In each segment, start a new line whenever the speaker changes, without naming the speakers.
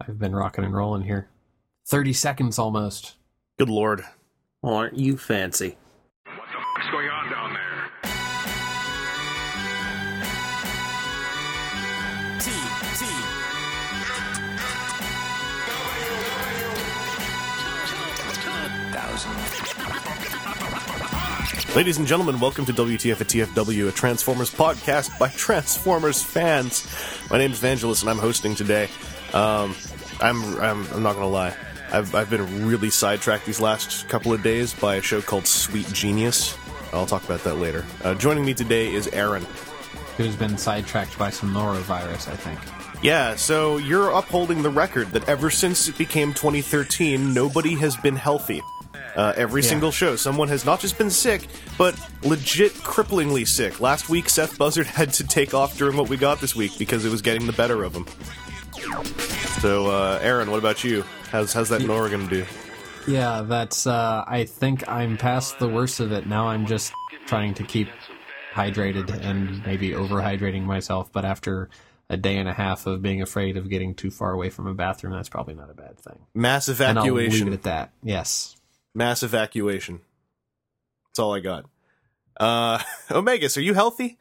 I've been rocking and rolling here. 30 seconds almost.
Good lord.
Well, aren't you fancy?
What the fuck's going on down there?
Ladies and gentlemen, welcome to WTF at TFW, a Transformers podcast by Transformers fans. My name is Vangelis, and I'm hosting today. I'm not gonna lie. I've been really sidetracked these last couple of days by a show called Sweet Genius. I'll talk about that later. Joining me today is Aaron.
Who's been sidetracked by some norovirus, I think.
Yeah, so you're upholding the record that ever since it became 2013, nobody has been healthy. Every single show, someone has not just been sick, but legit cripplingly sick. Last week, Seth Buzzard had to take off during what we got this week because it was getting the better of him. So, Aaron, what about you? How's that Nora gonna do?
Yeah, that's, I think I'm past the worst of it. Now I'm just trying to keep hydrated and maybe overhydrating myself, but after a day and a half of being afraid of getting too far away from a bathroom, that's probably not a bad thing.
Mass evacuation.
And I'll leave it at that, yes.
Mass evacuation. That's all I got. Omegas, are you healthy?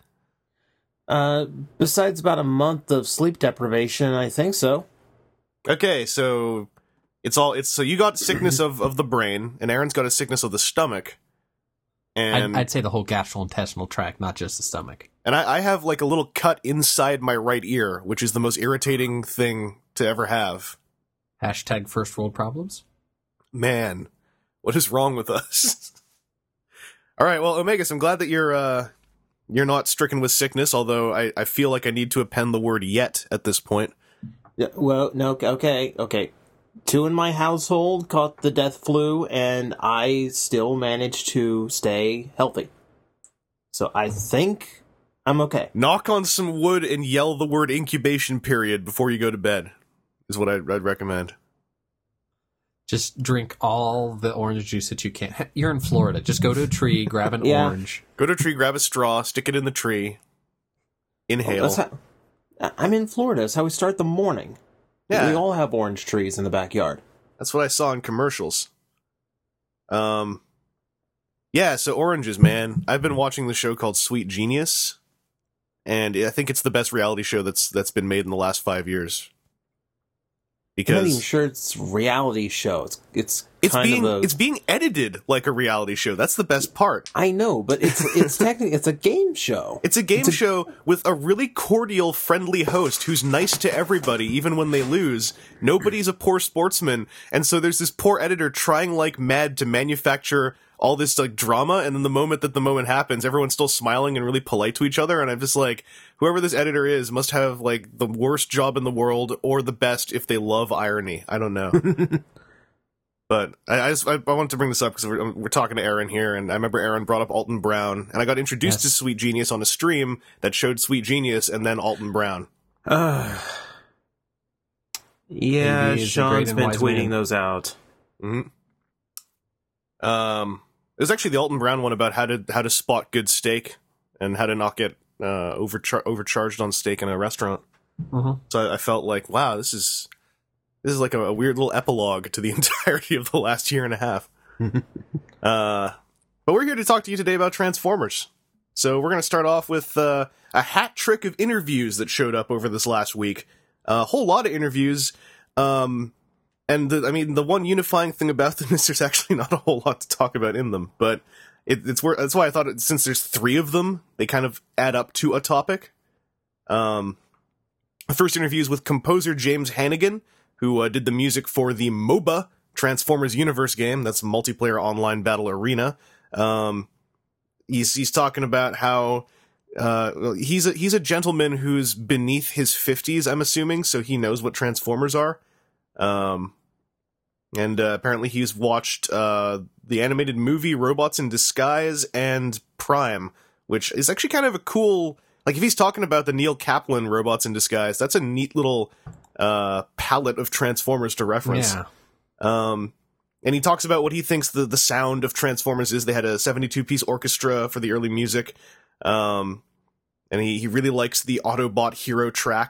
Besides about a month of sleep deprivation, I think so.
Okay, so so you got sickness of the brain, and Aaron's got a sickness of the stomach. And
I'd say the whole gastrointestinal tract, not just the stomach.
And I have like a little cut inside my right ear, which is the most irritating thing to ever have.
Hashtag first world problems?
Man, what is wrong with us? All right, well, Omegas, I'm glad that you're not stricken with sickness, although I feel like I need to append the word yet at this point.
Yeah, well, no, okay. 2 in my household caught the death flu, and I still managed to stay healthy. So I think I'm okay.
Knock on some wood and yell the word incubation period before you go to bed, is what I'd recommend.
Just drink all the orange juice that you can. You're in Florida. Just go to a tree, grab an orange.
Go to a tree, grab a straw, stick it in the tree, inhale.
I'm in Florida. That's how we start the morning.
Yeah.
We all have orange trees in the backyard.
That's what I saw in commercials. Yeah, so oranges, man. I've been watching the show called Sweet Genius, and I think it's the best reality show that's been made in the last 5 years. Because
I'm not even sure it's a reality show. It's
being edited like a reality show. That's the best part.
I know, but it's technically it's a game show.
It's a game show with a really cordial, friendly host who's nice to everybody, even when they lose. Nobody's a poor sportsman, and so there's this poor editor trying like mad to manufacture all this like drama, and then the moment happens, everyone's still smiling and really polite to each other, and I'm just like, whoever this editor is must have like the worst job in the world, or the best if they love irony. I don't know. But I wanted to bring this up because we're talking to Aaron here, and I remember Aaron brought up Alton Brown, and I got introduced to Sweet Genius on a stream that showed Sweet Genius and then Alton Brown.
Yeah, Sean's been tweeting those out.
Mm-hmm. It was actually the Alton Brown one about how to spot good steak and how to not get overcharged on steak in a restaurant.
Mm-hmm.
So I felt like, wow, this is like a weird little epilogue to the entirety of the last year and a half. But we're here to talk to you today about Transformers. So we're going to start off with a hat trick of interviews that showed up over this last week. A whole lot of interviews. And the one unifying thing about them is there's actually not a whole lot to talk about in them. But that's why I thought since there's 3 of them, they kind of add up to a topic. The first interview is with composer James Hannigan, who did the music for the MOBA Transformers Universe game. That's Multiplayer Online Battle Arena. He's talking about how he's a gentleman who's beneath his 50s, I'm assuming, so he knows what Transformers are. And apparently he's watched the animated movie Robots in Disguise and Prime, which is actually kind of a cool... Like, if he's talking about the Neil Kaplan Robots in Disguise, that's a neat little palette of Transformers to reference.
Yeah.
And he talks about what he thinks the sound of Transformers is. They had a 72-piece orchestra for the early music. And he really likes the Autobot Hero track.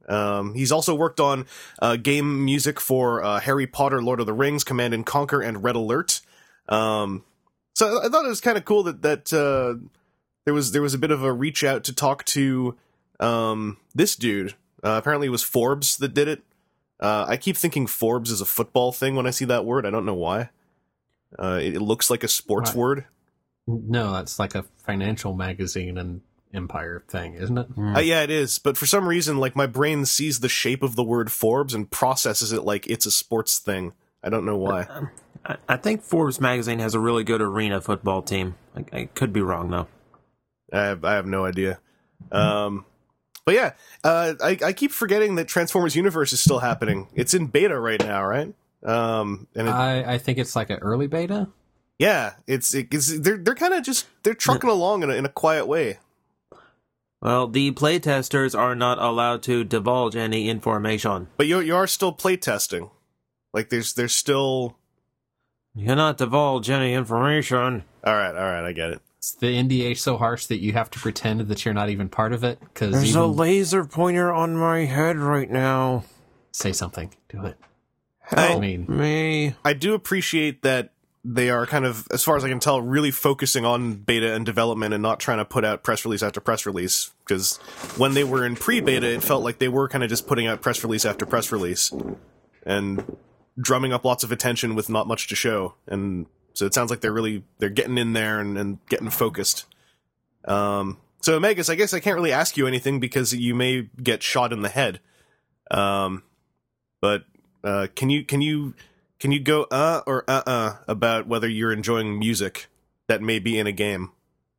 He's also worked on game music for Harry Potter, Lord of the Rings, Command and Conquer, and Red Alert. So I thought it was kind of cool that there was a bit of a reach out to talk to this dude. Apparently it was Forbes that did it. I keep thinking Forbes is a football thing when I see that word. I don't know why. It looks like a sports word.
No, that's like a financial magazine and empire thing, isn't it?
Yeah, it is. But for some reason, like, my brain sees the shape of the word Forbes and processes it like it's a sports thing. I don't know why.
I think Forbes magazine has a really good arena football team. I could be wrong, though.
I have no idea. But yeah, I keep forgetting that Transformers Universe is still happening. It's in beta right now, right? And
I think it's like an early beta.
yeah, they're kind of just they're trucking along in a quiet way.
Well, the playtesters are not allowed to divulge any information.
But you are still playtesting. Like there's still.
You cannot divulge any information.
All right, I get it.
Is the NDA so harsh that you have to pretend that you're not even part of it? Because
There's a laser pointer on my head right now.
Say something. Do it.
Help
I mean,
me.
I do appreciate that they are kind of, as far as I can tell, really focusing on beta and development and not trying to put out press release after press release. Because when they were in pre-beta, it felt like they were kind of just putting out press release after press release and drumming up lots of attention with not much to show. And so it sounds like they're getting in there and getting focused. So Magus, I guess I can't really ask you anything because you may get shot in the head. But can you go or about whether you're enjoying music that may be in a game?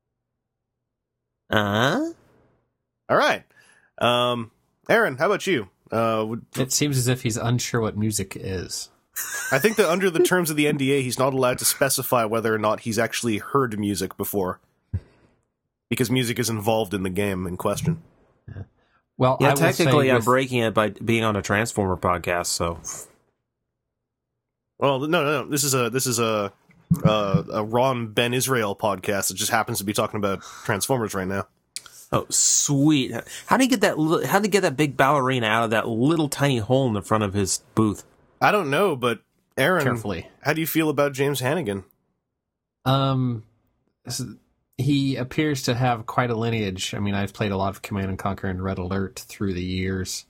All right. Aaron, how about you?
it seems as if he's unsure what music is.
I think that under the terms of the NDA, he's not allowed to specify whether or not he's actually heard music before, because music is involved in the game in question.
Yeah. Well,
Yeah,
I will
technically
say
I'm
with-
breaking it by being on a Transformer podcast, so...
Well, no. This is a Ron Ben Israel podcast that just happens to be talking about Transformers right now.
Oh, sweet. How do you get that big ballerina out of that little tiny hole in the front of his booth?
I don't know, but Aaron,
Carefully.
how do you feel about James Hannigan?
He appears to have quite a lineage. I mean, I've played a lot of Command and Conquer and Red Alert through the years.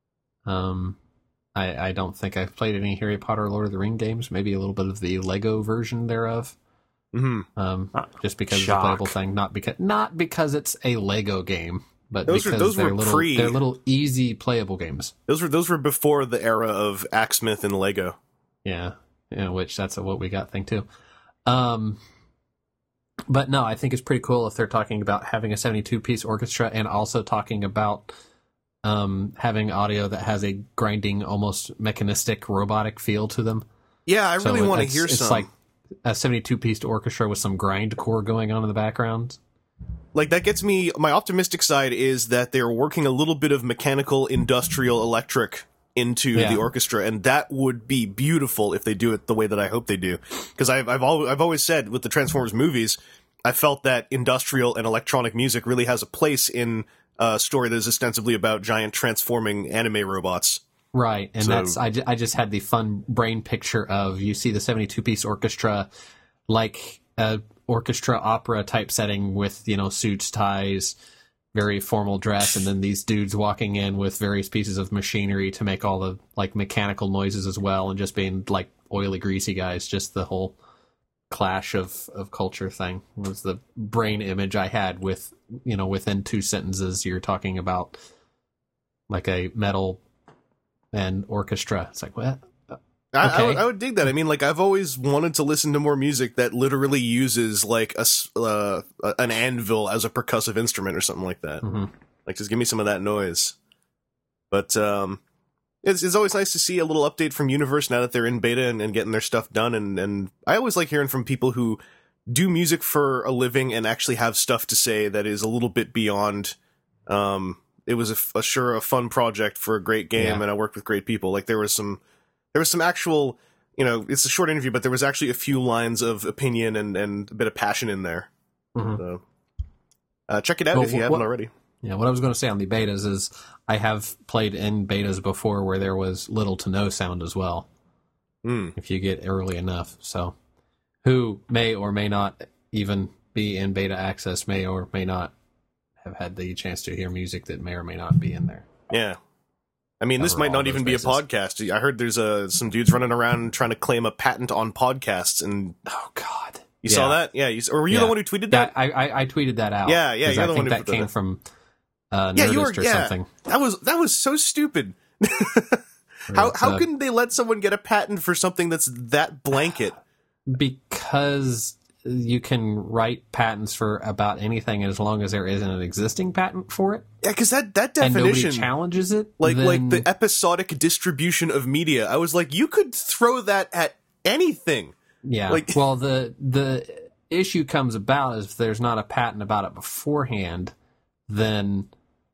I don't think I've played any Harry Potter or Lord of the Ring games. Maybe a little bit of the Lego version thereof.
Mm-hmm.
Just because
Shock.
it's a playable thing, not because it's a Lego game, but
Those
because
were pre-
they're little easy playable games.
Those were before the era of Axsmith and Lego.
Yeah, which that's a what we got thing too. But no, I think it's pretty cool if they're talking about having a 72-piece orchestra and also talking about having audio that has a grinding, almost mechanistic, robotic feel to them.
Yeah, I really want to
it's-
hear
it's
some.
like a 72-piece orchestra with some grindcore going on in the background.
Like, that gets me. My optimistic side is that they're working a little bit of mechanical, industrial, electric into the orchestra, and that would be beautiful if they do it the way that I hope they do. Because I've always said with the Transformers movies, I felt that industrial and electronic music really has a place in a story that is ostensibly about giant transforming anime robots.
Right, and
So-
that's I just had the fun brain picture of you see the 72-piece orchestra like a orchestra opera type setting with, suits, ties, very formal dress, and then these dudes walking in with various pieces of machinery to make all the like mechanical noises as well, and just being like oily, greasy guys. Just the whole clash of culture thing was the brain image I had with, within two sentences you're talking about like a metal and orchestra. It's like, what? Okay.
I would dig that. I mean, like, I've always wanted to listen to more music that literally uses like an anvil as a percussive instrument or something like that.
Mhm.
Like, just give me some of that noise. But it's always nice to see a little update from Universe now that they're in beta and getting their stuff done. And I always like hearing from people who do music for a living and actually have stuff to say that is a little bit beyond. It was a fun project for a great game, and I worked with great people. Like, there was some actual, it's a short interview, but there was actually a few lines of opinion and a bit of passion in there.
Mhm.
So, check it out
Well,
if you haven't already.
Yeah, what I was going to say on the betas is I have played in betas before where there was little to no sound as well. If you get early enough. So who may or may not even be in beta access may or may not have had the chance to hear music that may or may not be in there.
Yeah. I mean, this
Cover
might
all
not even
those
be a
bases.
podcast. I heard there's some dudes running around trying to claim a patent on podcasts, and
Oh, God.
you saw that? Yeah. Or were you the one who tweeted that?
I tweeted that out.
Yeah,
'cause
you're
I
the
think
one who
that
put
came
that.
from
Yeah,
Nerdist or something.
That was so stupid. How can they let someone get a patent for something that's that blanket?
Because you can write patents for about anything as long as there isn't an existing patent for it,
Yeah, because that
and nobody
definition,
challenges it.
like
then,
the episodic distribution of media, I was like, you could throw that at anything.
yeah.
like-
Well, the issue comes about is if there's not a patent about it beforehand, then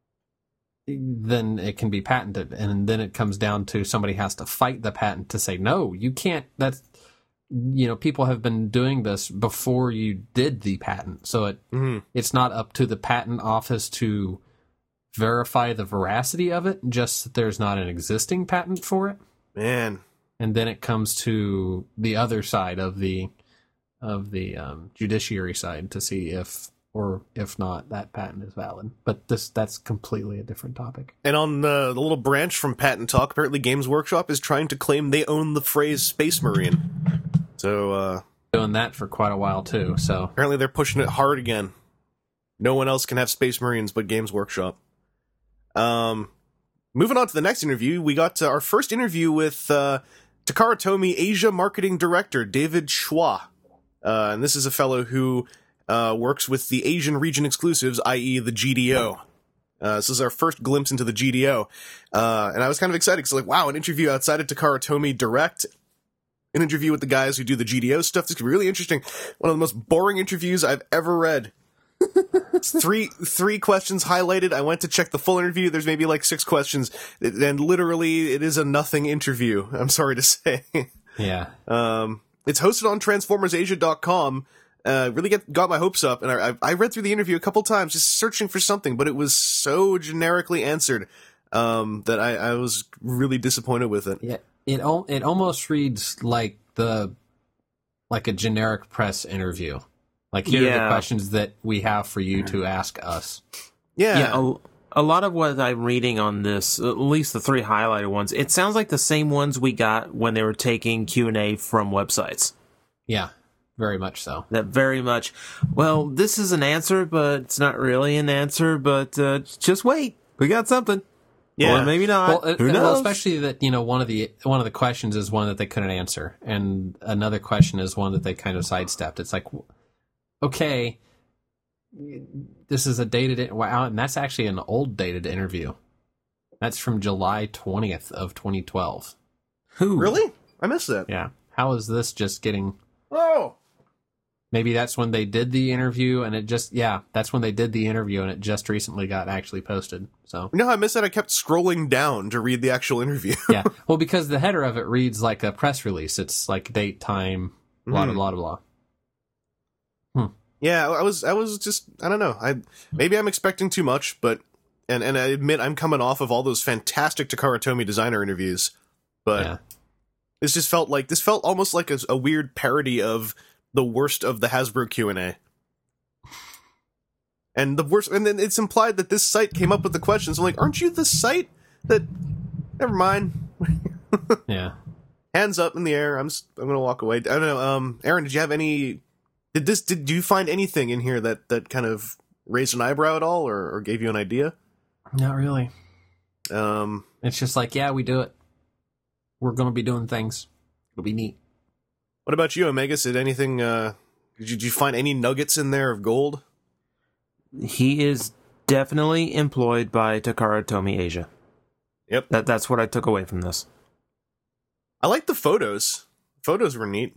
it can be patented, and then it comes down to somebody has to fight the patent to say no, you can't. That's people have been doing this before you did the patent, so it's not up to the patent office to verify the veracity of it, just that there's not an existing patent for it.
Man,
And then it comes to the other side of the judiciary side to see if or if not that patent is valid. But that's completely a different topic.
and on the little branch from Patent Talk, apparently Games Workshop is trying to claim they own the phrase Space Marine. So
Doing that for quite a while too. So
apparently they're pushing it hard again. No one else can have Space Marines but Games Workshop. Moving on to the next interview, we got our first interview with Takara Tomy Asia Marketing Director David Schwa. And this is a fellow who works with the Asian region exclusives, i.e. the GDO. This is our first glimpse into the GDO. And I was kind of excited because, like, wow, an interview outside of Takara Tomy Direct. An interview with the guys who do the GDO stuff. This could be really interesting. One of the most boring interviews I've ever read. It's three questions highlighted. I went to check the full interview. There's maybe like 6 questions. And literally, it is a nothing interview. I'm sorry to say.
yeah.
It's hosted on TransformersAsia.com. Really got my hopes up. And I read through the interview a couple times just searching for something, but it was so generically answered that I was really disappointed with it.
Yeah. It almost reads like a generic press interview. Like, here are the questions that we have for you to ask us.
Yeah.
A lot of what I'm reading on this, at least the 3 highlighted ones, it sounds like the same ones we got when they were taking Q&A from websites.
Yeah, very much so.
That very much, well, this is an answer, but it's not really an answer, but just wait. We got something.
Yeah.
Or maybe not.
Well,
Who knows?
well, especially that one of the questions is one that they couldn't answer, and another question is one that they kind of sidestepped. It's like, okay, this is a dated wow, and that's actually an old dated interview. That's from July 20th of 2012.
Who?
Really? I missed that.
Yeah, how is this just getting?
Oh.
Maybe that's when they did the interview, and that's when they did the interview, and it just recently got actually posted. So
You know how I missed that? I kept scrolling down to read the actual interview.
yeah, well, because the header of it reads like a press release. It's like date, time, blah blah blah blah.
Yeah, I was just, I don't know. Maybe I'm expecting too much, but and I admit I'm coming off of all those fantastic Takara Tomy designer interviews, but
Yeah.
this felt almost like a weird parody of the worst of the Hasbro Q&A. And the worst, and then it's implied that this site came up with the questions. I'm like, aren't you the site that? Never mind.
Yeah.
Hands up in the air. I'm gonna walk away. I don't know. Aaron, did you have any? Did you find anything in here that kind of raised an eyebrow at all, or gave you an idea?
Not really.
Um,
It's just like, yeah, we do it. We're going to be doing things. It'll be neat.
what about you, Omegas? Did anything? Did you find any nuggets in there of gold?
He is definitely employed by Takara Tomy Asia.
Yep.
That's what I took away from this.
I like the photos. Photos were neat.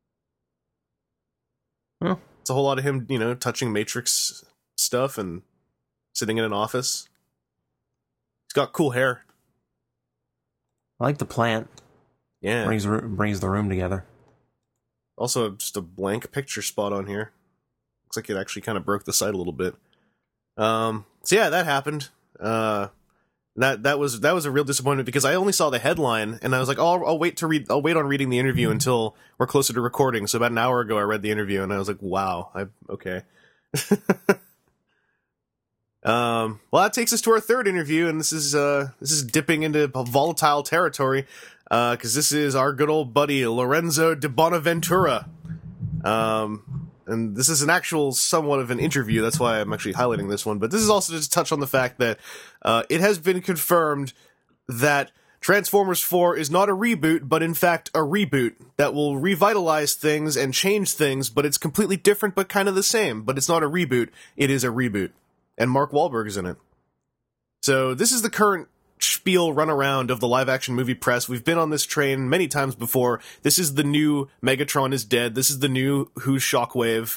Well,
It's a whole lot of him, touching Matrix stuff and sitting in an office. He's got cool hair.
I like the plant.
Yeah.
Brings the room together.
Also, just a blank picture spot on here. Looks like it actually kind of broke the site a little bit. So yeah, that happened. That was a real disappointment because I only saw the headline and I was like, oh, I'll wait on reading the interview until we're closer to recording. So about an hour ago, I read the interview and I was like, wow, okay. Well, that takes us to our third interview, and this is dipping into volatile territory, because this is our good old buddy Lorenzo de Bonaventura. And this is an actual somewhat of an interview, that's why I'm actually highlighting this one, but this is also just to touch on the fact that it has been confirmed that Transformers 4 is not a reboot, but in fact a reboot that will revitalize things and change things, but it's completely different but kind of the same. But it's not a reboot, it is a reboot. And Mark Wahlberg is in it. So this is the current spiel runaround of the live-action movie press. We've been on this train many times before. This is the new Megatron is dead. This is the new Who's Shockwave.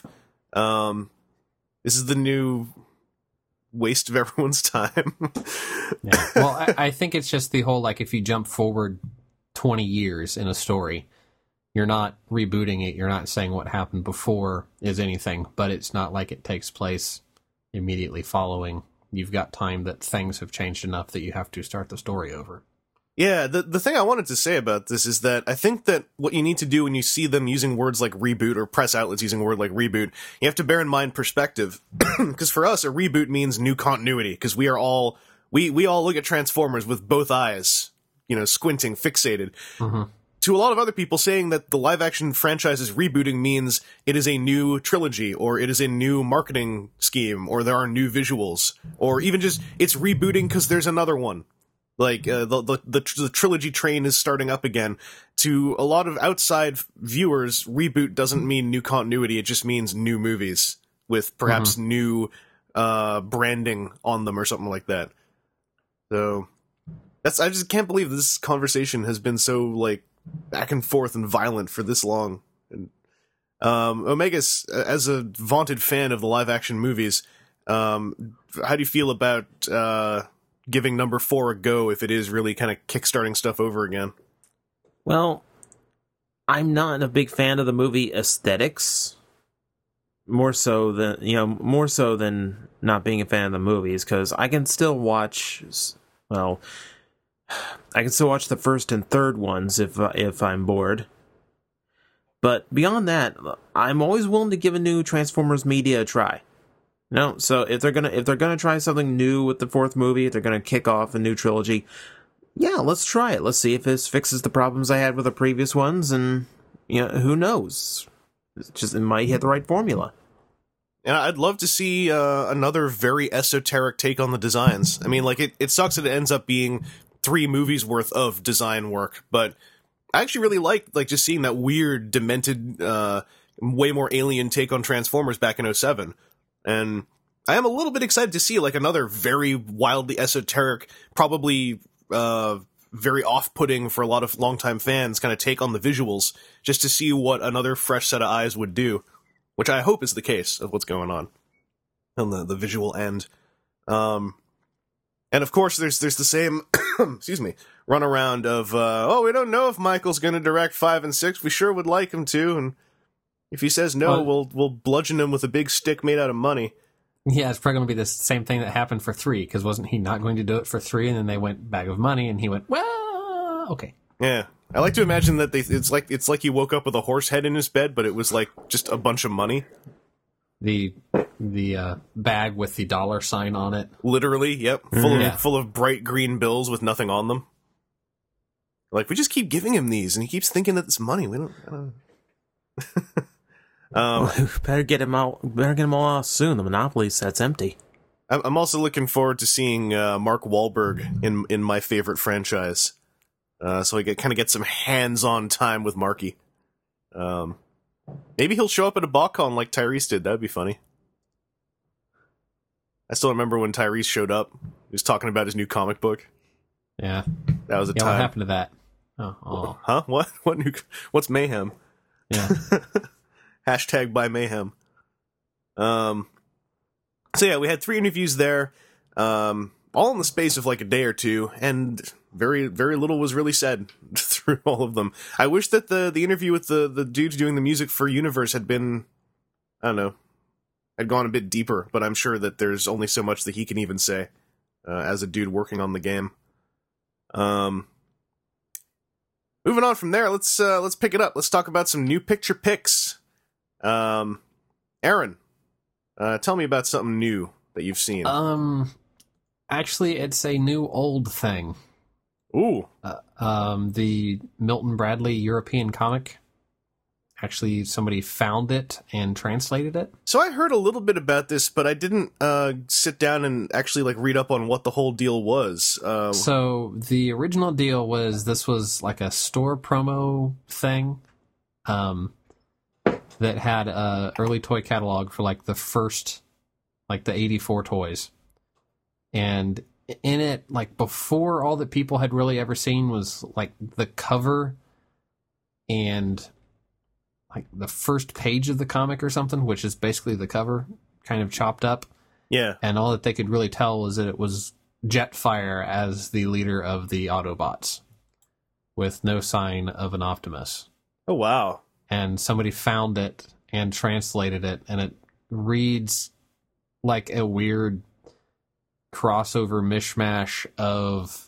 This is the new waste of everyone's time.
Yeah. Well, I think it's just the whole, like, if you jump forward 20 years in a story, you're not rebooting it, you're not saying what happened before is anything, but it's not like it takes place immediately following. You've got time that things have changed enough that you have to start the story over.
Yeah, the thing I wanted to say about this is that I think that what you need to do when you see them using words like reboot, or press outlets using a word like reboot, you have to bear in mind perspective. Because for us, a reboot means new continuity, because we all look at Transformers with both eyes, squinting, fixated. Mm-hmm. To a lot of other people, saying that the live-action franchise is rebooting means it is a new trilogy, or it is a new marketing scheme, or there are new visuals, or even just it's rebooting because there's another one. Like, the trilogy train is starting up again. To a lot of outside viewers, reboot doesn't mean new continuity, it just means new movies, with perhaps new branding on them or something like that. So, I just can't believe this conversation has been so, like, back and forth and violent for this long. And Omegas, as a vaunted fan of the live-action movies, how do you feel about giving number 4 a go if it is really kind of kickstarting stuff over again?
Well, I'm not a big fan of the movie aesthetics. More so than not being a fan of the movies, because I can still watch. Well, I can still watch the first and third ones if I'm bored. But beyond that, I'm always willing to give a new Transformers media a try. So if they're gonna try something new with the fourth movie, if they're gonna kick off a new trilogy, yeah, let's try it. Let's see if this fixes the problems I had with the previous ones, and who knows? It might hit the right formula.
And I'd love to see another very esoteric take on the designs. I mean, like, it sucks that it ends up being 3 movies worth of design work, but I actually really like just seeing that weird, demented, way more alien take on Transformers back in 2007. And I am a little bit excited to see, like, another very wildly esoteric, probably very off-putting for a lot of longtime fans kind of take on the visuals, just to see what another fresh set of eyes would do, which I hope is the case of what's going on the visual end. And of course, there's the same, excuse me, runaround of, we don't know if Michael's going to direct 5 and 6. We sure would like him to, and if he says no, we'll bludgeon him with a big stick made out of money.
Yeah, it's probably going to be the same thing that happened for 3, because wasn't he not going to do it for 3, and then they went bag of money, and he went, well, okay.
Yeah, I like to imagine that it's like he woke up with a horse head in his bed, but it was like just a bunch of money.
The bag with the dollar sign on it.
Literally, yep, full of bright green bills with nothing on them. Like, we just keep giving him these, and he keeps thinking that it's money. We don't.
Better get him out. Better get them all out soon. The Monopoly set's empty.
I'm also looking forward to seeing Mark Wahlberg in my favorite franchise, so I get some hands-on time with Marky. Maybe he'll show up at a BotCon like Tyrese did. That'd be funny. I still remember when Tyrese showed up. He was talking about his new comic book.
Yeah,
that was a time.
What happened to that? Oh.
Huh? What? What's Mayhem?
Yeah.
Hashtag by Mayhem. So yeah, we had 3 interviews there, all in the space of like a day or two, and very, very little was really said through all of them. I wish that the interview with the dudes doing the music for Universe had been, I don't know, had gone a bit deeper, but I'm sure that there's only so much that he can even say as a dude working on the game. Moving on from there, let's pick it up. Let's talk about some new picture picks. Aaron, tell me about something new that you've seen.
Actually, it's a new old thing.
Ooh.
The Milton Bradley European comic. Actually, somebody found it and translated it.
So I heard a little bit about this, but I didn't sit down and actually like read up on what the whole deal was.
So the original deal was this was like a store promo thing that had a early toy catalog for like the first, like the 84 toys. And in it, like before all that people had really ever seen was like the cover and like the first page of the comic or something, which is basically the cover kind of chopped up.
Yeah.
And all that they could really tell was that it was Jetfire as the leader of the Autobots with no sign of an Optimus.
Oh, wow.
And somebody found it and translated it, and it reads like a weird crossover mishmash of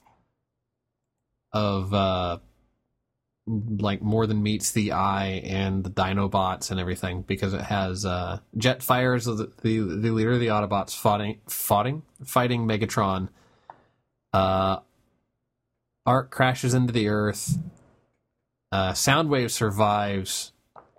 like More Than Meets the Eye and the Dinobots and everything, because it has Jetfire as the leader of the Autobots fighting Megatron. Ark crashes into the Earth. Soundwave survives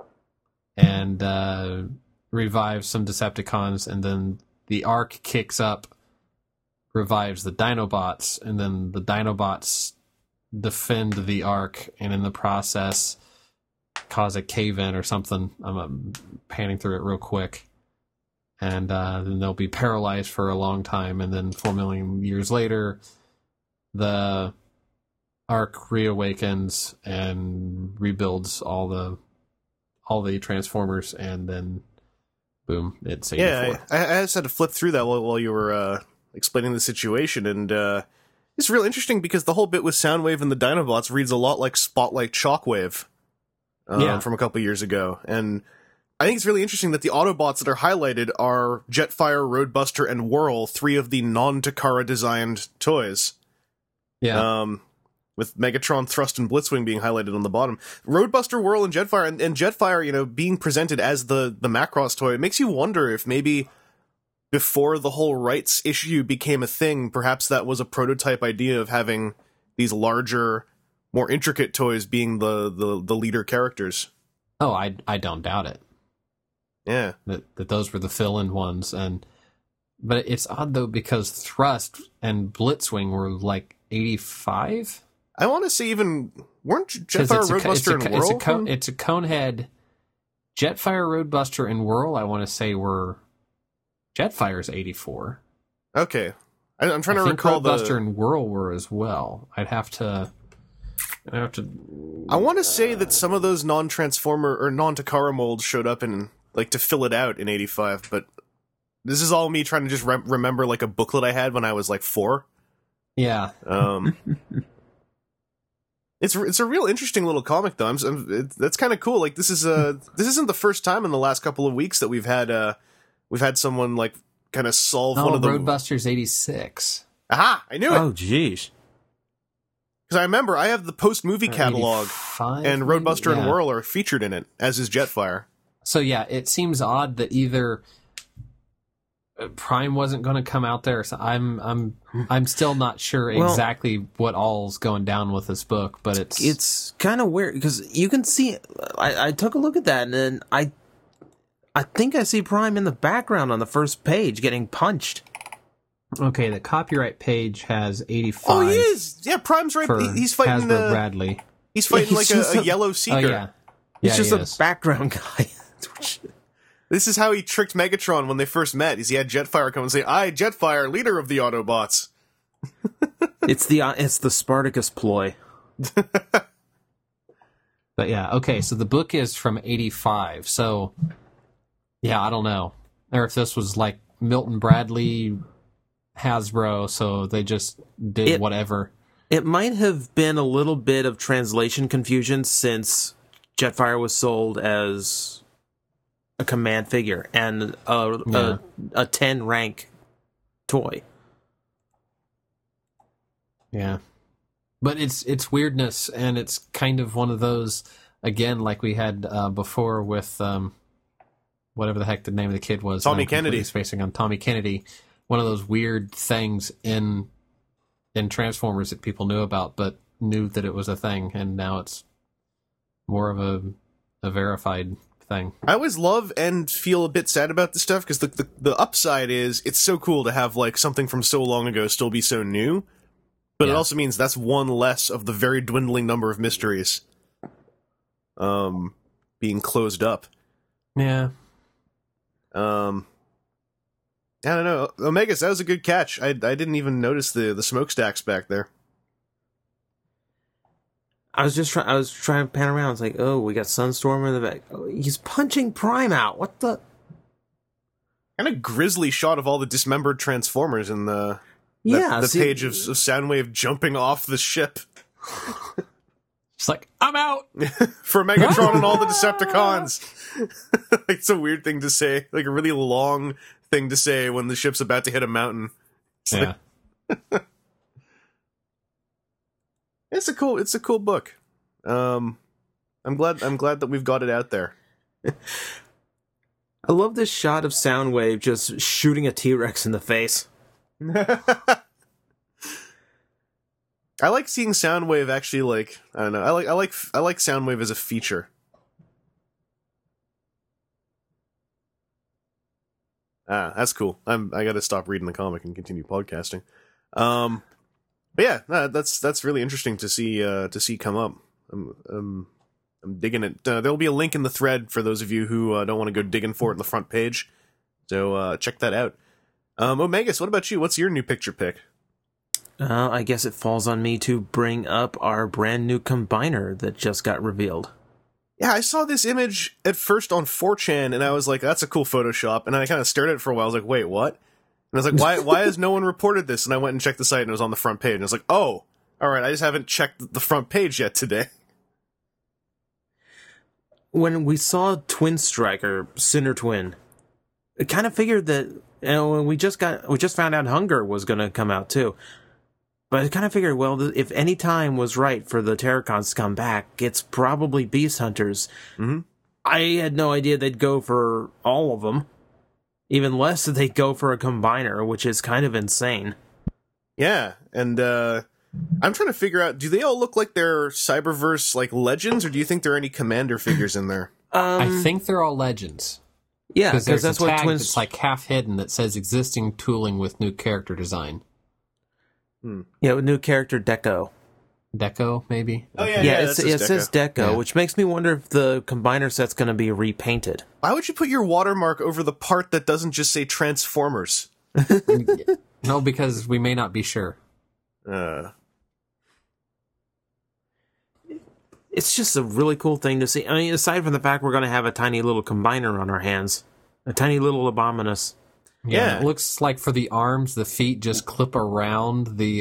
and revives some Decepticons, and then the Ark kicks up, revives the Dinobots, and then the Dinobots defend the Ark, and in the process cause a cave-in or something. I'm panning through it real quick. And then they'll be paralyzed for a long time, and then 4 million years later, the Ark reawakens and rebuilds all the Transformers, and then boom, it's 84.
Yeah, I just had to flip through that while you were explaining the situation, and it's real interesting because the whole bit with Soundwave and the Dinobots reads a lot like Spotlight Shockwave from a couple years ago. And I think it's really interesting that the Autobots that are highlighted are Jetfire, Roadbuster, and Whirl, 3 of the non-Takara designed toys.
Yeah.
With Megatron, Thrust, and Blitzwing being highlighted on the bottom. Roadbuster, Whirl, and Jetfire, and Jetfire, being presented as the Macross toy, it makes you wonder if maybe before the whole rights issue became a thing, perhaps that was a prototype idea of having these larger, more intricate toys being the leader characters.
Oh, I don't doubt it.
Yeah.
That those were the fill-in ones. But it's odd, though, because Thrust and Blitzwing were like 85?
I want to say even... Weren't Jetfire, Roadbuster, and Whirl?
It's a Conehead. Jetfire, Roadbuster, and Whirl, I want to say, were... Jetfire's 84.
Okay. I'm trying to recall
Roadbuster and Whirl were as well. I
want to say that some of those non-Transformer or non-Takara molds showed up in like to fill it out in 85, but this is all me trying to just remember like a booklet I had when I was like 4.
Yeah.
It's a real interesting little comic though. That's kind of cool. Like this isn't the first time in the last couple of weeks that we've had someone like kind of solve one of the
Roadbuster's 86.
Aha! I knew it.
Oh, jeez.
Because I remember I have the post-movie catalog, and Roadbuster and Whirl are featured in it, as is Jetfire.
So yeah, it seems odd that either Prime wasn't going to come out there. So I'm still not sure exactly what all's going down with this book, but
it's kind of weird because you can see. I took a look at that, and then I think I see Prime in the background on the first page getting punched.
Okay, the copyright page has 85.
Oh, he is. Yeah, Prime's right. He's fighting
Hasbro Bradley.
He's fighting like a yellow Seeker.
Oh, yeah.
He's just a background guy.
This is how he tricked Megatron when they first met. He had Jetfire come and say, "I, Jetfire, leader of the Autobots."
It's the Spartacus ploy.
But yeah, okay, so the book is from 85. So yeah, I don't know. Or if this was like Milton Bradley, Hasbro, so they just did whatever.
It might have been a little bit of translation confusion since Jetfire was sold as a command figure and a 10 rank toy.
Yeah. But it's weirdness, and it's kind of one of those, again, like we had before with whatever the heck the name of the kid was.
Tommy Kennedy.
Spacing on Tommy Kennedy. One of those weird things in Transformers that people knew about, but knew that it was a thing, and now it's more of a verified thing.
I always love and feel a bit sad about this stuff, because the upside is it's so cool to have like something from so long ago still be so new. But it also means that's one less of the very dwindling number of mysteries being closed up.
Yeah.
I don't know. Omegas, that was a good catch. I didn't even notice the smokestacks back there.
I was trying to pan around. It's like, oh, we got Sunstorm in the back. Oh, he's punching Prime out. What the?
Kind of grisly shot of all the dismembered Transformers in the page of Soundwave jumping off the ship.
It's like, I'm out!
For Megatron and all the Decepticons. It's a weird thing to say. Like a really long thing to say when the ship's about to hit a mountain.
Yeah.
It's a cool book. I'm glad that we've got it out there.
I love this shot of Soundwave just shooting a T-Rex in the face.
I like seeing Soundwave actually, like, I don't know. I like Soundwave as a feature. That's cool. I got to stop reading the comic and continue podcasting. But yeah, that's really interesting to see come up. I'm digging it. There'll be a link in the thread for those of you who don't want to go digging for it in the front page. So check that out. Omegas, what about you? What's your new picture pick?
I guess it falls on me to bring up our brand new combiner that just got revealed.
Yeah, I saw this image at first on 4chan, and I was like, that's a cool Photoshop. And I kind of stared at it for a while. I was like, wait, what? And I was like, why has no one reported this? And I went and checked the site, and it was on the front page. And I was like, oh, all right, I just haven't checked the front page yet today.
When we saw Twin Striker, Sinner Twin, I kind of figured that, we just found out Hunger was going to come out too. But I kind of figured, well, if any time was right for the Terracons to come back, it's probably Beast Hunters.
Mm-hmm.
I had no idea they'd go for all of them. Even less that they'd go for a combiner, which is kind of insane.
Yeah, and I'm trying to figure out, do they all look like they're Cyberverse, like, legends, or do you think there are any Commander figures in there?
I think they're all legends.
Yeah, because that's what
Twins... It's like half hidden that says existing tooling with new character design.
Yeah, with new character Deco.
Deco, maybe?
Oh,
yeah, it says Deco, which makes me wonder if the combiner set's going to be repainted.
Why would you put your watermark over the part that doesn't just say Transformers?
No, because we may not be sure.
It's just a really cool thing to see. I mean, aside from the fact we're going to have a tiny little combiner on our hands. A tiny little Abominus.
Yeah, it looks like for the arms, the feet just clip around the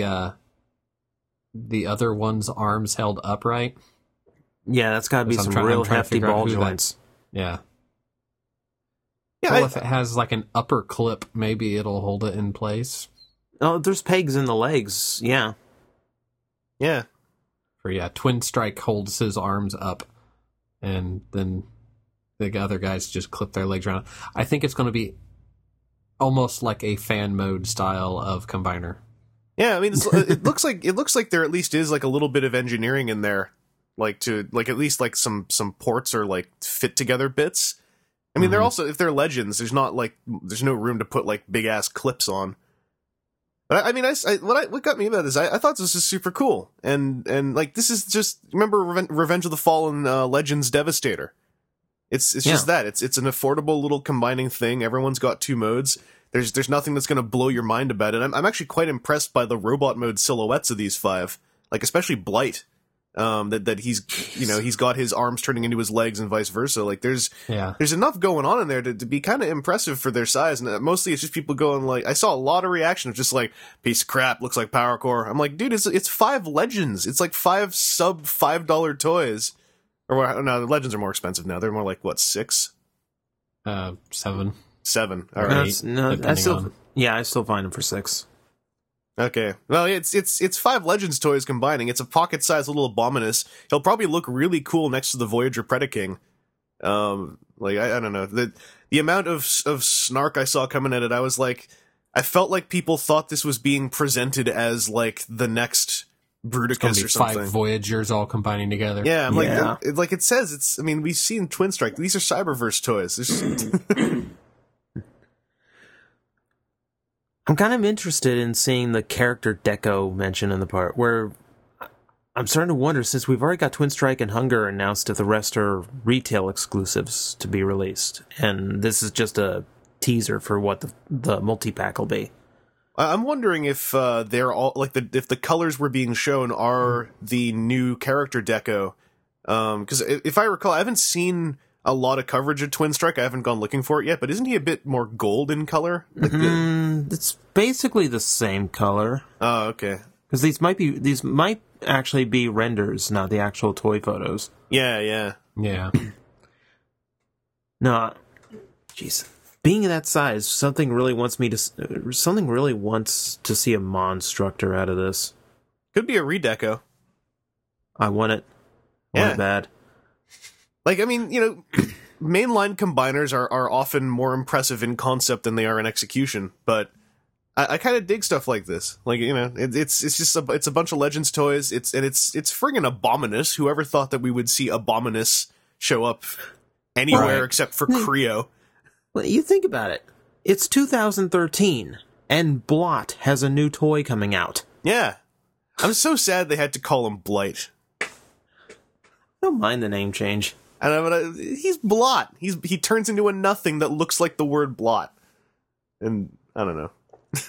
other one's arms held upright.
Yeah, that's got to be some real hefty ball joints.
Yeah.
Yeah.
Well, if it has like an upper clip, maybe it'll hold it in place.
Oh, there's pegs in the legs. Yeah.
Yeah.
Twin Strike holds his arms up, and then the other guys just clip their legs around. I think it's going to be almost like a fan mode style of combiner.
Yeah, I mean, it looks like there at least is like a little bit of engineering in there, like to like at least like some ports or like fit together bits. I mean, they're also, if they're legends, there's no room to put like big ass clips on. But I mean, what got me about this, I thought this was super cool, and like this is just, remember Revenge of the Fallen Legends Devastator. It's just that. It's an affordable little combining thing. Everyone's got two modes. There's nothing that's going to blow your mind about it. I'm actually quite impressed by the robot mode silhouettes of these five. Like, especially Blight. That he's got his arms turning into his legs and vice versa. Like, there's enough going on in there to be kind of impressive for their size. And mostly it's just people going like, I saw a lot of reaction of just like, piece of crap, looks like Power Core. I'm like, dude, it's 5 legends. It's like 5 sub $5 toys. Or no, the legends are more expensive now. They're more like, what, 6?
7.
7. All
Or
right.
eight,
I
depending
still,
on-
I still find him for 6.
Okay. Well, it's 5 Legends toys combining. It's a pocket-sized little Abominus. He'll probably look really cool next to the Voyager Predaking. I don't know. The amount of snark I saw coming at it, I was like, I felt like people thought this was being presented as like the next Bruticus or something.
5 Voyagers all combining together.
Yeah, I'm
Yeah.
like it says it's. I mean, we've seen Twin Strike. These are Cyberverse toys.
I'm kind of interested in seeing the character deco mentioned in the part where I'm starting to wonder, since we've already got Twin Strike and Hunger announced, if the rest are retail exclusives to be released. And this is just a teaser for what the multi-pack will be.
I'm wondering if they're all like if the colors we're being shown are the new character deco. Because if I recall, I haven't seen a lot of coverage of Twin Strike. I haven't gone looking for it yet, but isn't he a bit more gold in color? Like
It's basically the same color.
Oh, okay.
Because these might actually be renders, not the actual toy photos.
Yeah.
Yeah.
No, jeez. Being that size, something really wants to see a Monstructor out of this.
Could be a redeco.
I want it. I want
Yeah.
it bad.
Like, I mean, mainline combiners are often more impressive in concept than they are in execution, but I kind of dig stuff like this. Like, it's just it's a bunch of Legends toys. It's friggin' Abominus. Whoever thought that we would see Abominus show up anywhere
Right.
except for Creo?
Well, you think about it. It's 2013, and Blot has a new toy coming out.
Yeah. I'm so sad they had to call him Blight.
I don't mind the name change.
I know, but he's Blot. He turns into a nothing that looks like the word blot, and I don't know.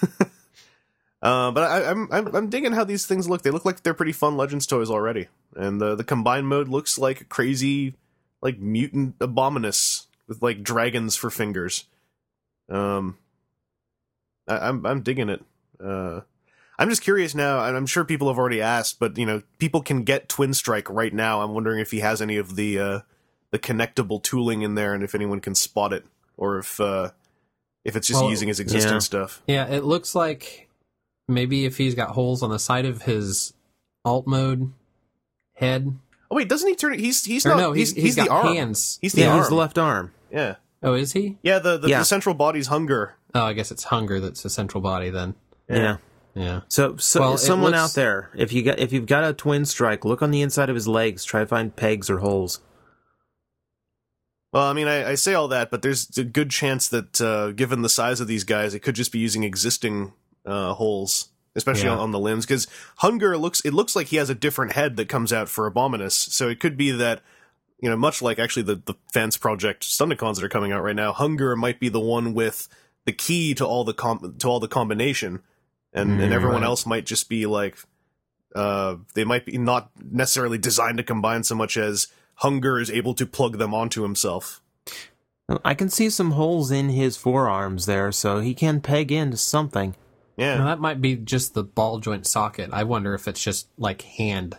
But I'm digging how these things look. They look like they're pretty fun Legends toys already, and the combined mode looks like a crazy, like mutant Abominus with like dragons for fingers. I'm digging it. I'm just curious now, and I'm sure people have already asked, but people can get Twin Strike right now. I'm wondering if he has any of the connectable tooling in there, and if anyone can spot it, or if it's just using his existing stuff.
Yeah, it looks like maybe if he's got holes on the side of his alt mode head.
Oh wait, doesn't he turn? He's
Or
not.
no,
he's
got
the arm.
hands.
He's the
Yeah,
arm.
he's the left arm.
Yeah.
Oh, is he?
Yeah. The
Yeah.
central body's Hunger.
Oh, I guess it's Hunger that's the central body then.
Yeah.
Yeah.
So
Well, it
someone
looks-
out there, if you've got a Twin Strike, look on the inside of his legs. Try to find pegs or holes.
Well, I mean, I say all that, but there's a good chance that given the size of these guys, it could just be using existing holes, especially
Yeah.
on the limbs. Because Hunger looks like he has a different head that comes out for Abominus. So it could be that much like actually the Fence Project Stunticons that are coming out right now, Hunger might be the one with the key to all the combination, and everyone
right.
else might just be like they might be not necessarily designed to combine so much as Hunger is able to plug them onto himself.
I can see some holes in his forearms there, so he can peg into something.
Yeah.
Now, that might be just the ball joint socket. I wonder if it's just like hand.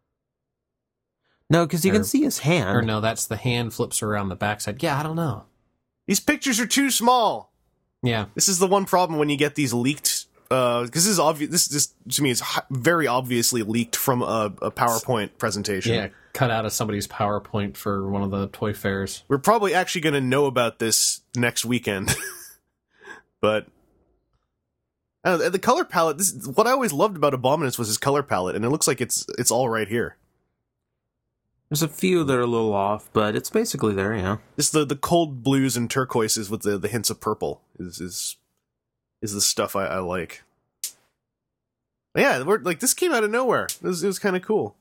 No, because you
Or-
can see his hand.
Or no, that's the hand flips around the backside. Yeah, I don't know.
These pictures are too small.
Yeah.
This is the one problem when you get these leaked. Because this is obvious. This to me is very obviously leaked from a PowerPoint presentation.
Yeah, cut out of somebody's PowerPoint for one of the toy fairs.
We're probably actually going to know about this next weekend. But the color palette. What I always loved about Abominus was his color palette, and it looks like it's all right here.
There's a few that are a little off, but it's basically there, yeah.
Just the cold blues and turquoises with the hints of purple is the stuff I like. But yeah, this came out of nowhere. It was kind of cool.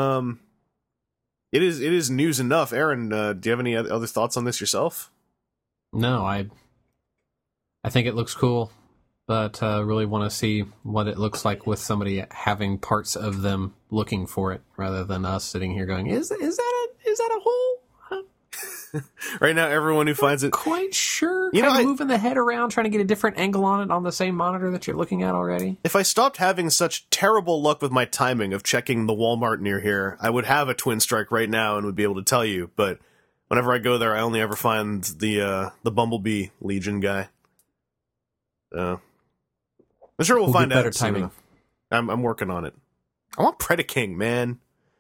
It is news enough. Aaron, do you have any other thoughts on this yourself?
No, I think it looks cool, but really want to see what it looks like with somebody having parts of them looking for it, rather than us sitting here going, "Is that a hole?"
Right now, everyone who finds it,
Quite sure.
You know,
Kind of moving the head around, trying to get a different angle on it on the same monitor that you're looking at already.
if I stopped having such terrible luck with my timing of checking the Walmart near here, I would have a Twin Strike right now and would be able to tell you. But whenever I go there, I only ever find the Bumblebee Legion guy. I'm sure we'll find
get better
out soon
timing.
enough. I'm working on it. I want Predaking, man.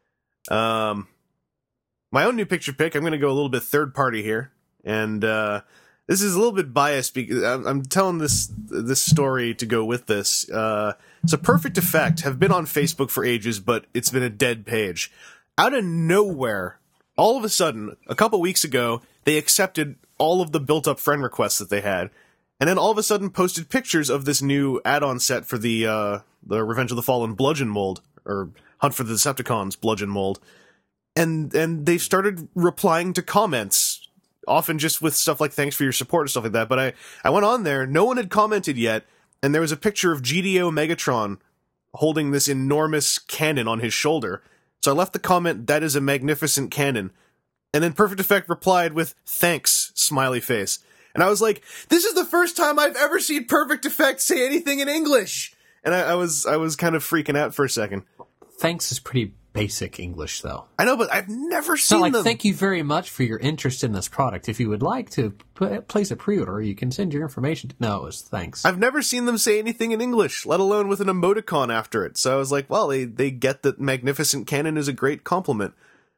My own new picture pick, I'm going to go a little bit third party here. And this is a little bit biased because I'm telling this story to go with this. It's a Perfect Effect. Have been on Facebook for ages, but it's been a dead page. Out of nowhere, all of a sudden, a couple weeks ago, they accepted all of the built-up friend requests that they had. And then all of a sudden posted pictures of this new add-on set for the Revenge of the Fallen Bludgeon mold, or Hunt for the Decepticons Bludgeon mold. And they started replying to comments, often just with stuff like thanks for your support and stuff like that. But I went on there, no one had commented yet, and there was a picture of GDO Megatron holding this enormous cannon on his shoulder. So I left the comment, "That is a magnificent cannon." And then Perfect Effect replied with, "Thanks, smiley face." And I was like, this is the first time I've ever seen Perfect Effect say anything in English! And I was kind of freaking out for a second.
Thanks is pretty basic English, though.
I know, but I've never
It's
seen
not like,
them.
thank you very much for your interest in this product. If you would like to place a pre-order, you can send your information to... No, it was thanks.
I've never seen them say anything in English, let alone with an emoticon after it. So I was like, well, they get that magnificent cannon is a great compliment.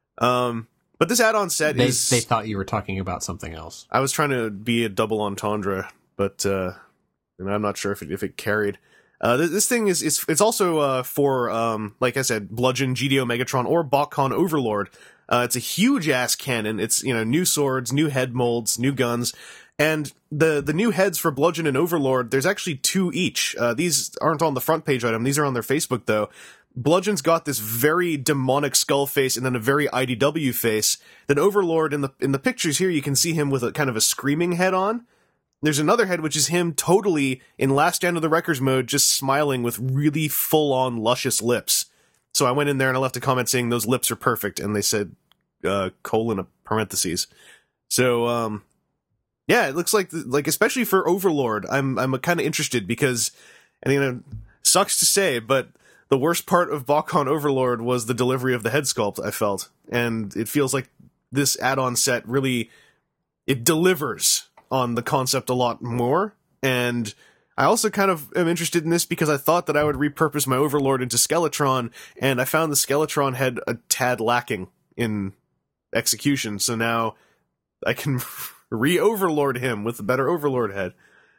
But this add-on set
They
is...
they thought you were talking about something else.
I was trying to be a double entendre, but and I'm not sure if it carried. This thing it's also for like I said, Bludgeon, GDO Megatron, or BotCon Overlord. It's a huge ass cannon. It's new swords, new head molds, new guns, and the new heads for Bludgeon and Overlord. There's actually 2 each. These aren't on the front page item. These are on their Facebook though. Bludgeon's got this very demonic skull face and then a very IDW face. Then Overlord in the pictures here, you can see him with a kind of a screaming head on. There's another head which is him totally in Last Stand of the Wreckers mode, just smiling with really full-on luscious lips. So I went in there and I left a comment saying those lips are perfect, and they said colon parentheses. So yeah, it looks like especially for Overlord, I'm kind of interested because, and sucks to say, but the worst part of BotCon Overlord was the delivery of the head sculpt, I felt. And it feels like this add-on set really, it delivers on the concept a lot more. And I also kind of am interested in this because I thought that I would repurpose my Overlord into Skeletron, and I found the Skeletron head a tad lacking in execution. So now I can re-Overlord him with a better Overlord head.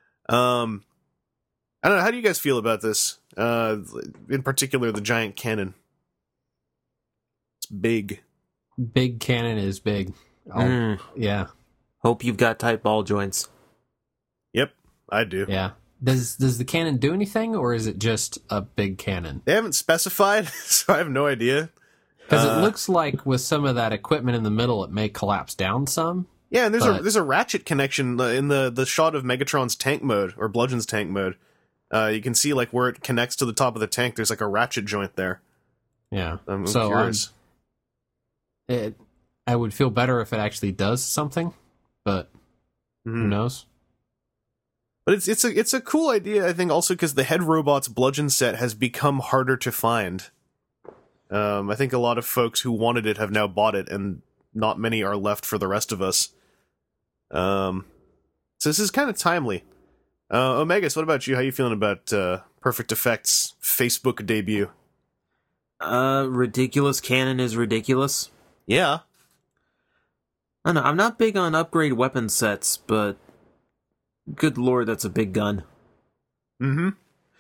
I don't know, how do you guys feel about this? In particular, the giant cannon. It's big.
Big cannon is big. Yeah.
Hope you've got tight ball joints.
Yep, I do.
Yeah. Does the cannon do anything, or is it just a big cannon?
They haven't specified, so I have no idea.
Because it looks like with some of that equipment in the middle, it may collapse down some.
Yeah, and there's a ratchet connection in the shot of Megatron's tank mode, or Bludgeon's tank mode. You can see like where it connects to the top of the tank. There's like a ratchet joint there.
Yeah.
I'm
so
curious.
I would feel better if it actually does something, but who knows?
But it's a cool idea, I think, also because the Head Robots Bludgeon set has become harder to find. I think a lot of folks who wanted it have now bought it, and not many are left for the rest of us. So this is kind of timely. Omegas, what about you? How you feeling about Perfect Effects' Facebook debut?
Ridiculous cannon is ridiculous.
Yeah.
I don't know, I'm not big on upgrade weapon sets, but good lord, that's a big gun.
Mm-hmm.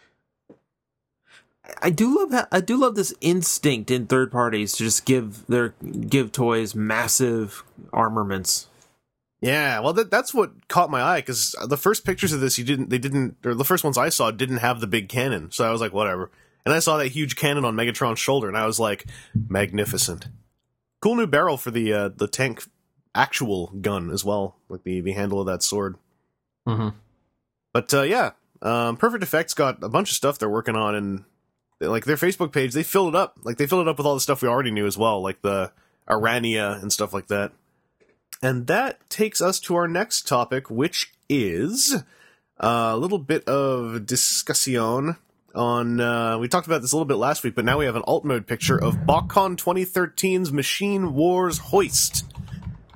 I do love this instinct in third parties to just give toys massive armaments.
Yeah, well, that's what caught my eye, because the first pictures of this, or the first ones I saw didn't have the big cannon, so I was like, whatever. And I saw that huge cannon on Megatron's shoulder, and I was like, magnificent. Cool new barrel for the tank actual gun as well, like the handle of that sword.
Mm-hmm.
But yeah, Perfect Effects got a bunch of stuff they're working on, and like their Facebook page, they filled it up. Like they filled it up with all the stuff we already knew as well, like the Arania and stuff like that. And that takes us to our next topic, which is a little bit of discussion on... we talked about this a little bit last week, but now we have an alt mode picture of BotCon 2013's Machine Wars Hoist.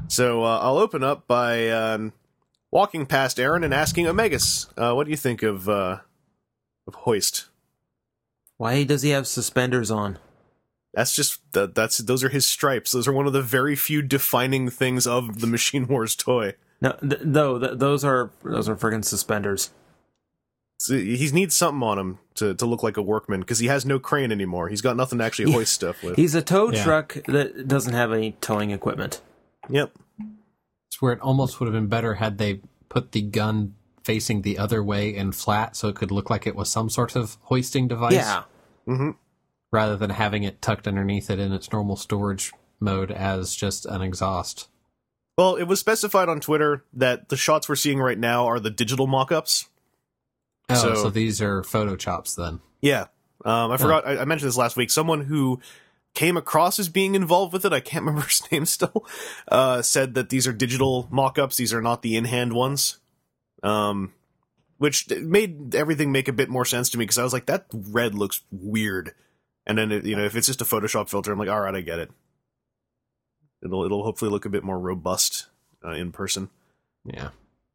So I'll open up by walking past Aaron and asking Omegas, what do you think of Hoist?
Why does he have suspenders on?
That's just those are his stripes. Those are one of the very few defining things of the Machine Wars toy.
No, those are friggin' suspenders.
So he needs something on him to look like a workman, because he has no crane anymore. He's got nothing to actually hoist stuff with.
He's a tow truck that doesn't have any towing equipment.
Yep.
It's where it almost would have been better had they put the gun facing the other way and flat, so it could look like it was some sort of hoisting device.
Yeah.
Mm-hmm.
Rather than having it tucked underneath it in its normal storage mode as just an exhaust.
Well, it was specified on Twitter that the shots we're seeing right now are the digital mock-ups.
Oh, so these are Photoshops then.
Yeah. I forgot, I mentioned this last week. Someone who came across as being involved with it, I can't remember his name still, said that these are digital mock-ups. These are not the in-hand ones. Which made everything make a bit more sense to me, because I was like, that red looks weird. And then, if it's just a Photoshop filter, I'm like, all right, I get it. It'll hopefully look a bit more robust in person.
Yeah.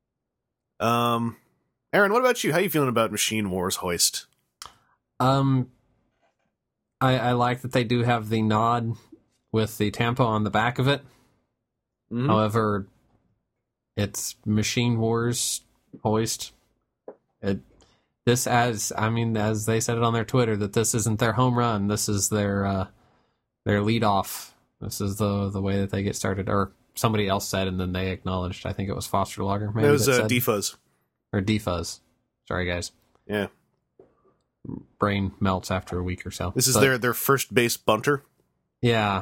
Aaron, what about you? How are you feeling about Machine Wars Hoist?
I like that they do have the nod with the Tampa on the back of it.
Mm-hmm.
However, it's Machine Wars Hoist. As they said it on their Twitter, that this isn't their home run. This is their lead off. This is the way that they get started. Or somebody else said, and then they acknowledged. I think it was Foster Lager. Maybe
it was Defuzz.
Or Defuzz. Sorry, guys.
Yeah.
Brain melts after a week or so.
This is their first base bunter.
Yeah.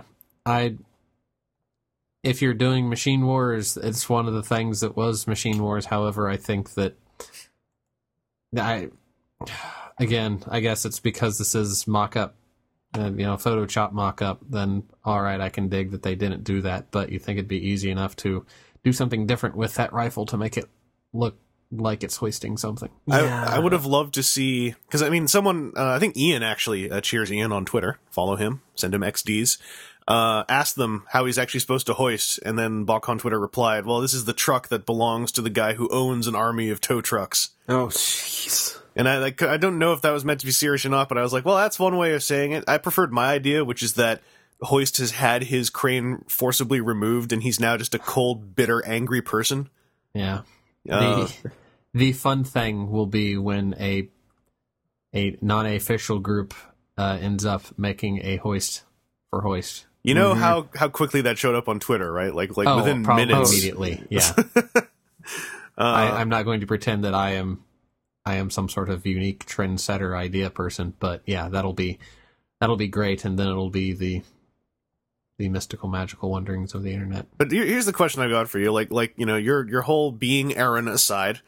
If you're doing Machine Wars, it's one of the things that was Machine Wars. However, I think that I guess it's because this is mock-up, Photoshop mock-up, then all right, I can dig that they didn't do that, but you think it'd be easy enough to do something different with that rifle to make it look like it's hoisting something.
Yeah.
I would have loved to see, because someone, I think Ian actually, Cheers Ian on Twitter, follow him, send him XDs, asked them how he's actually supposed to hoist, and then Bach on Twitter replied, well, this is the truck that belongs to the guy who owns an army of tow trucks.
Oh, jeez.
And I don't know if that was meant to be serious or not, but I was like, well, that's one way of saying it. I preferred my idea, which is that Hoist has had his crane forcibly removed, and he's now just a cold, bitter, angry person.
Yeah. The fun thing will be when a non-official group ends up making a hoist for Hoist.
You know how quickly that showed up on Twitter, right? Like within
probably
minutes.
Immediately, yeah. I'm not going to pretend that I am some sort of unique trendsetter idea person, but yeah, that'll be great, and then it'll be the mystical, magical wonderings of the internet.
But here's the question I got for you: your whole being Aaron aside,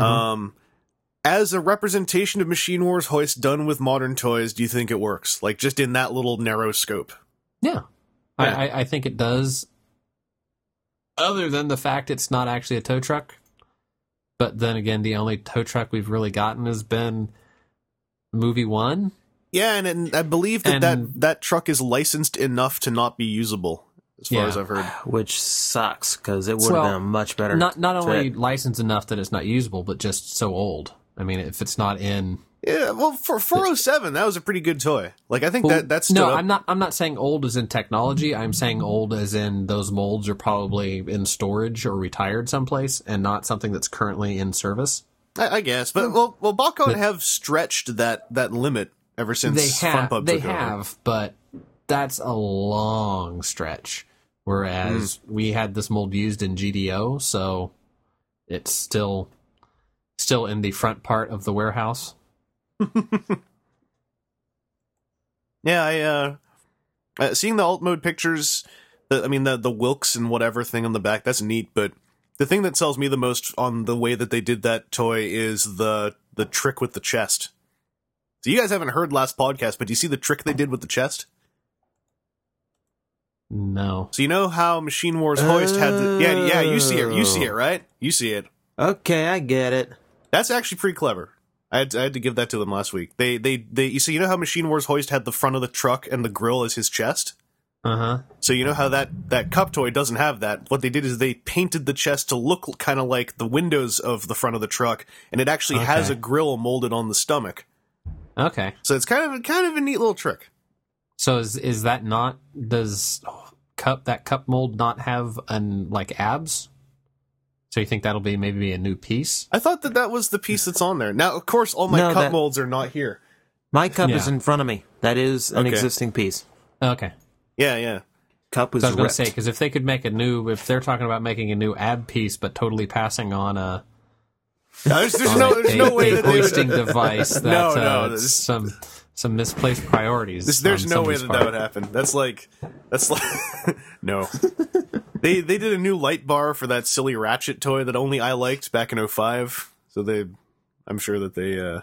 as a representation of Machine Wars Hoist done with modern toys, do you think it works? Like just in that little narrow scope?
Yeah. I think it does. Other than the fact it's not actually a tow truck. But then again, the only tow truck we've really gotten has been movie 1.
Yeah, and I believe that truck is licensed enough to not be usable, as far as I've heard.
Which sucks, because it would have been much better.
Not only licensed enough that it's not usable, but just so old. I mean, if it's not in...
Yeah, well, for 407, that was a pretty good toy. Like, I think that's
no. I'm not saying old as in technology. I'm saying old as in those molds are probably in storage or retired someplace, and not something that's currently in service.
I guess, but well, Bachon have stretched that limit ever since Fun Pub took over.
But that's a long stretch. Whereas we had this mold used in GDO, so it's still in the front part of the warehouse.
Yeah, seeing the alt mode pictures, the Wilkes and whatever thing on the back, that's neat, but the thing that sells me the most on the way that they did that toy is the trick with the chest. So you guys haven't heard last podcast, but do you see the trick they did with the chest?
No.
So you know how Machine Wars Hoist had the... Yeah, you see it, right? You see it.
Okay, I get it.
That's actually pretty clever. I had to give that to them last week. You know how Machine Wars Hoist had the front of the truck and the grill as his chest?
Uh-huh.
So you know how that cup toy doesn't have that? What they did is they painted the chest to look kind of like the windows of the front of the truck, and it actually has a grill molded on the stomach.
Okay.
So it's kind of a neat little trick.
So is that not, does that cup mold not have like abs? So you think that'll be maybe a new piece?
I thought that was the piece that's on there. Now, of course, all my cup molds are not here.
My cup is in front of me. That is an existing piece.
Okay.
Yeah.
Cup was
I was going to
ripped.
say, because if they could make if they're talking about making a new ab piece, but totally passing on
There's no way that they
hoisting
would.
device that
No,
some misplaced priorities.
There's
on
no way
somebody's
that would happen. That's like no. They did a new light bar for that silly Ratchet toy that only I liked back in 05. So I'm sure that they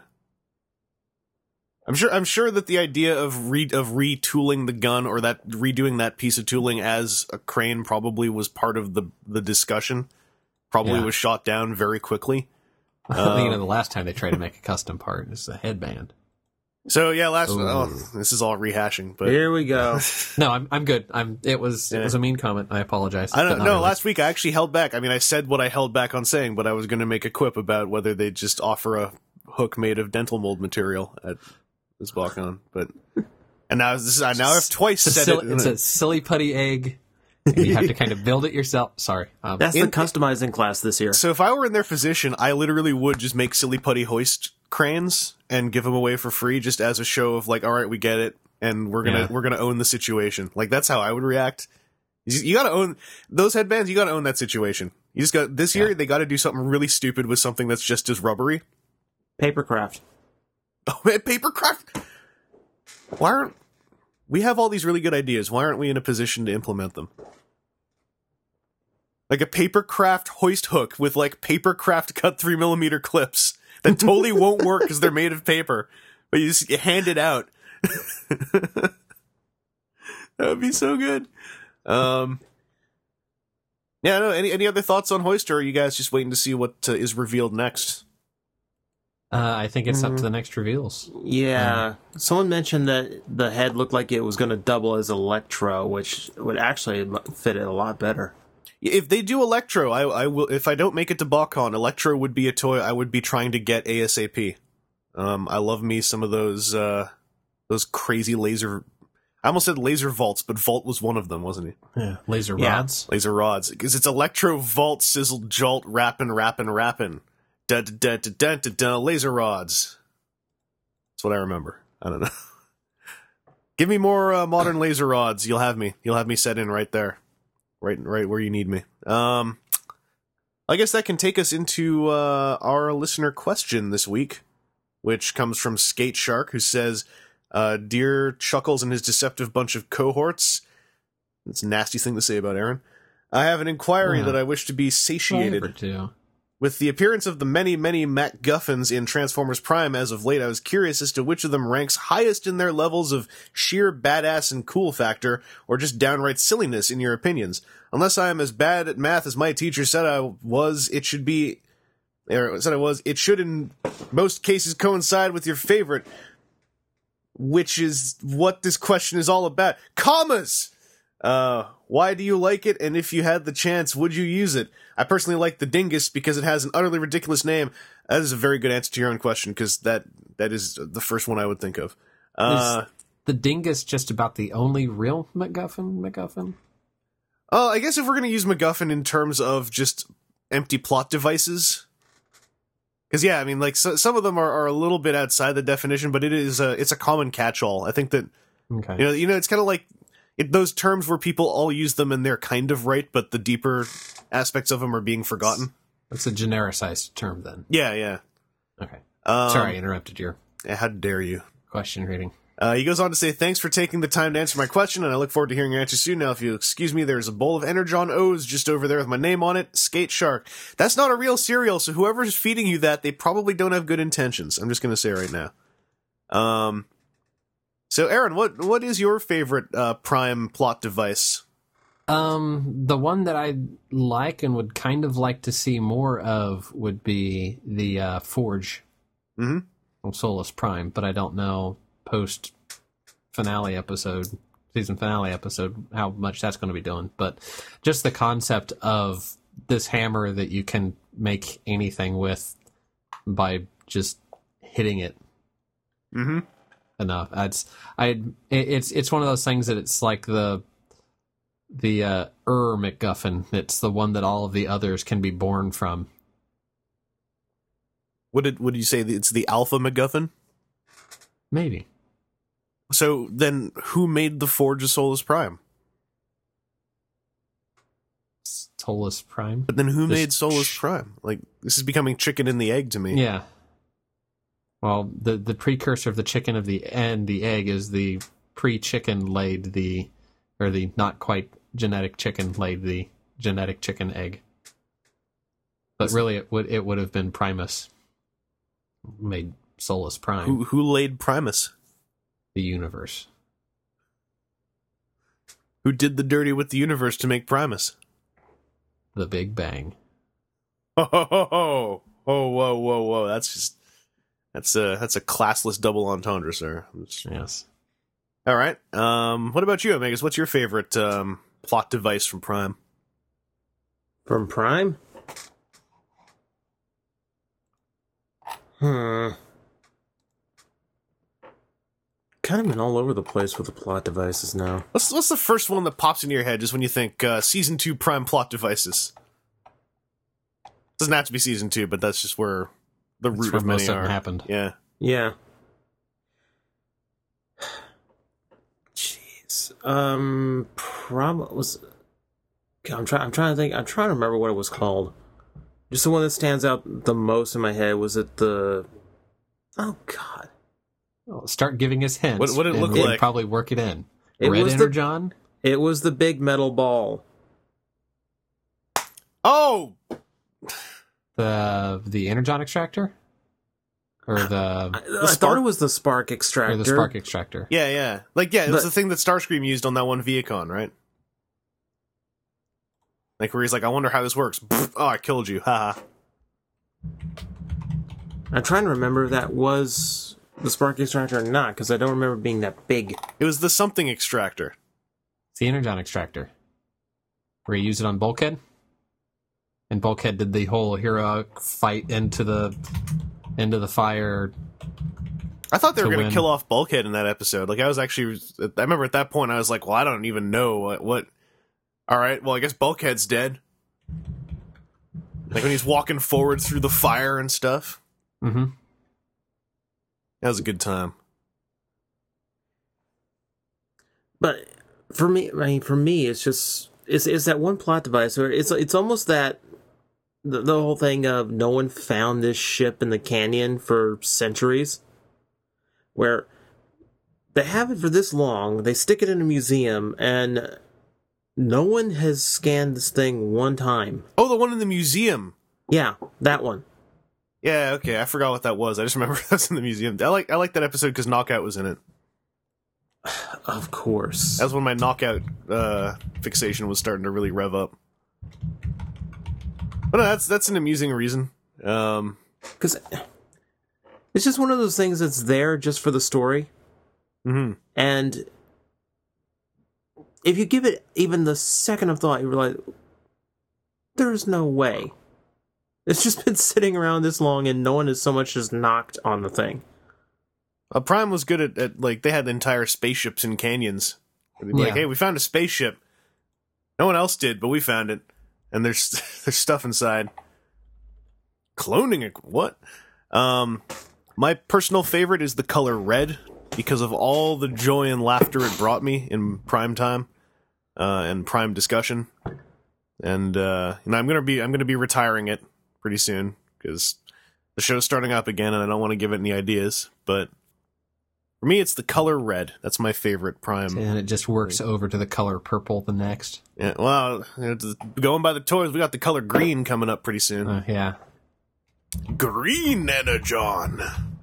I'm sure that the idea of retooling the gun or that redoing that piece of tooling as a crane probably was part of the discussion. Probably was shot down very quickly.
The last time they tried to make a custom part is a headband.
So yeah, this is all rehashing, but
Here we go.
No, I'm good. It was a mean comment. I apologize.
I don't know. Last week I actually held back. I mean, I said what I held back on saying, but I was going to make a quip about whether they'd just offer a hook made of dental mold material at this BotCon. But and now I've twice said it.
It's a silly putty egg. And you have to kind of build it yourself. Sorry.
That's the customizing class this year.
So if I were in their position, I literally would just make silly putty hoist cranes and give them away for free, just as a show of like, all right, we get it, and we're gonna own the situation. Like that's how I would react. You gotta own those headbands. You gotta own that situation. You just got this year. They got to do something really stupid with something that's just as rubbery.
Papercraft.
Oh man, papercraft. Why aren't we have all these really good ideas? Why aren't we in a position to implement them? Like a papercraft hoist hook with like papercraft cut 3mm clips that totally won't work because they're made of paper, but you just hand it out. That would be so good. Yeah, no. Any other thoughts on hoist, or are you guys just waiting to see what is revealed next?
I think it's up to the next reveals.
Yeah. Someone mentioned that the head looked like it was going to double as Electro, which would actually fit it a lot better.
If they do Electro, I will. If I don't make it to BotCon, Electro would be a toy I would be trying to get ASAP. I love me some of those crazy laser. I almost said laser vaults, but Vault was one of them, wasn't he?
Yeah, laser rods.
Laser rods, because it's Electro, Vault, Sizzle, Jolt, rappin'. Da da da da da da da. Laser rods. That's what I remember. I don't know. Give me more modern laser rods. You'll have me set in right there. Right where you need me. I guess that can take us into our listener question this week, which comes from Skate Shark, who says, "Dear Chuckles and his deceptive bunch of cohorts," that's a nasty thing to say about Aaron. "I have an inquiry that I wish to be satiated. With the appearance of the many, many MacGuffins in Transformers Prime as of late, I was curious as to which of them ranks highest in their levels of sheer badass and cool factor, or just downright silliness in your opinions. Unless I am as bad at math as my teacher said I was, it should in most cases coincide with your favorite, which is what this question is all about. Commas! Why do you like it, and if you had the chance, would you use it? I personally like the Dingus because it has an utterly ridiculous name." That is a very good answer to your own question, because that is the first one I would think of.
Is the Dingus just about the only real MacGuffin?
Oh, I guess if we're going to use MacGuffin in terms of just empty plot devices, because yeah, I mean, like some of them are a little bit outside the definition, but it's a common catch-all. I think that you know, it's kind of like those terms where people all use them and they're kind of right, but the deeper aspects of them are being forgotten.
That's a genericized term, then.
Yeah.
Okay. Sorry, I interrupted your.
How dare you?
Question reading.
He goes on to say, "Thanks for taking the time to answer my question, and I look forward to hearing your answer soon. Now, if you'll excuse me, there's a bowl of Energon O's just over there with my name on it. Skate Shark. That's not a real cereal, so whoever's feeding you that, they probably don't have good intentions. I'm just going to say right now. So, Aaron, what is your favorite Prime plot device?
The one that I like and would kind of like to see more of would be the Forge of Solus Prime, but I don't know post-finale episode season finale episode how much that's going to be doing. But just the concept of this hammer that you can make anything with by just hitting it enough. It's one of those things that it's like the MacGuffin. It's the one that all of the others can be born from.
Would you say it's the Alpha MacGuffin?
Maybe.
So then, who made the Forge of Solus Prime?
Solus Prime.
But then, who made Solus Prime? Like, this is becoming chicken and the egg to me.
Yeah. Well, the precursor of the chicken and the egg is the pre-chicken laid the not quite genetic chicken laid the genetic chicken egg. But really, it would have been Primus made Solus Prime.
Who laid Primus?
The universe.
Who did the dirty with the universe to make Primus?
The Big Bang.
Oh, whoa! That's a classless double entendre, sir.
Yes.
All right. What about you, Omegas? What's your favorite plot device from Prime?
From Prime? Kind of been all over the place with the plot devices now.
What's the first one that pops into your head just when you think season 2 Prime plot devices? Doesn't have to be season 2, but that's just where the root of many
most of
are.
them happened.
Yeah.
Yeah. Jeez. I'm trying to think. I'm trying to remember what it was called. Just the one that stands out the most in my head. Was it the? Oh God.
Well, start giving us hints.
What did it look
we'll
like?
Probably work it in.
It
Red
was
Energon?
It was the big metal ball.
Oh!
The Energon extractor? Or
I thought it was the spark extractor.
Or the spark extractor.
Yeah. It was the thing that Starscream used on that one Viacon, right? Like, where he's like, I wonder how this works. Oh, I killed you. Haha.
I'm trying to remember if that was the spark extractor or not, because I don't remember it being that big.
It was the something extractor.
It's the Energon extractor. Where you use it on Bulkhead. And Bulkhead did the whole heroic fight into the fire.
I thought they were going to
win.
kill off Bulkhead in that episode. Like, I remember at that point, I was like, well, I don't even know what. All right, well, I guess Bulkhead's dead. Like, when he's walking forward through the fire and stuff.
Mm-hmm.
That was a good time.
But for me, it's just it's that one plot device where it's almost that the whole thing of no one found this ship in the canyon for centuries, where they have it for this long, they stick it in a museum, and no one has scanned this thing one time.
Oh, the one in the museum.
Yeah, that one.
Yeah, okay, I forgot what that was. I just remember that's in the museum. I like that episode because Knockout was in it.
Of course.
That was when my Knockout fixation was starting to really rev up. But no, that's an amusing reason.
Because it's just one of those things that's there just for the story.
Mm-hmm.
And if you give it even the second of thought, you realize there's no way. It's just been sitting around this long and no one has so much as knocked on the thing.
Prime was good at like, they had entire spaceships in canyons. They'd be like, hey, we found a spaceship. No one else did, but we found it. And there's stuff inside. Cloning it? What? My personal favorite is the color red, because of all the joy and laughter it brought me in Prime time, and Prime discussion. And I'm gonna be retiring it pretty soon, because the show's starting up again and I don't want to give it any ideas, but for me, it's the color red. That's my favorite Prime.
And it just works over to the color purple the next.
Yeah, well, going by the toys, we got the color green coming up pretty soon.
Yeah.
Green Energon.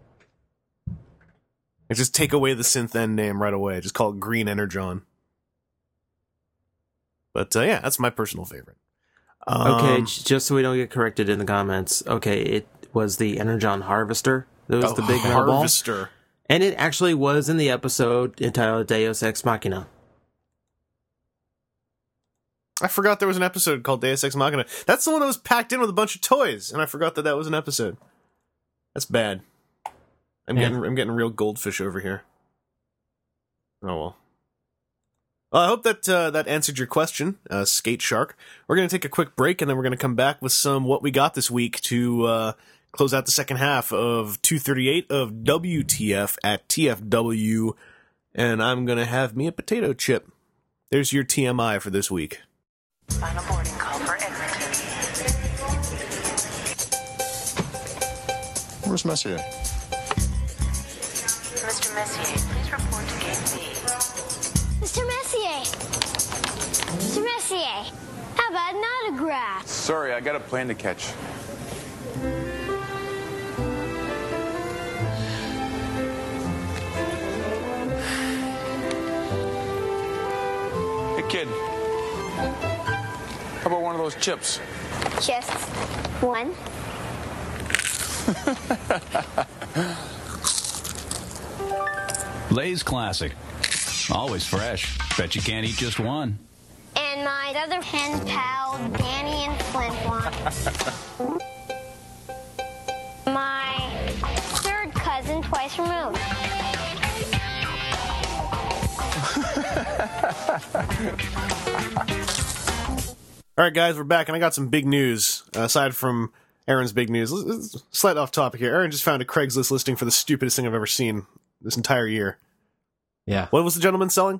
I just take away the synth end name right away. Just call it Green Energon. But yeah, that's my personal favorite.
Okay, just so we don't get corrected in the comments. Okay, it was the Energon Harvester. That was the big metal ball.
Harvester.
And it actually was in the episode entitled Deus Ex Machina.
I forgot there was an episode called Deus Ex Machina. That's the one that was packed in with a bunch of toys, and I forgot that was an episode. That's bad. I'm getting real goldfish over here. Oh well. Well, I hope that that answered your question, Skate Shark. We're going to take a quick break, and then we're going to come back with some What We Got This Week to close out the second half of 238 of WTF at TFW, and I'm going to have me a potato chip. There's your TMI for this week.
Final boarding call for Edmonton.
Where's Messier?
Mr. Messier, please report to Gate B.
Mr. Messier! Mr. Messier! How about an autograph?
Sorry, I got a plane to catch. Hey, kid. How about one of those chips?
Just one.
Lay's Classic. Always fresh. Bet you can't eat just one.
And my other pen pal, Danny and Flint one. My third cousin, twice removed.
All right, guys, we're back, and I got some big news. Aside from Aaron's big news, slight off topic here. Aaron just found a Craigslist listing for the stupidest thing I've ever seen this entire year.
Yeah.
What was the gentleman selling?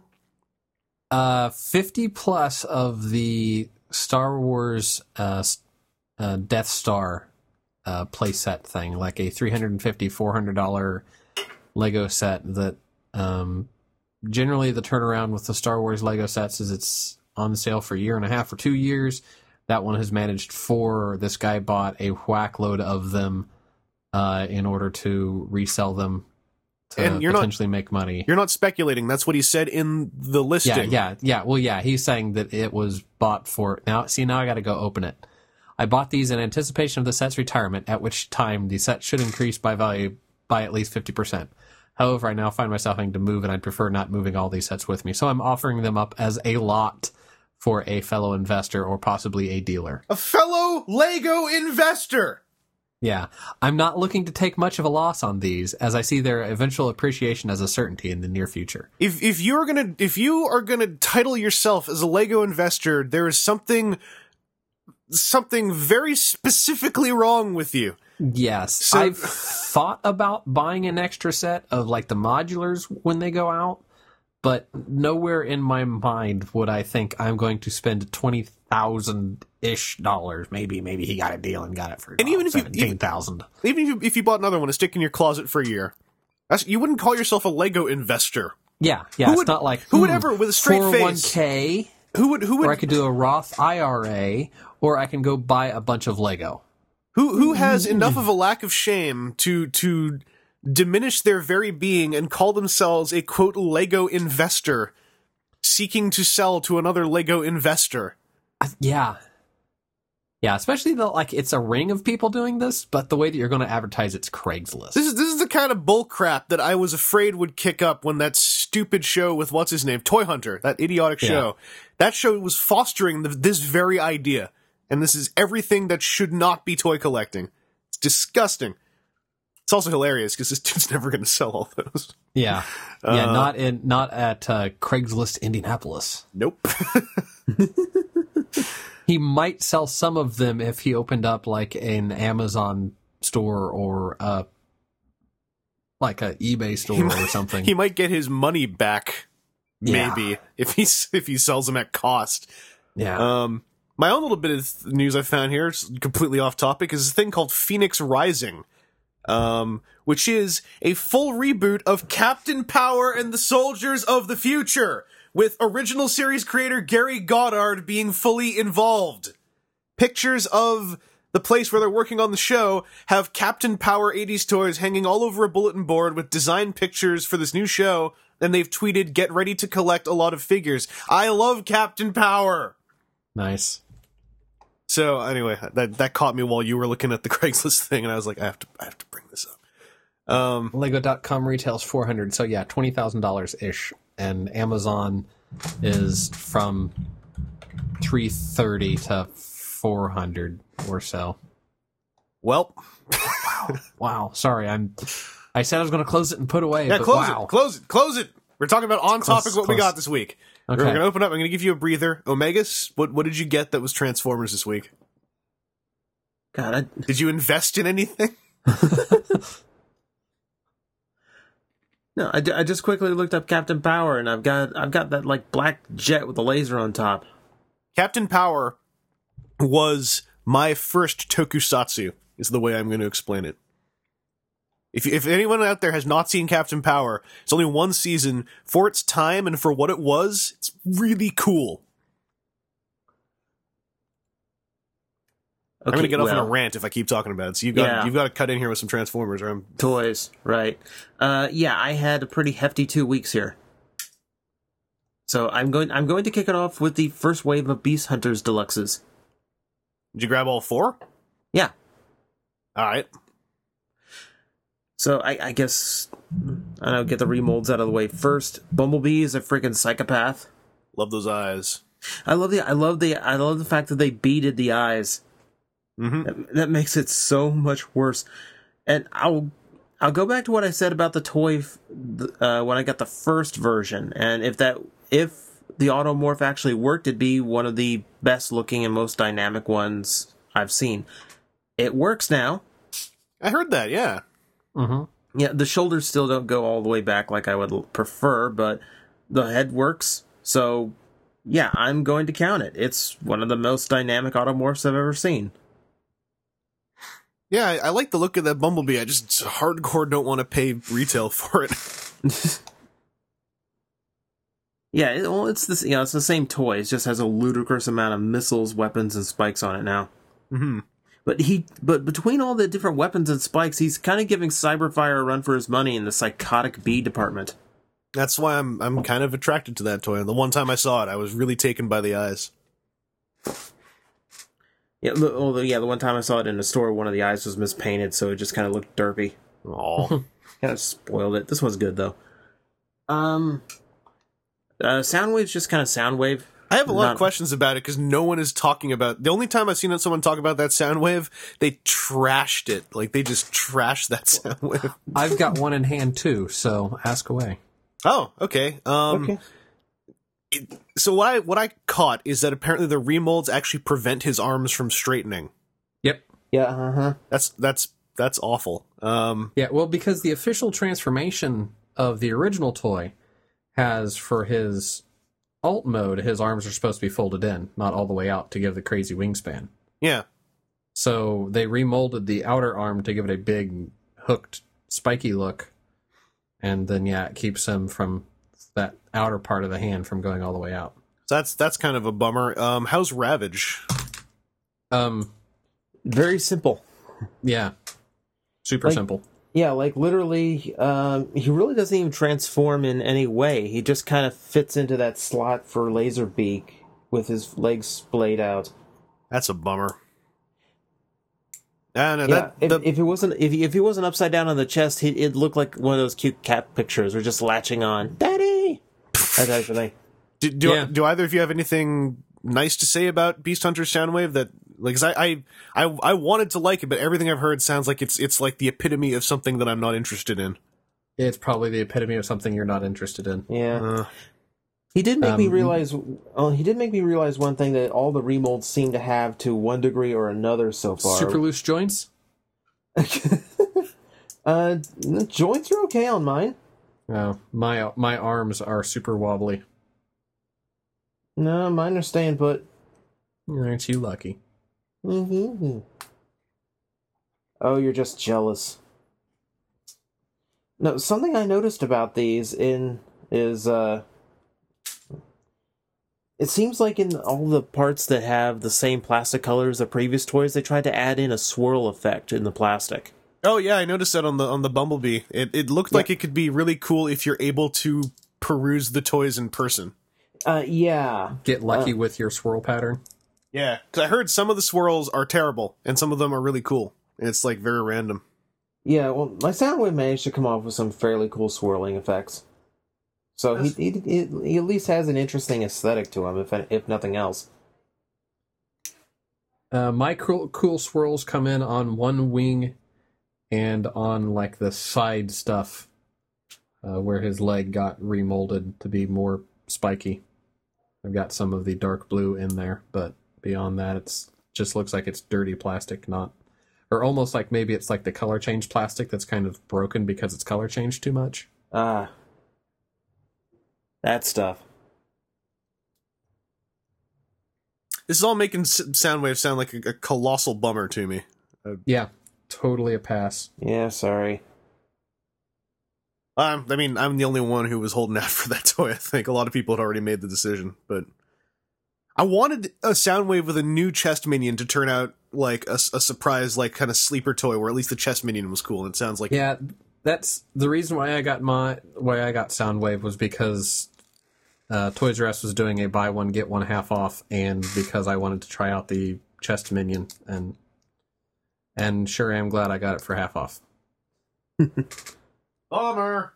50 plus of the Star Wars Death Star playset thing, like a $350, $400 Lego set that generally the turnaround with the Star Wars Lego sets is it's on sale for a year and a half or 2 years. That one has managed 4. This guy bought a whack load of them in order to resell them to
And you're
potentially make money.
You're not speculating. That's what he said in the listing.
Yeah. Well, yeah, he's saying that it was bought for... Now I got to go open it. I bought these in anticipation of the set's retirement, at which time the set should increase by value by at least 50%. However, I now find myself having to move, and I'd prefer not moving all these sets with me. So I'm offering them up as a lot for a fellow investor or possibly a dealer.
A fellow Lego investor!
Yeah, I'm not looking to take much of a loss on these, as I see their eventual appreciation as a certainty in the near future.
If you are gonna title yourself as a Lego investor, there is something very specifically wrong with you.
Yes,
So-
I've thought about buying an extra set of like the modulars when they go out, but nowhere in my mind would I think I'm going to spend $20,000-ish. Maybe he got a deal and got it for
And even if you-
$17,000.
Even if you bought another one to stick in your closet for a year, you wouldn't call yourself a Lego investor.
Yeah,
Who
it's
would-
not like
who would ever, with a straight face-
401k,
Who would
or I could do a Roth IRA, or I can go buy a bunch of Lego.
who has enough of a lack of shame to diminish their very being and call themselves a quote Lego investor seeking to sell to another Lego investor?
Yeah, especially though, like, it's a ring of people doing this, but the way that you're going to advertise it's Craigslist.
This is the kind of bull crap that I was afraid would kick up when that stupid show with what's his name, Toy Hunter, that idiotic show. That show was fostering this very idea, and this is everything that should not be toy collecting. It's disgusting. It's also hilarious because this dude's never going to sell all those.
Yeah, not at Craigslist Indianapolis.
Nope.
He might sell some of them if he opened up like an Amazon store or like a eBay store or something.
He might get his money back, maybe, if he sells them at cost.
Yeah.
My own little bit of news I found here, it's completely off topic, is a thing called Phoenix Rising, which is a full reboot of Captain Power and the Soldiers of the Future, with original series creator Gary Goddard being fully involved. Pictures of the place where they're working on the show have Captain Power 80s toys hanging all over a bulletin board with design pictures for this new show, and they've tweeted, "Get ready to collect a lot of figures. I love Captain Power!"
Nice.
So anyway, that caught me while you were looking at the Craigslist thing, and I was like, I have to bring this up.
Lego.com retails $400, so yeah, $20,000 ish, and Amazon is from 330 to 400 or so.
Well,
Wow. Sorry, I said I was going to close it and put away.
yeah,
but
close
wow.
it, close it. We're talking about on topic what we
close.
got this week.
Okay.
We're going to open up. I'm going to give you a breather. Omegas, what did you get that was Transformers this week?
God,
Did you invest in anything?
I just quickly looked up Captain Power, and I've got that like black jet with a laser on top.
Captain Power was my first tokusatsu, is the way I'm going to explain it. If anyone out there has not seen Captain Power, it's only one season. For its time and for what it was, it's really cool.
Okay,
I'm going to get off on a rant if I keep talking about it. So you've got to cut in here with some Transformers, or I'm...
Toys, right? Yeah, I had a pretty hefty 2 weeks here. So I'm going to kick it off with the first wave of Beast Hunters Deluxes.
Did you grab all 4?
Yeah.
All right.
So I guess I'll get the remolds out of the way first. Bumblebee is a freaking psychopath.
Love those eyes.
I love the fact that they beaded the eyes.
Mm-hmm.
That makes it so much worse. And I'll go back to what I said about the toy when I got the first version. And if the Automorph actually worked, it'd be one of the best looking and most dynamic ones I've seen. It works now.
I heard that, yeah.
Mm-hmm.
Yeah, the shoulders still don't go all the way back like I would prefer, but the head works. So, yeah, I'm going to count it. It's one of the most dynamic Automorphs I've ever seen.
Yeah, I like the look of that Bumblebee. I just hardcore don't want to pay retail for it.
Yeah, it's the same toy. It just has a ludicrous amount of missiles, weapons, and spikes on it now.
Mm-hmm.
But between all the different weapons and spikes, he's kind of giving Cyberfire a run for his money in the psychotic B department.
That's why I'm kind of attracted to that toy. And the one time I saw it, I was really taken by the eyes.
Yeah, the one time I saw it in a store, one of the eyes was mispainted, so it just kind of looked derpy.
Oh,
Kind of spoiled it. This one's good though. Soundwave's just kind of Soundwave.
I have a lot of questions about it because no one is talking about. The only time I've seen someone talk about that Soundwave, they trashed it. Like they just trashed that Soundwave.
I've got one in hand too, so ask away.
Oh, okay.
Okay.
So what I caught is that apparently the remolds actually prevent his arms from straightening.
Yep.
Yeah.
That's awful.
Yeah, well, because the official transformation of the original toy has, for his alt mode, his arms are supposed to be folded in, not all the way out, to give the crazy wingspan.
Yeah.
So they remolded the outer arm to give it a big, hooked, spiky look, and then, yeah, it keeps him from that outer part of the hand from going all the way out.
So that's kind of a bummer. How's Ravage?
Very simple.
Yeah. Super simple.
Yeah, like literally, he really doesn't even transform in any way. He just kind of fits into that slot for Laserbeak with his legs splayed out.
That's a bummer. No,
Yeah, if he wasn't upside down on the chest, it'd look like one of those cute cat pictures. We're just latching on, Daddy. That type of thing.
Do either of you have anything nice to say about Beast Hunter Soundwave? That like, 'cause I wanted to like it, but everything I've heard sounds like it's like the epitome of something that I'm not interested in.
It's probably the epitome of something you're not interested in.
Yeah. He did make me realize. He did make me realize one thing that all the remolds seem to have, to one degree or another, so far.
Super loose joints?
The joints are okay on mine.
Oh, my arms are super wobbly.
No, mine are staying put.
Aren't you lucky?
Mm-hmm. Oh, you're just jealous. No, something I noticed about these is it seems like in all the parts that have the same plastic color as the previous toys, they tried to add in a swirl effect in the plastic.
Oh yeah, I noticed that on the Bumblebee. It looked like it could be really cool if you're able to peruse the toys in person.
Yeah.
Get lucky with your swirl pattern.
Yeah, because I heard some of the swirls are terrible, and some of them are really cool. And it's like very random.
Yeah, well, my Soundwave managed to come off with some fairly cool swirling effects. So he at least has an interesting aesthetic to him, if nothing else.
My cool swirls come in on one wing and on like the side stuff where his leg got remolded to be more spiky. I've got some of the dark blue in there, but beyond that, it's just looks like it's dirty plastic, or almost like maybe it's like the color change plastic that's kind of broken because it's color changed too much.
That stuff.
This is all making Soundwave sound like a colossal bummer to me.
Yeah, totally a pass.
Yeah, sorry.
I mean, I'm the only one who was holding out for that toy. I think a lot of people had already made the decision, but I wanted a Soundwave with a new chest minion to turn out like a surprise, like kind of sleeper toy, where at least the chest minion was cool. And it sounds like
that's the reason why I got Soundwave was because Toys R Us was doing a buy one get one half off, and because I wanted to try out the chest minion, and sure am glad I got it for half off.
Bummer.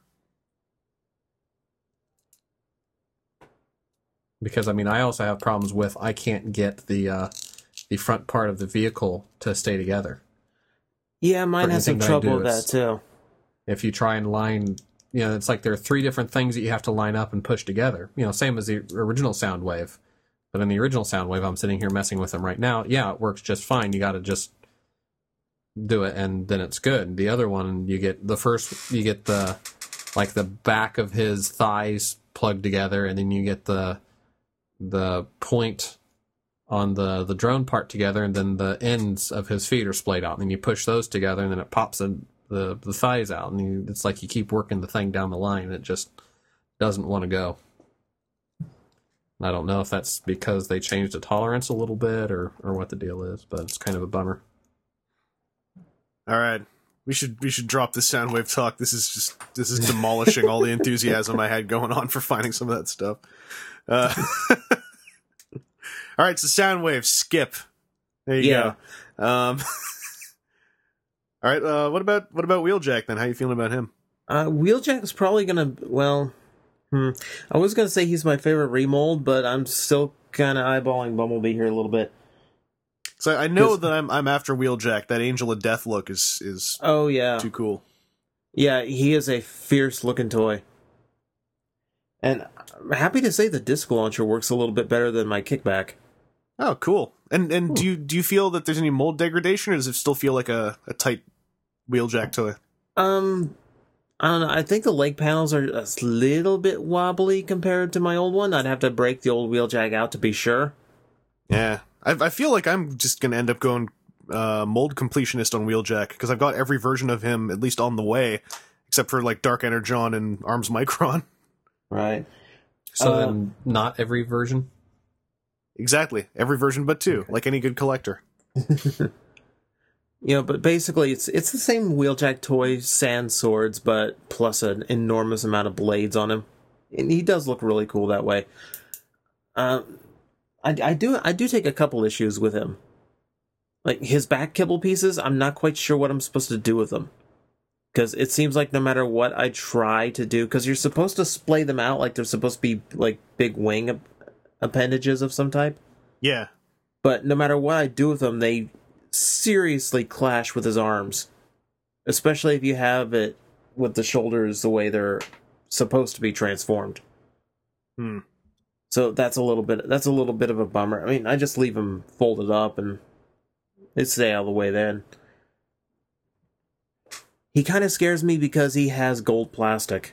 Because I mean, I also have problems with I can't get the front part of the vehicle to stay together.
Yeah, mine has some trouble with that too.
If you try and line, it's like there are 3 different things that you have to line up and push together. Same as the original Soundwave. But in the original Soundwave, I'm sitting here messing with them right now. Yeah, it works just fine. You got to just do it, and then it's good. The other one, you get the back of his thighs plugged together, and then you get the point on the drone part together, and then the ends of his feet are splayed out, and then you push those together, and then it pops the thighs out, and it's like you keep working the thing down the line, and it just doesn't want to go. I don't know if that's because they changed the tolerance a little bit or what the deal is, but it's kind of a bummer.
All right, we should drop this Soundwave talk. This is demolishing all the enthusiasm I had going on for finding some of that stuff. All right, so Soundwave, skip. There you go. All right, what about Wheeljack then? How you feeling about him?
Wheeljack is probably gonna. I was gonna say he's my favorite remold, but I'm still kind of eyeballing Bumblebee here a little bit.
So I know that I'm after Wheeljack. That Angel of Death look is
oh yeah,
too cool. Yeah,
he is a fierce looking toy. And I'm happy to say the disc launcher works a little bit better than my kickback.
Oh, cool. And do you feel that there's any mold degradation, or does it still feel like a tight Wheeljack toy?
I don't know. I think the leg panels are a little bit wobbly compared to my old one. I'd have to break the old Wheeljack out to be sure.
Yeah. I feel like I'm just going to end up going mold completionist on Wheeljack, because I've got every version of him at least on the way, except for like Dark Energon and Arms Micron.
Right.
So then not every version?
Exactly. Every version but 2, okay. Like any good collector.
But basically it's the same Wheeljack toy, sand swords, but plus an enormous amount of blades on him. And he does look really cool that way. I do take a couple issues with him. Like his back kibble pieces, I'm not quite sure what I'm supposed to do with them. Because it seems like no matter what I try to do, because you're supposed to splay them out like they're supposed to be like big wing appendages of some type.
Yeah.
But no matter what I do with them, they seriously clash with his arms. Especially if you have it with the shoulders the way they're supposed to be transformed. So that's a little bit of a bummer. I mean, I just leave them folded up and they stay out of the way then. He kind of scares me because he has gold plastic.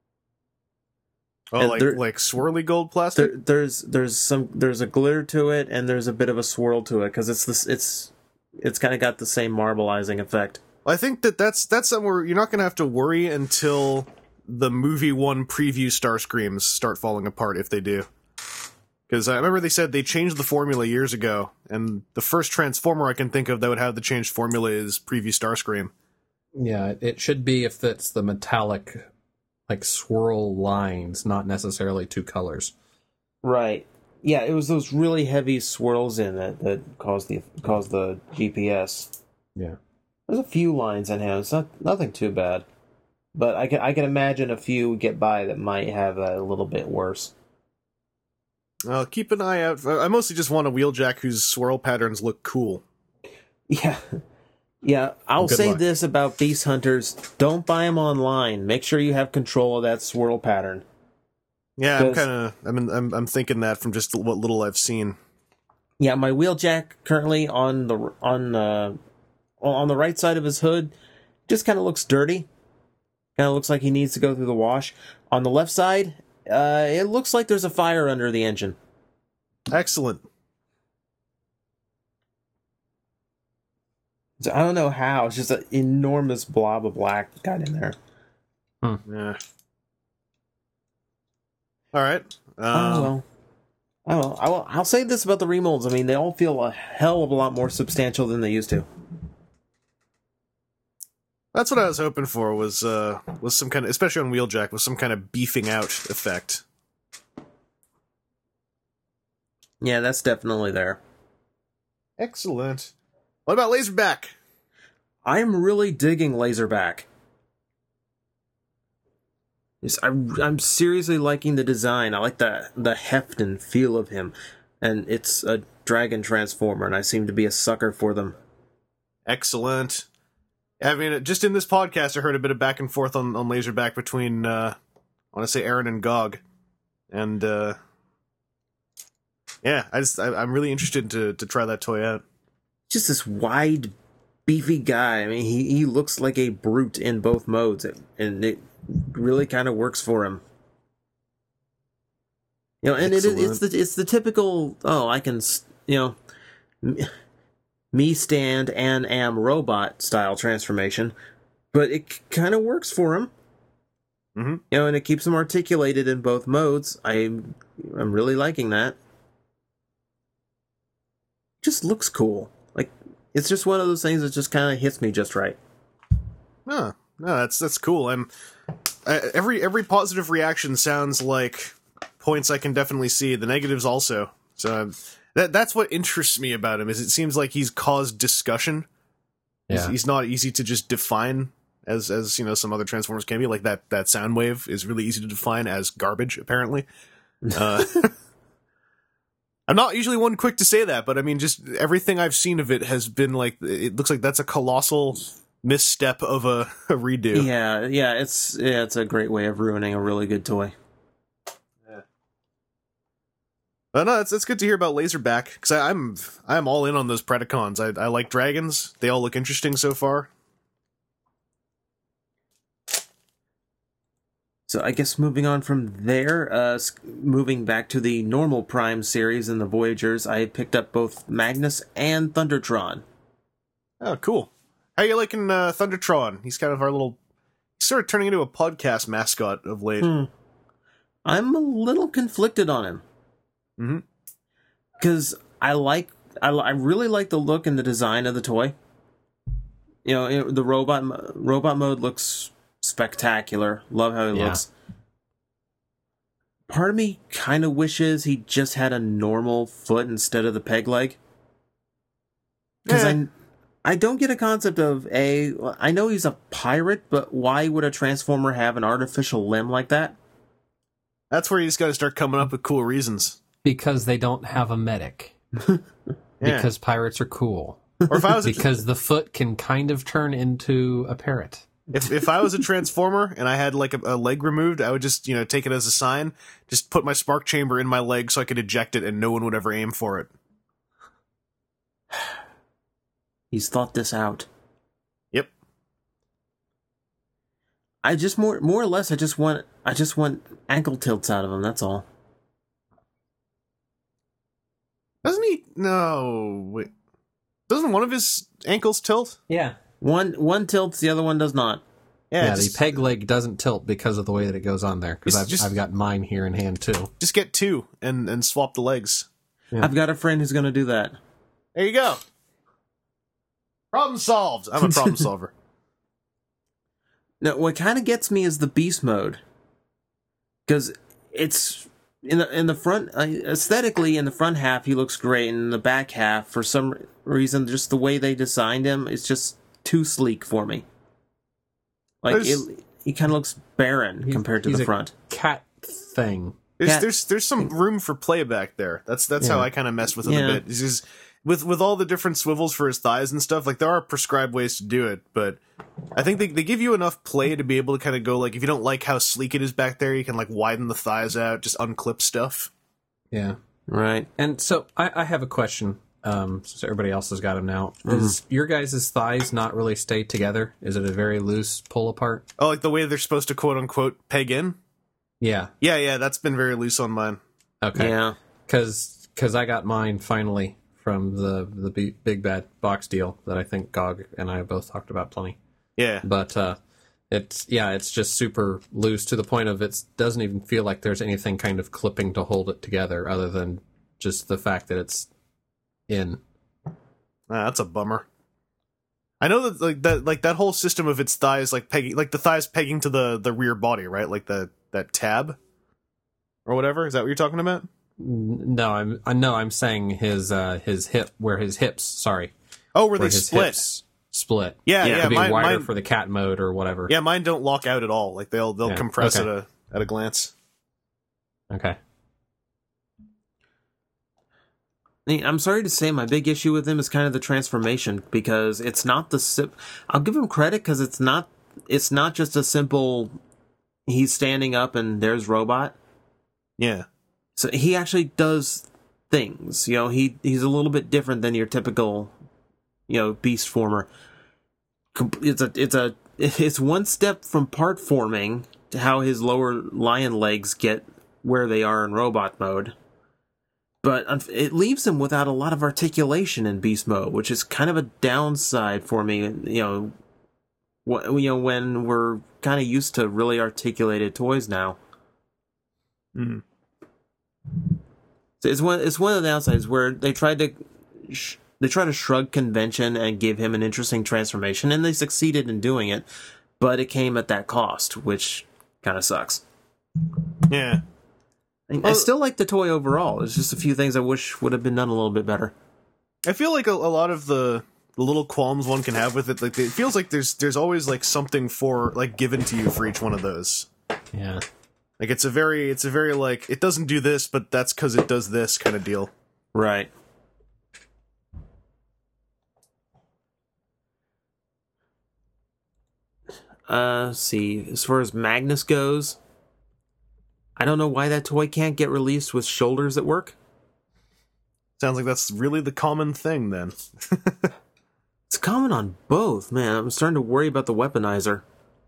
Oh, like swirly gold plastic?
There's a glitter to it and there's a bit of a swirl to it because it's kind of got the same marbleizing effect.
I think that's something where you're not going to have to worry until the movie 1 preview Starscreams start falling apart, if they do. Because I remember they said they changed the formula years ago, and the first Transformer I can think of that would have the changed formula is preview Starscream.
Yeah, it should be if it's the metallic, like swirl lines, not necessarily 2 colors.
Right. Yeah, it was those really heavy swirls in it that caused the GPS.
Yeah.
There's a few lines in him. It's nothing too bad. But I can imagine a few get by that might have that a little bit worse.
Keep an eye out. I mostly just want a Wheeljack whose swirl patterns look cool.
Yeah. Yeah, I'll
Good
say
luck.
this about Beast Hunters. Don't buy them online. Make sure you have control of that swirl pattern.
Yeah, I'm thinking that from just what little I've seen.
Yeah, my Wheeljack currently on the right side of his hood just kind of looks dirty. Kind of looks like he needs to go through the wash. On the left side, it looks like there's a fire under the engine.
Excellent.
So I don't know how. It's just an enormous blob of black got in there.
Yeah. All right.
I'll say this about the remolds. I mean, they all feel a hell of a lot more substantial than they used to.
That's what I was hoping for. Was some kind of, especially on Wheeljack, was some kind of beefing out effect.
Yeah, that's definitely there.
Excellent. What about Laserback?
I'm really digging Laserback. Yes, I'm seriously liking the design. I like the heft and feel of him. And it's a dragon transformer, and I seem to be a sucker for them.
Excellent. I mean, just in this podcast, I heard a bit of back and forth on Laserback between, I want to say Aaron and Gog. And, yeah, I'm really interested to try that toy out.
Just this wide, beefy guy. I mean, he looks like a brute in both modes, and it really kind of works for him. You know, and it's the typical, I can, me stand and am robot style transformation, but it kind of works for him.
Mm-hmm.
You know, and it keeps him articulated in both modes. I'm really liking that. Just looks cool. Like, it's just one of those things that just kind of hits me just right.
No, that's cool. Every positive reaction sounds like points I can definitely see. The negatives also. So that's what interests me about him. Is it seems like he's caused discussion.
Yeah.
He's not easy to just define as some other Transformers can be. Like that Soundwave is really easy to define as garbage. Apparently. I'm not usually one quick to say that, but I mean, just everything I've seen of it has been like, it looks like that's a colossal misstep of a redo.
Yeah, it's a great way of ruining a really good toy.
Yeah. But no, it's good to hear about Laserback, because I'm all in on those Predacons. I like dragons. They all look interesting so far.
So I guess moving on from there, moving back to the normal Prime series and the Voyagers, I picked up both Magnus and Thundertron.
Oh, cool. How you liking Thundertron? He's kind of he's sort of turning into a podcast mascot of late.
I'm a little conflicted on him.
Mm-hmm.
Because I really like the look and the design of the toy. You know, the robot mode looks spectacular. Love how he looks. Part of me kind of wishes he just had a normal foot instead of the peg leg. Because I don't get a concept of I know he's a pirate, but why would a Transformer have an artificial limb like that?
That's where you just got to start coming up with cool reasons.
Because they don't have a medic. Because pirates are cool.
Or if I was
because the foot can kind of turn into a parrot.
If I was a Transformer and I had like a leg removed, I would just, take it as a sign, just put my spark chamber in my leg so I could eject it and no one would ever aim for it.
He's thought this out.
Yep.
I just more or less I just want ankle tilts out of him, that's all.
Doesn't he? No, wait. Doesn't one of his ankles tilt?
Yeah.
One tilts, the other one does not.
Yeah, the peg leg doesn't tilt because of the way that it goes on there. Because I've got mine here in hand too.
Just get two and swap the legs.
Yeah. I've got a friend who's going to do that.
There you go. Problem solved. I'm a problem solver.
Now, what kind of gets me is the beast mode, because it's in the front aesthetically in the front half he looks great, and in the back half for some reason just the way they designed him is just too sleek for me. Like he kind of looks barren compared to the front.
Cat thing.
There's some room for playback there. That's how I kind of messed with it a bit. It's just, with all the different swivels for his thighs and stuff, like there are prescribed ways to do it, but I think they give you enough play to be able to kind of go, like, if you don't like how sleek it is back there, you can like widen the thighs out, just unclip stuff.
Yeah.
Right.
And so I have a question, since everybody else has got them now. Is your guys' thighs not really stay together? Is it a very loose pull apart?
Oh, like the way they're supposed to quote unquote peg in?
Yeah.
Yeah, that's been very loose on mine.
Okay.
Yeah.
Because I got mine finally from the big bad box deal that I think Gog and I both talked about plenty.
Yeah.
But it's just super loose to the point of it doesn't even feel like there's anything kind of clipping to hold it together other than just the fact that it's in.
That's a bummer. I know that that whole system of its thighs like pegging, like the thighs pegging to the rear body, right? Like that tab or whatever. Is that what you're talking about?
No, I'm saying his hip, where his hips. Sorry.
Oh, where they split.
Hips split.
Yeah.
To be wider
mine,
for the cat mode or whatever.
Yeah, mine don't lock out at all. Like they'll compress at a glance.
Okay.
I'm sorry to say my big issue with him is kind of the transformation, because it's not I'll give him credit because it's not just a simple he's standing up and there's robot.
Yeah.
So he actually does things. He's a little bit different than your typical, beast former. It's one step from part forming to how his lower lion legs get where they are in robot mode. But it leaves him without a lot of articulation in beast mode, which is kind of a downside for me. When we're kind of used to really articulated toys now.
Mm-hmm.
So it's one of the downsides where they try to shrug convention and give him an interesting transformation, and they succeeded in doing it, but it came at that cost, which kind of sucks.
Yeah.
I still like the toy overall. There's just a few things I wish would have been done a little bit better.
I feel like a lot of the little qualms one can have with it, like it feels like there's always like something for like given to you for each one of those.
Yeah.
Like it's a very like, it doesn't do this, but that's because it does this kind of deal.
Right. See, as far as Magnus goes, I don't know why that toy can't get released with shoulders that work.
Sounds like that's really the common thing then.
It's common on both, man. I'm starting to worry about the weaponizer.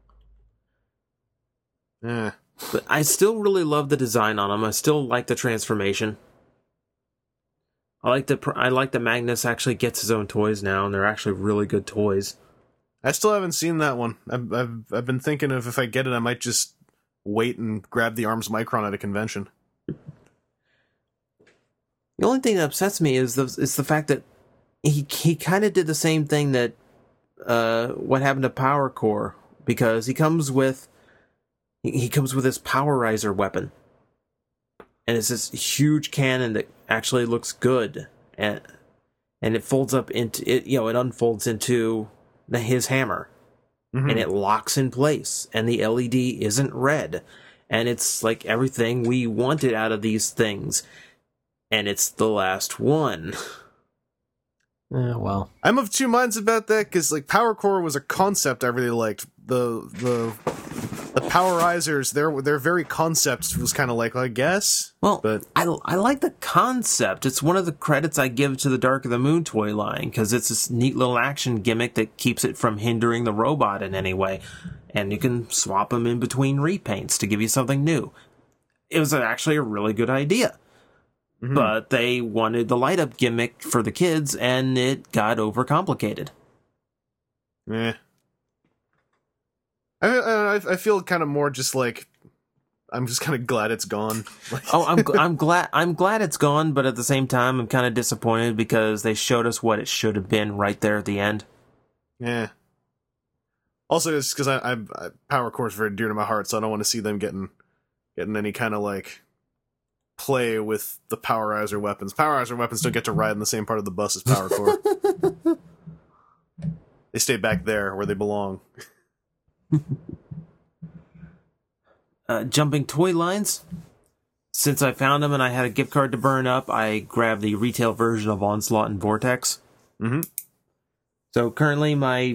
Yeah.
But I still really love the design on them. I still like the transformation. I like that Magnus actually gets his own toys now, and they're actually really good toys.
I still haven't seen that one. I've been thinking of, if I get it, I might just wait and grab the Arms Micron at a convention.
The only thing that upsets me is the fact that he kind of did the same thing that what happened to Power Core, because he comes with this Powerizer weapon, and it's this huge cannon that actually looks good, and it folds up into it. It unfolds into his hammer, and it locks in place, and the LED isn't red, and it's like everything we wanted out of these things, and it's the last one.
Yeah, well,
I'm of two minds about that, because like Power Core was a concept I really liked. The Powerizers, their very concept was kind of like, I guess.
Well,
but
I like the concept. It's one of the credits I give to the Dark of the Moon toy line, because it's this neat little action gimmick that keeps it from hindering the robot in any way. And you can swap them in between repaints to give you something new. It was actually a really good idea. Mm-hmm. But they wanted the light-up gimmick for the kids, and it got overcomplicated.
Yeah. I feel kind of more just like, I'm just kind of glad it's gone.
I'm glad it's gone, but at the same time, I'm kind of disappointed because they showed us what it should have been right there at the end.
Yeah. Also, it's because I Power Core is very dear to my heart, so I don't want to see them getting any kind of like play with the Powerizer weapons. Powerizer weapons don't get to ride in the same part of the bus as Power Core. They stay back there where they belong.
Jumping toy lines. since I found them and I had a gift card to burn up, I grabbed the retail version of Onslaught and Vortex.
Mm-hmm.
So currently my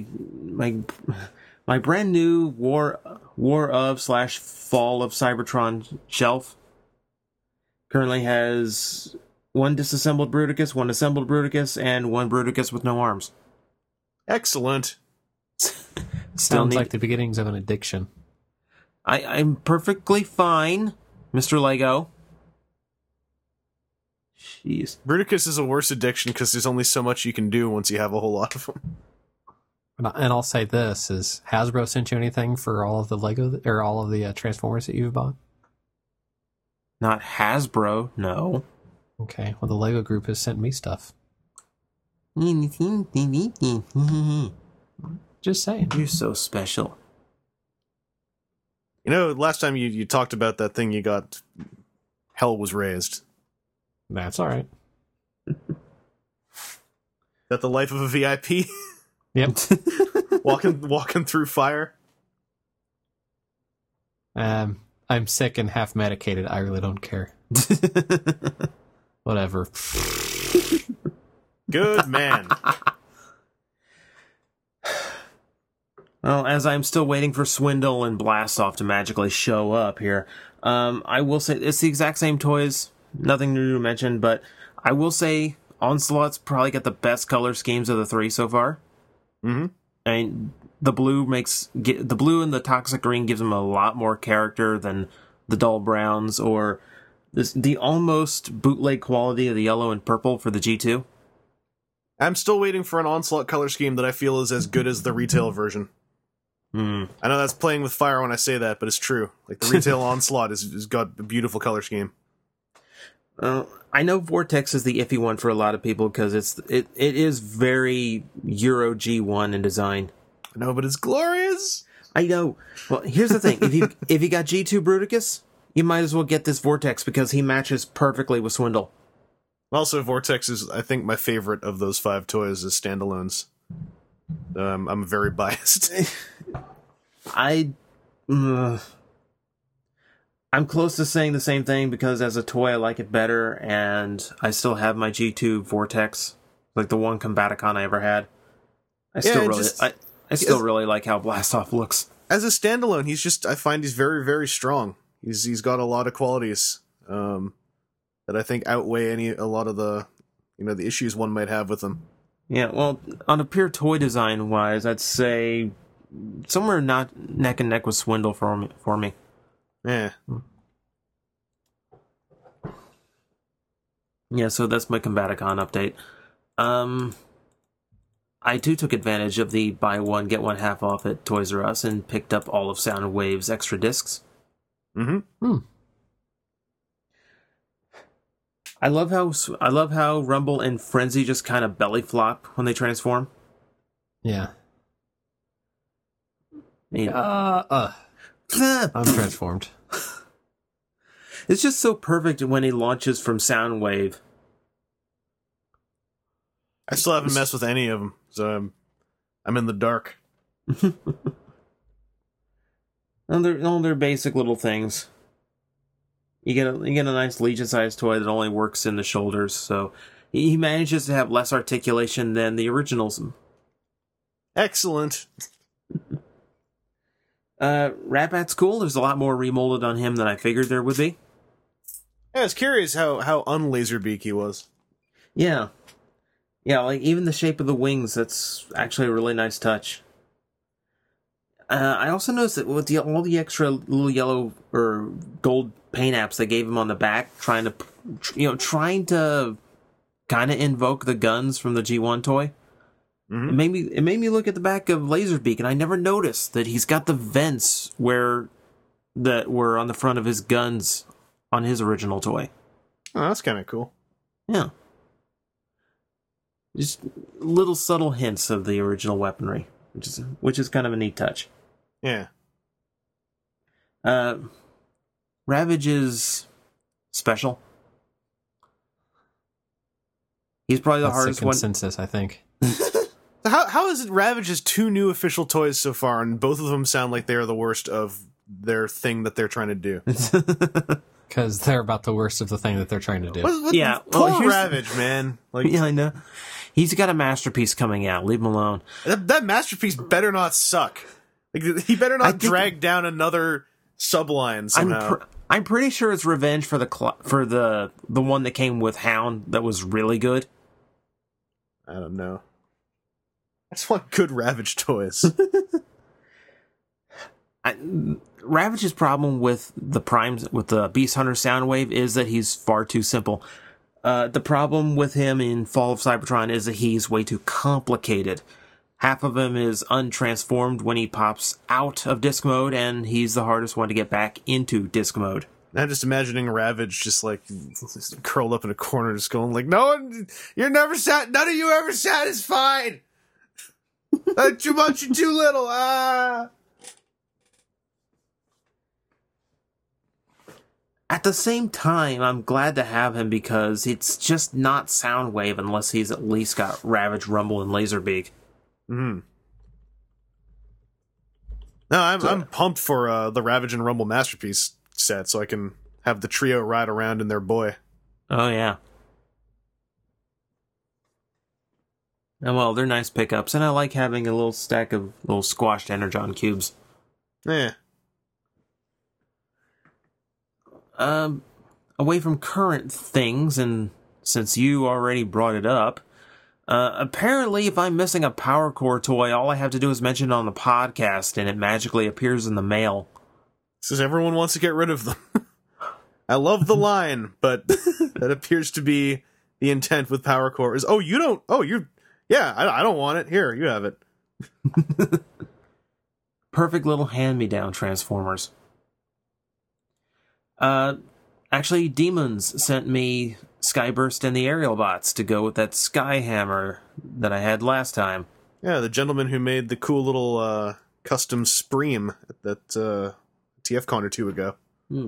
brand new War of / Fall of Cybertron shelf currently has one disassembled Bruticus, one assembled Bruticus, and one Bruticus with no arms.
Excellent.
Sounds like the beginnings of an addiction.
I'm perfectly fine, Mr. Lego. Jeez.
Bruticus is a worse addiction because there's only so much you can do once you have a whole lot of them.
And I'll say this: is Hasbro sent you anything for all of the Lego or all of the Transformers that you've bought?
Not Hasbro, no.
Okay, well the Lego group has sent me stuff. Just saying.
You're so special.
You know, last time you talked about that thing you got, hell was raised.
That's all right.
That the life of a VIP?
Yep.
walking through fire?
I'm sick and half medicated. I really don't care. Whatever.
Good man.
Well, as I'm still waiting for Swindle and Blastoff to magically show up here, I will say it's the exact same toys. Nothing new to mention, but I will say Onslaught's probably got the best color schemes of the three so far.
Mm-hmm.
I mean, the blue and the toxic green gives them a lot more character than the dull browns or the almost bootleg quality of the yellow and purple for the G2.
I'm still waiting for an Onslaught color scheme that I feel is as good as the retail version. I know that's playing with fire when I say that, but it's true. Like the retail Onslaught has got a beautiful color scheme.
I know Vortex is the iffy one for a lot of people because it is very Euro G1 in design.
I know, but it's glorious.
I know. Well, here's the thing: if you got G2 Bruticus, you might as well get this Vortex because he matches perfectly with Swindle.
Also, Vortex is, I think, my favorite of those 5 toys as standalones. I'm very biased.
I'm close to saying the same thing because as a toy I like it better, and I still have my G2 Vortex, like the one Combaticon I ever had. I still really like how Blastoff looks. As
a standalone, I find he's very, very strong. He's got a lot of qualities that I think outweigh a lot of the issues one might have with him.
Yeah, well, on a pure toy design wise, I'd say somewhere not neck and neck with Swindle for me.
Yeah.
Yeah, so that's my Combaticon update. I too took advantage of the buy one, get one half off at Toys R Us and picked up all of Soundwave's extra discs.
Mm-hmm.
I love how Rumble and Frenzy just kind of belly flop when they transform.
Yeah.
I'm
transformed.
It's just so perfect when he launches from Soundwave.
I still haven't messed with any of them, so I'm in the dark.
All their basic little things. You get a nice Legion-sized toy that only works in the shoulders, so he manages to have less articulation than the originals.
Excellent.
Ratbat's cool. There's a lot more remolded on him than I figured there would be.
Yeah, I was curious how un-Laserbeak he was.
Yeah. Yeah, like even the shape of the wings, that's actually a really nice touch. I also noticed that with all the extra little yellow or gold paint apps they gave him on the back, trying to kind of invoke the guns from the G1 toy.
Mm-hmm.
It made me look at the back of Laserbeak, and I never noticed that he's got the vents that were on the front of his guns on his original toy.
Oh, that's kind of cool.
Yeah. Just little subtle hints of the original weaponry, which is kind of a neat touch.
Yeah.
Ravage is special. He's probably the hardest one.
Consensus, I think.
How is it Ravage has 2 new official toys so far, and both of them sound like they are the worst of their thing that they're trying to do?
because they're about the worst of the thing that they're trying to do.
Yeah,
poor
well, here's-
Ravage, man. Like
Yeah, I know. He's got a masterpiece coming out. Leave him alone.
that masterpiece better not suck. Like he better
I
not
think-
drag down another subline somehow.
I'm pretty sure it's revenge for the one that came with Hound that was really good.
I don't know. I just want good Ravage toys.
Ravage's problem with the Beast Hunter Soundwave is that he's far too simple. The problem with him in Fall of Cybertron is that he's way too complicated. Half of him is untransformed when he pops out of disc mode, and he's the hardest one to get back into disc mode.
I'm just imagining Ravage just like curled up in a corner, just going like, none of you ever satisfied. Too much and too little.
At the same time, I'm glad to have him because it's just not Soundwave unless he's at least got Ravage, Rumble, and Laserbeak.
No, I'm pumped for the Ravage and Rumble Masterpiece set, so I can have the trio ride around in their boy.
Oh, yeah. And well, they're nice pickups, and I like having a little stack of little squashed Energon cubes.
Yeah.
Away from current things, and since you already brought it up, apparently if I'm missing a Power Core toy, all I have to do is mention it on the podcast, and it magically appears in the mail.
Says everyone wants to get rid of them. I love the line, but that appears to be the intent with Power Core is, I don't want it. Here, you have it.
Perfect little hand-me-down Transformers. Actually, Demons sent me Skyburst and the Aerial Bots to go with that Skyhammer that I had last time.
Yeah, the gentleman who made the cool little custom Spreem that TFCon or two ago.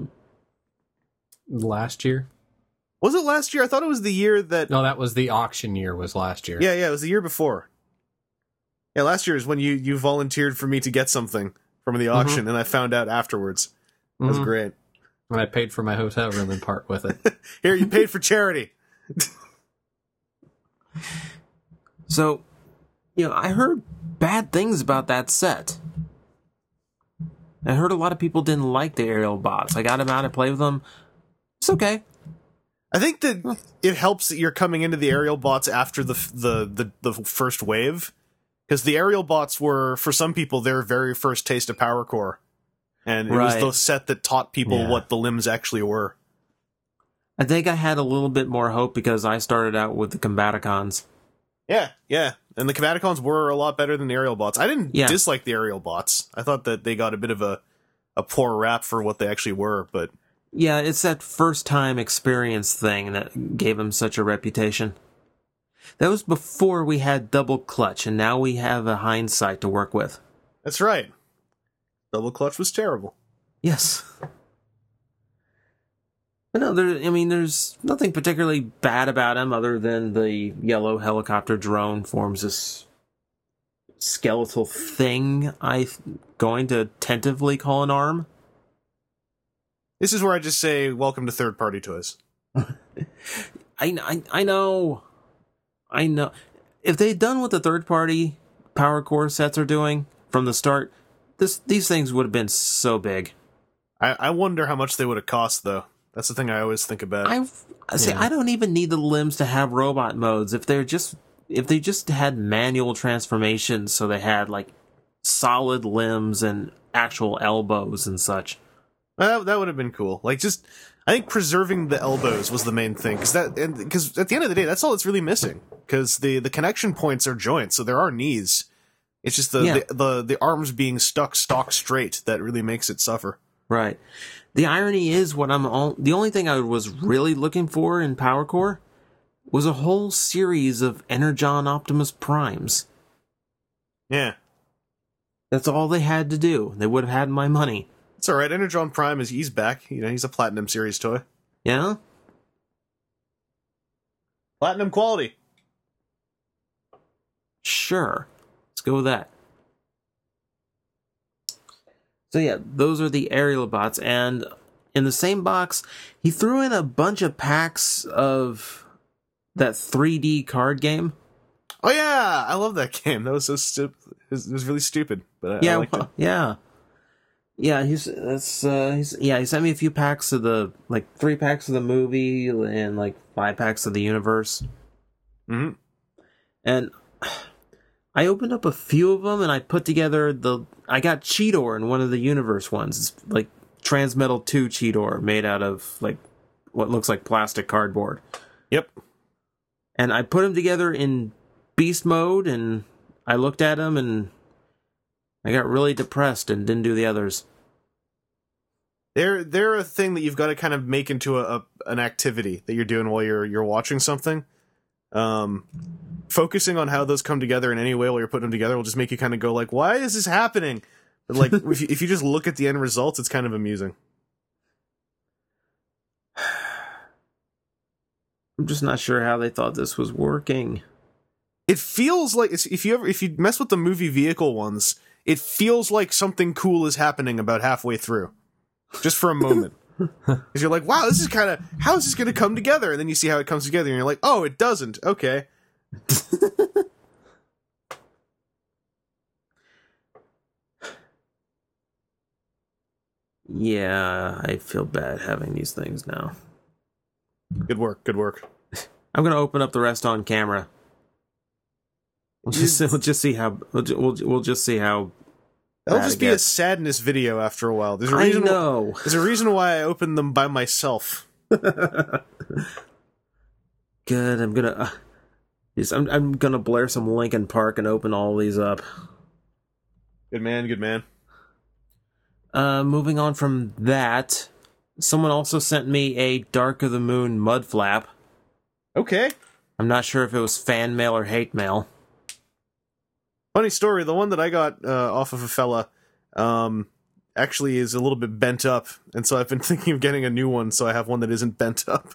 Last year?
Was it last year? I thought it was the year that...
No, that was the auction year, was last year.
Yeah, it was the year before. Yeah, last year is when you volunteered for me to get something from the auction, and I found out afterwards. That was great.
And I paid for my hotel room in part with it.
Here, you paid for charity.
So, I heard bad things about that set. I heard a lot of people didn't like the Aerial Bots. I got them out and played with them. It's okay.
I think that it helps that you're coming into the Aerial Bots after the first wave, because the Aerial Bots were, for some people, their very first taste of Power Core. And it was the set that taught people what the limbs actually were.
I think I had a little bit more hope because I started out with the Combaticons.
Yeah. And the Combaticons were a lot better than the Aerial Bots. I didn't dislike the Aerial Bots. I thought that they got a bit of a poor rap for what they actually were, but...
Yeah, it's that first-time experience thing that gave them such a reputation. That was before we had Double Clutch, and now we have a hindsight to work with.
That's right. Double Clutch was terrible.
Yes. But no, there's nothing particularly bad about him other than the yellow helicopter drone forms this skeletal thing I'm going to tentatively call an arm.
This is where I just say, welcome to third-party toys.
I know. If they'd done what the third-party Power Core sets are doing from the start, these things would have been so big.
I wonder how much they would have cost, though. That's the thing I always think about.
I don't even need the limbs to have robot modes. If they just had manual transformations, so they had like solid limbs and actual elbows and such.
That would have been cool. Like, just, I think preserving the elbows was the main thing, because at the end of the day, that's all it's really missing. Because the connection points are joints, so there are knees. It's just the arms being stuck stock straight that really makes it suffer.
Right. The irony is the only thing I was really looking for in Power Core was a whole series of Energon Optimus Primes.
Yeah.
That's all they had to do. They would have had my money.
It's alright, Energon Prime he's back. He's a Platinum Series toy.
Yeah?
Platinum quality.
Sure. Let's go with that. So yeah, those are the Aerial Bots, and in the same box, he threw in a bunch of packs of that 3D card game.
Oh yeah, I love that game. That was so stupid. It was really stupid, but I liked it.
Yeah, he sent me a few packs of the 3 packs of the movie and 5 packs of the universe.
Mm-hmm.
And I opened up a few of them and I put together I got Cheetor in one of the universe ones. It's like Transmetal 2 Cheetor made out of what looks like plastic cardboard.
Yep.
And I put them together in beast mode and I looked at them and I got really depressed and didn't do the others.
They're a thing that you've got to kind of make into an activity that you're doing while you're watching something. Focusing on how those come together in any way while you're putting them together will just make you kind of go like, why is this happening? But if you just look at the end results, it's kind of amusing.
I'm just not sure how they thought this was working.
It feels like if you mess with the movie vehicle ones, it feels like something cool is happening about halfway through, just for a moment. Because you're like, wow, this is kind of, how is this going to come together? And then you see how it comes together, and you're like, oh, it doesn't. Okay.
Yeah, I feel bad having these things now.
Good work.
I'm gonna open up the rest on camera. We'll just see how. We'll just see how.
That'll just be a sadness video after a while. There's a
reason. I know.
There's a reason why I opened them by myself.
Good. I'm gonna. I'm gonna blare some Linkin Park and open all these up.
Good man.
Moving on from that, someone also sent me a Dark of the Moon mud flap.
Okay.
I'm not sure if it was fan mail or hate mail.
Funny story, the one that I got off of a fella actually is a little bit bent up, and so I've been thinking of getting a new one so I have one that isn't bent up.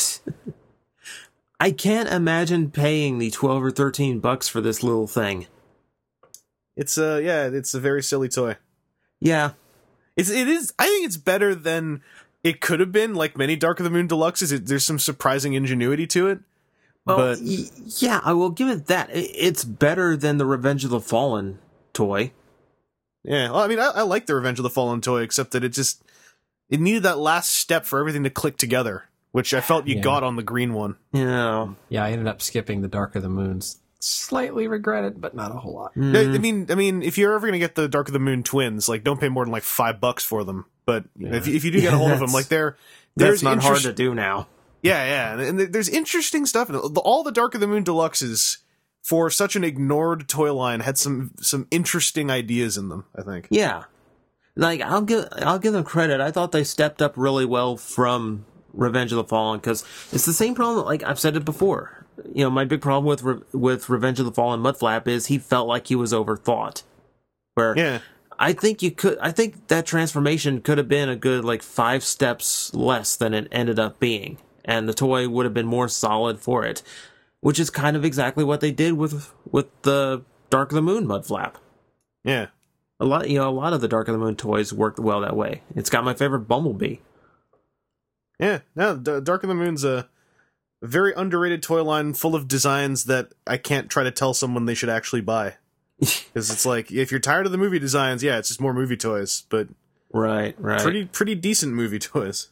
I can't imagine paying the $12 or $13 for this little thing.
It's a very silly toy.
Yeah.
It is. I think it's better than it could have been. Like many Dark of the Moon Deluxes, there's some surprising ingenuity to it.
Well,
but
yeah, I will give it that. It's better than the Revenge of the Fallen toy.
Yeah, well, I mean, I like the Revenge of the Fallen toy, except that it needed that last step for everything to click together, which I felt you got on the green one.
Yeah.
Yeah, I ended up skipping the Dark of the Moons. Slightly regret it, but not a whole lot.
I mean, if you're ever gonna get the Dark of the Moon twins, don't pay more than $5 for them. But if you do get a hold of them,
that's not hard to do now.
Yeah, and there's interesting stuff. All the Dark of the Moon Deluxes, for such an ignored toy line, had some interesting ideas in them, I think.
Yeah, I'll give them credit. I thought they stepped up really well from Revenge of the Fallen, because it's the same problem. I've said it before. My big problem with Revenge of the Fallen Mudflap is he felt like he was overthought. I think that transformation could have been a good 5 steps less than it ended up being, and the toy would have been more solid for it, which is kind of exactly what they did with the Dark of the Moon Mudflap.
Yeah,
a lot of the Dark of the Moon toys worked well that way. It's got my favorite Bumblebee.
Yeah, no, Dark of the Moon's a very underrated toy line full of designs that I can't try to tell someone they should actually buy. Because it's if you're tired of the movie designs, yeah, it's just more movie toys, but
right,
pretty decent movie toys.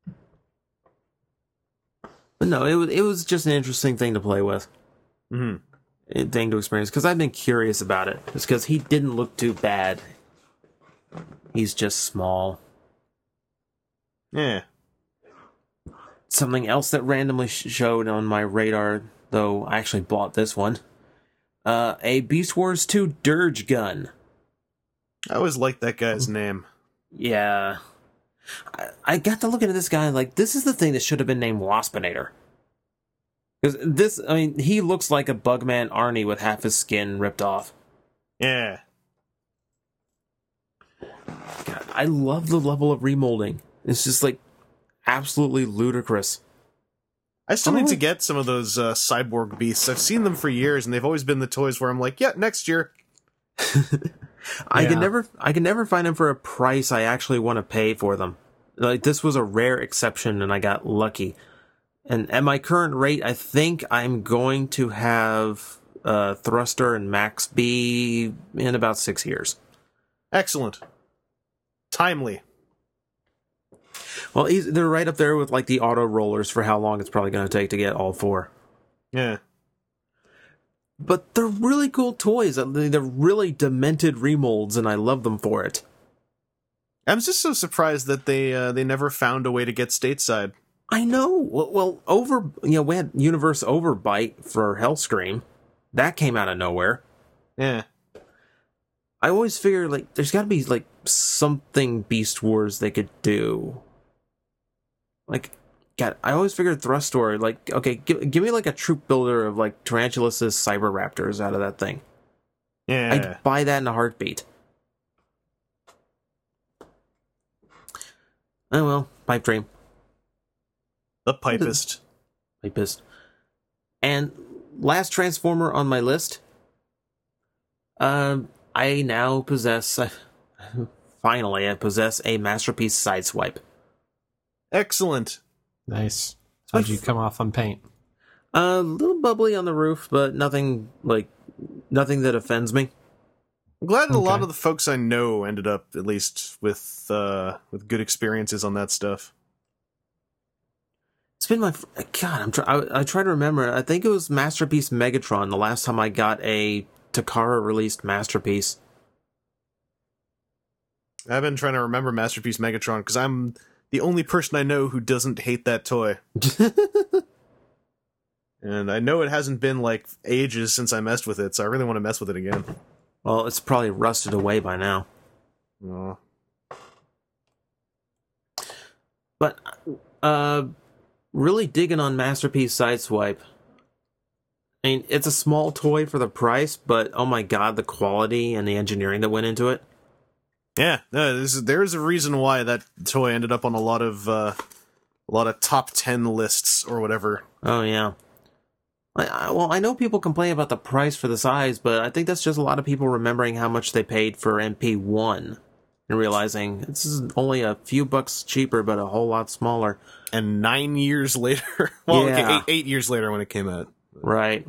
But no, it was just an interesting thing to play with, thing to experience. Because I've been curious about it. It's because he didn't look too bad. He's just small.
Yeah.
Something else that randomly showed on my radar, though I actually bought this one. A Beast Wars 2 Dirge gun.
I always liked that guy's name.
Yeah. I got to looking at this guy this is the thing that should have been named Waspinator. Because he looks like a Bugman Arnie with half his skin ripped off.
Yeah.
God, I love the level of remolding. It's just absolutely ludicrous.
I still need to get some of those cyborg beasts. I've seen them for years, and they've always been the toys where I'm yeah, next year.
I can never find them for a price I actually want to pay for them. Like, this was a rare exception, and I got lucky. And at my current rate, I think I'm going to have Thruster and Max B in about 6 years.
Excellent. Timely.
Well, they're right up there with, like, the auto rollers for how long it's probably going to take to get all 4.
Yeah.
But they're really cool toys. They're really demented remolds, and I love them for it.
I'm just so surprised that they never found a way to get stateside.
I know. Well, we had Universe Overbite for Hellscream. That came out of nowhere.
Yeah.
I always figure, like, there's got to be, like, something Beast Wars they could do. Like, God, I always figured Thrustor, like, okay, give me, like, a troop builder of, like, Tarantulas' Cyber Raptors out of that thing.
Yeah.
I'd buy that in a heartbeat. Oh, well, pipe dream.
The Pipist.
Pipist. And last Transformer on my list, I now possess, finally, I possess a Masterpiece Sideswipe.
Excellent.
Nice. How'd you come off on paint?
A little bubbly on the roof, but nothing that offends me.
I'm glad that a lot of the folks I know ended up, at least, with good experiences on that stuff.
It's been I try to remember. I think it was Masterpiece Megatron the last time I got a Takara released Masterpiece.
I've been trying to remember Masterpiece Megatron because I'm the only person I know who doesn't hate that toy. And I know it hasn't been, like, ages since I messed with it, so I really want to mess with it again.
Well, it's probably rusted away by now.
Oh.
But, really digging on Masterpiece Sideswipe. I mean, it's a small toy for the price, but oh my god, the quality and the engineering that went into it.
Yeah, no, there's a reason why that toy ended up on a lot of top 10 lists or whatever.
Oh yeah. Well, I know people complain about the price for the size, but I think that's just a lot of people remembering how much they paid for MP1 and realizing this is only a few bucks cheaper, but a whole lot smaller.
And 9 years later, well,
yeah.
okay, 8 years later when it came out.
Right.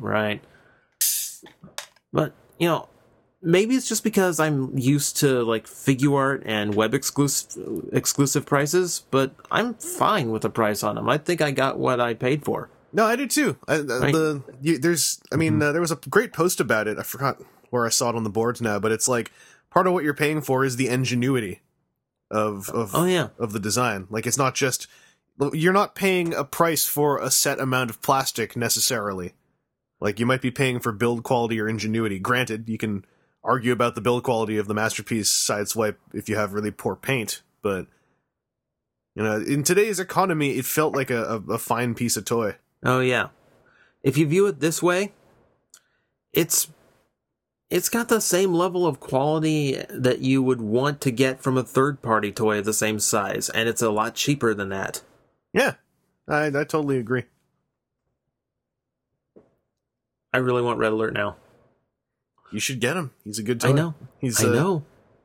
But, maybe it's just because I'm used to, like, Figuart and web exclusive prices, but I'm fine with the price on them. I think I got what I paid for.
No, I do too. There was a great post about it. I forgot where I saw it on the boards now, but it's like part of what you're paying for is the ingenuity of the design. Like, it's not just, you're not paying a price for a set amount of plastic necessarily. Like, you might be paying for build quality or ingenuity. Granted, you can argue about the build quality of the Masterpiece Sideswipe if you have really poor paint, but in today's economy, it felt like a fine piece of toy.
Oh yeah. If you view it this way, it's got the same level of quality that you would want to get from a third-party toy of the same size, and it's a lot cheaper than that.
Yeah, I totally agree.
I really want Red Alert now.
You should get him. He's a good toy.
I know. I know.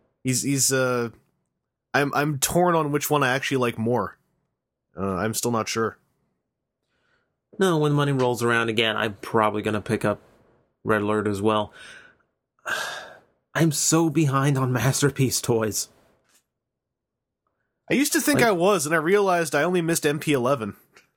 I'm torn on which one I actually like more. I'm still not sure.
No, when money rolls around again, I'm probably going to pick up Red Alert as well. I'm so behind on Masterpiece toys.
I used to think I was, and I realized I only missed MP11.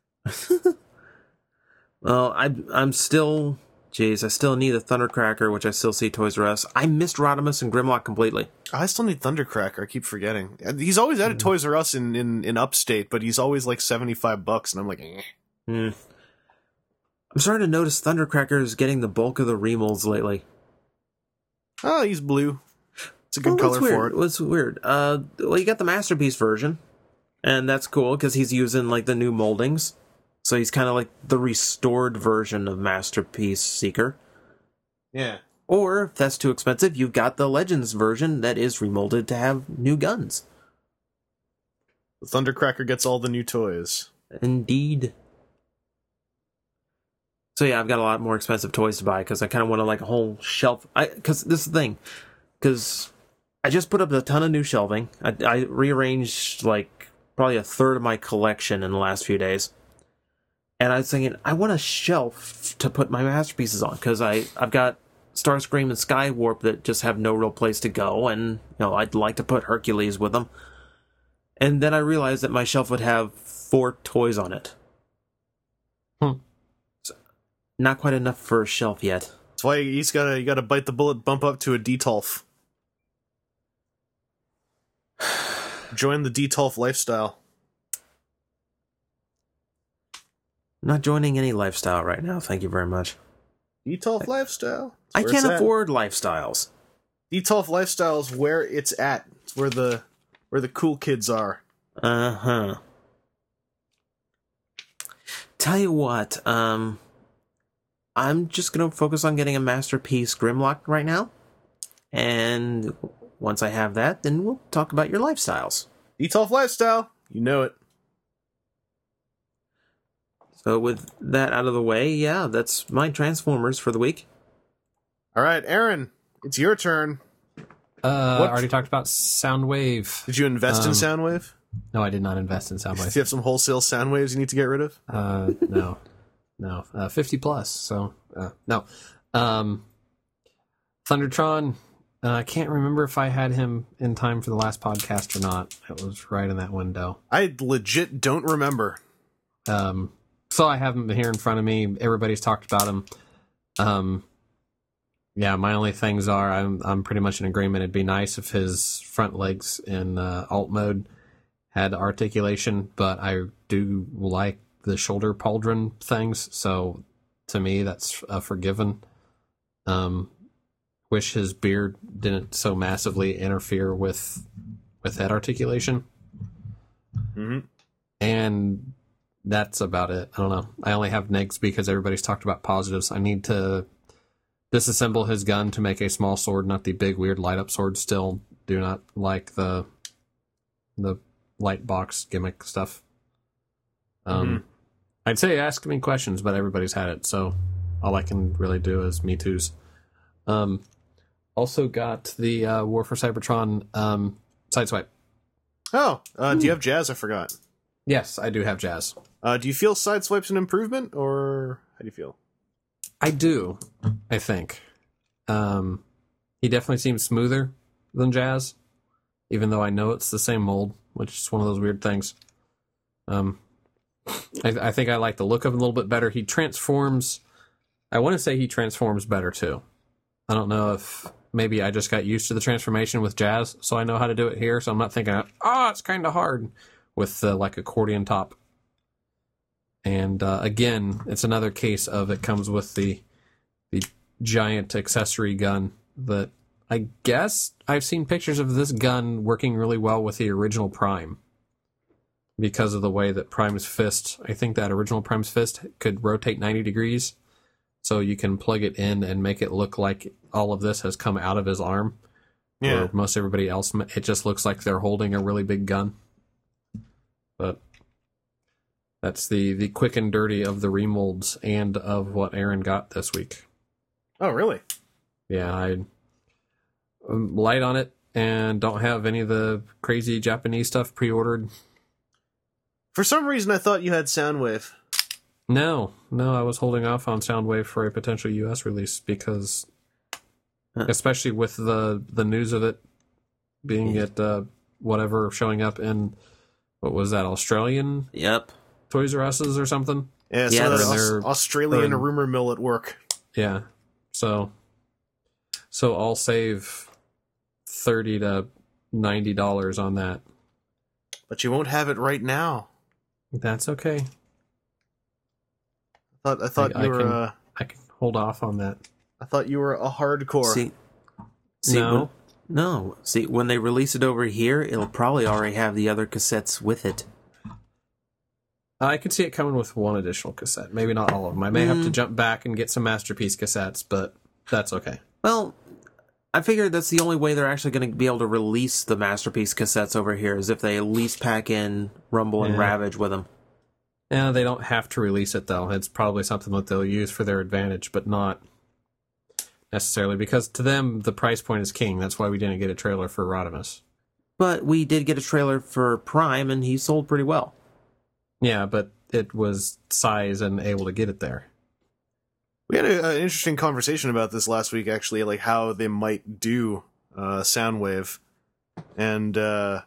Well, I'm still... Jeez, I still need a Thundercracker, which I still see Toys R Us. I missed Rodimus and Grimlock completely.
I still need Thundercracker. I keep forgetting. He's always at Toys R Us in Upstate, but he's always like $75, and I'm like, eh.
I'm starting to notice Thundercracker is getting the bulk of the remolds lately.
Oh, he's blue. It's a good color for it.
What's weird? Well, you got the Masterpiece version, and that's cool because he's using like the new moldings. So he's kind of like the restored version of Masterpiece Seeker.
Yeah.
Or, if that's too expensive, you've got the Legends version that is remolded to have new guns.
The Thundercracker gets all the new toys.
Indeed. So yeah, I've got a lot more expensive toys to buy because I kind of want to like a whole shelf. Because this is the thing. Because I just put up a ton of new shelving. I rearranged like probably a third of my collection in the last few days. And I was thinking, I want a shelf to put my masterpieces on, because I've got Starscream and Skywarp that just have no real place to go, and I'd like to put Hercules with them. And then I realized that my shelf would have 4 toys on it. So, not quite enough for a shelf yet.
That's why you gotta bite the bullet, bump up to a Detolf. Join the Detolf lifestyle.
I'm not joining any lifestyle right now, thank you very much.
Detolf lifestyle?
I can't afford lifestyles.
Detolf lifestyle is where it's at. It's where the cool kids are.
Uh-huh. Tell you what, I'm just gonna focus on getting a Masterpiece Grimlock right now. And once I have that, then we'll talk about your lifestyles.
Detolf lifestyle. You know it.
So with that out of the way, yeah, that's my Transformers for the week.
All right, Aaron, it's your turn.
I already talked about Soundwave.
Did you invest in Soundwave?
No, I did not invest in Soundwave.
Do you have some wholesale Soundwaves you need to get rid of?
No. 50 plus. So no. Thundertron. I can't remember if I had him in time for the last podcast or not. It was right in that window.
I legit don't remember.
So I have him here in front of me. Everybody's talked about him. Yeah, my only things are I'm pretty much in agreement. It'd be nice if his front legs in alt mode had articulation, but I do like the shoulder pauldron things, so to me that's a forgiven. Wish his beard didn't so massively interfere with head articulation.
Mm-hmm.
And that's about it. I don't know. I only have negs because everybody's talked about positives. I need to disassemble his gun to make a small sword, not the big weird light up sword. Still do not like the light box gimmick stuff. I'd say ask me questions, but everybody's had it, so all I can really do is me too's. Also got the War for Cybertron Sideswipe.
Oh, do you have Jazz? I forgot.
Yes, I do have Jazz.
Do you feel Sideswipe's an improvement, or how do you feel?
I do, I think. He definitely seems smoother than Jazz, even though I know it's the same mold, which is one of those weird things. I think I like the look of him a little bit better. He transforms... I want to say he transforms better, too. I don't know if maybe I just got used to the transformation with Jazz, so I know how to do it here, so I'm not thinking, it's kind of hard with like accordion top. And again, it's another case of it comes with the giant accessory gun that I guess I've seen pictures of this gun working really well with the original Prime because of the way that Prime's fist, I think that original Prime's fist could rotate 90 degrees. So you can plug it in and make it look like all of this has come out of his arm.
Yeah.
Where most everybody else, it just looks like they're holding a really big gun. But that's the quick and dirty of the remolds and of what Aaron got this week.
Oh, really?
Yeah, I'm light on it and don't have any of the crazy Japanese stuff pre-ordered.
For some reason, I thought you had Soundwave.
No, I was holding off on Soundwave for a potential US release because, especially with the news of it being at whatever showing up in, what was that, Australian?
Yep.
Toys R Us's or something?
Yeah,
Yeah,
so Australian rumor mill at work.
Yeah, so I'll save $30 to $90 on that.
But you won't have it right now.
That's okay.
I thought you were.
I can hold off on that.
I thought you were a hardcore.
See,
No.
See, when they release it over here, it'll probably already have the other cassettes with it.
I could see it coming with one additional cassette. Maybe not all of them. I may have to jump back and get some Masterpiece cassettes, but that's okay.
Well, I figured that's the only way they're actually going to be able to release the Masterpiece cassettes over here, is if they at least pack in Rumble and Ravage with them.
Yeah, they don't have to release it, though. It's probably something that they'll use for their advantage, but not necessarily, because to them, the price point is king. That's why we didn't get a trailer for Rodimus.
But we did get a trailer for Prime, and he sold pretty well.
Yeah, but it was size and able to get it there.
We had an interesting conversation about this last week, actually, like how they might do Soundwave. And, because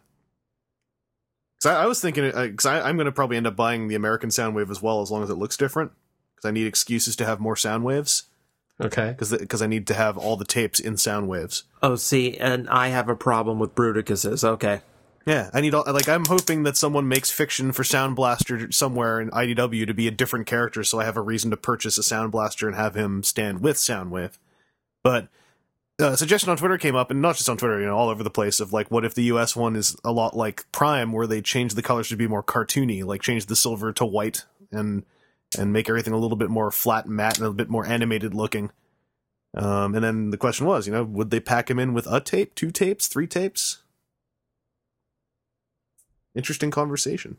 I was thinking, because I'm going to probably end up buying the American Soundwave as well, as long as it looks different. Because I need excuses to have more Soundwaves.
Okay.
Because I need to have all the tapes in Soundwaves.
Oh, see, and I have a problem with Bruticus's. Okay.
Yeah, I need all, like, I'm hoping that someone makes fiction for Sound Blaster somewhere in IDW to be a different character, so I have a reason to purchase a Sound Blaster and have him stand with Soundwave. But a suggestion on Twitter came up, and not just on Twitter, all over the place, of like, what if the US one is a lot like Prime, where they change the colors to be more cartoony, like change the silver to white and make everything a little bit more flat and matte and a bit more animated looking. And then the question was, would they pack him in with a tape, 2 tapes, 3 tapes? Interesting conversation.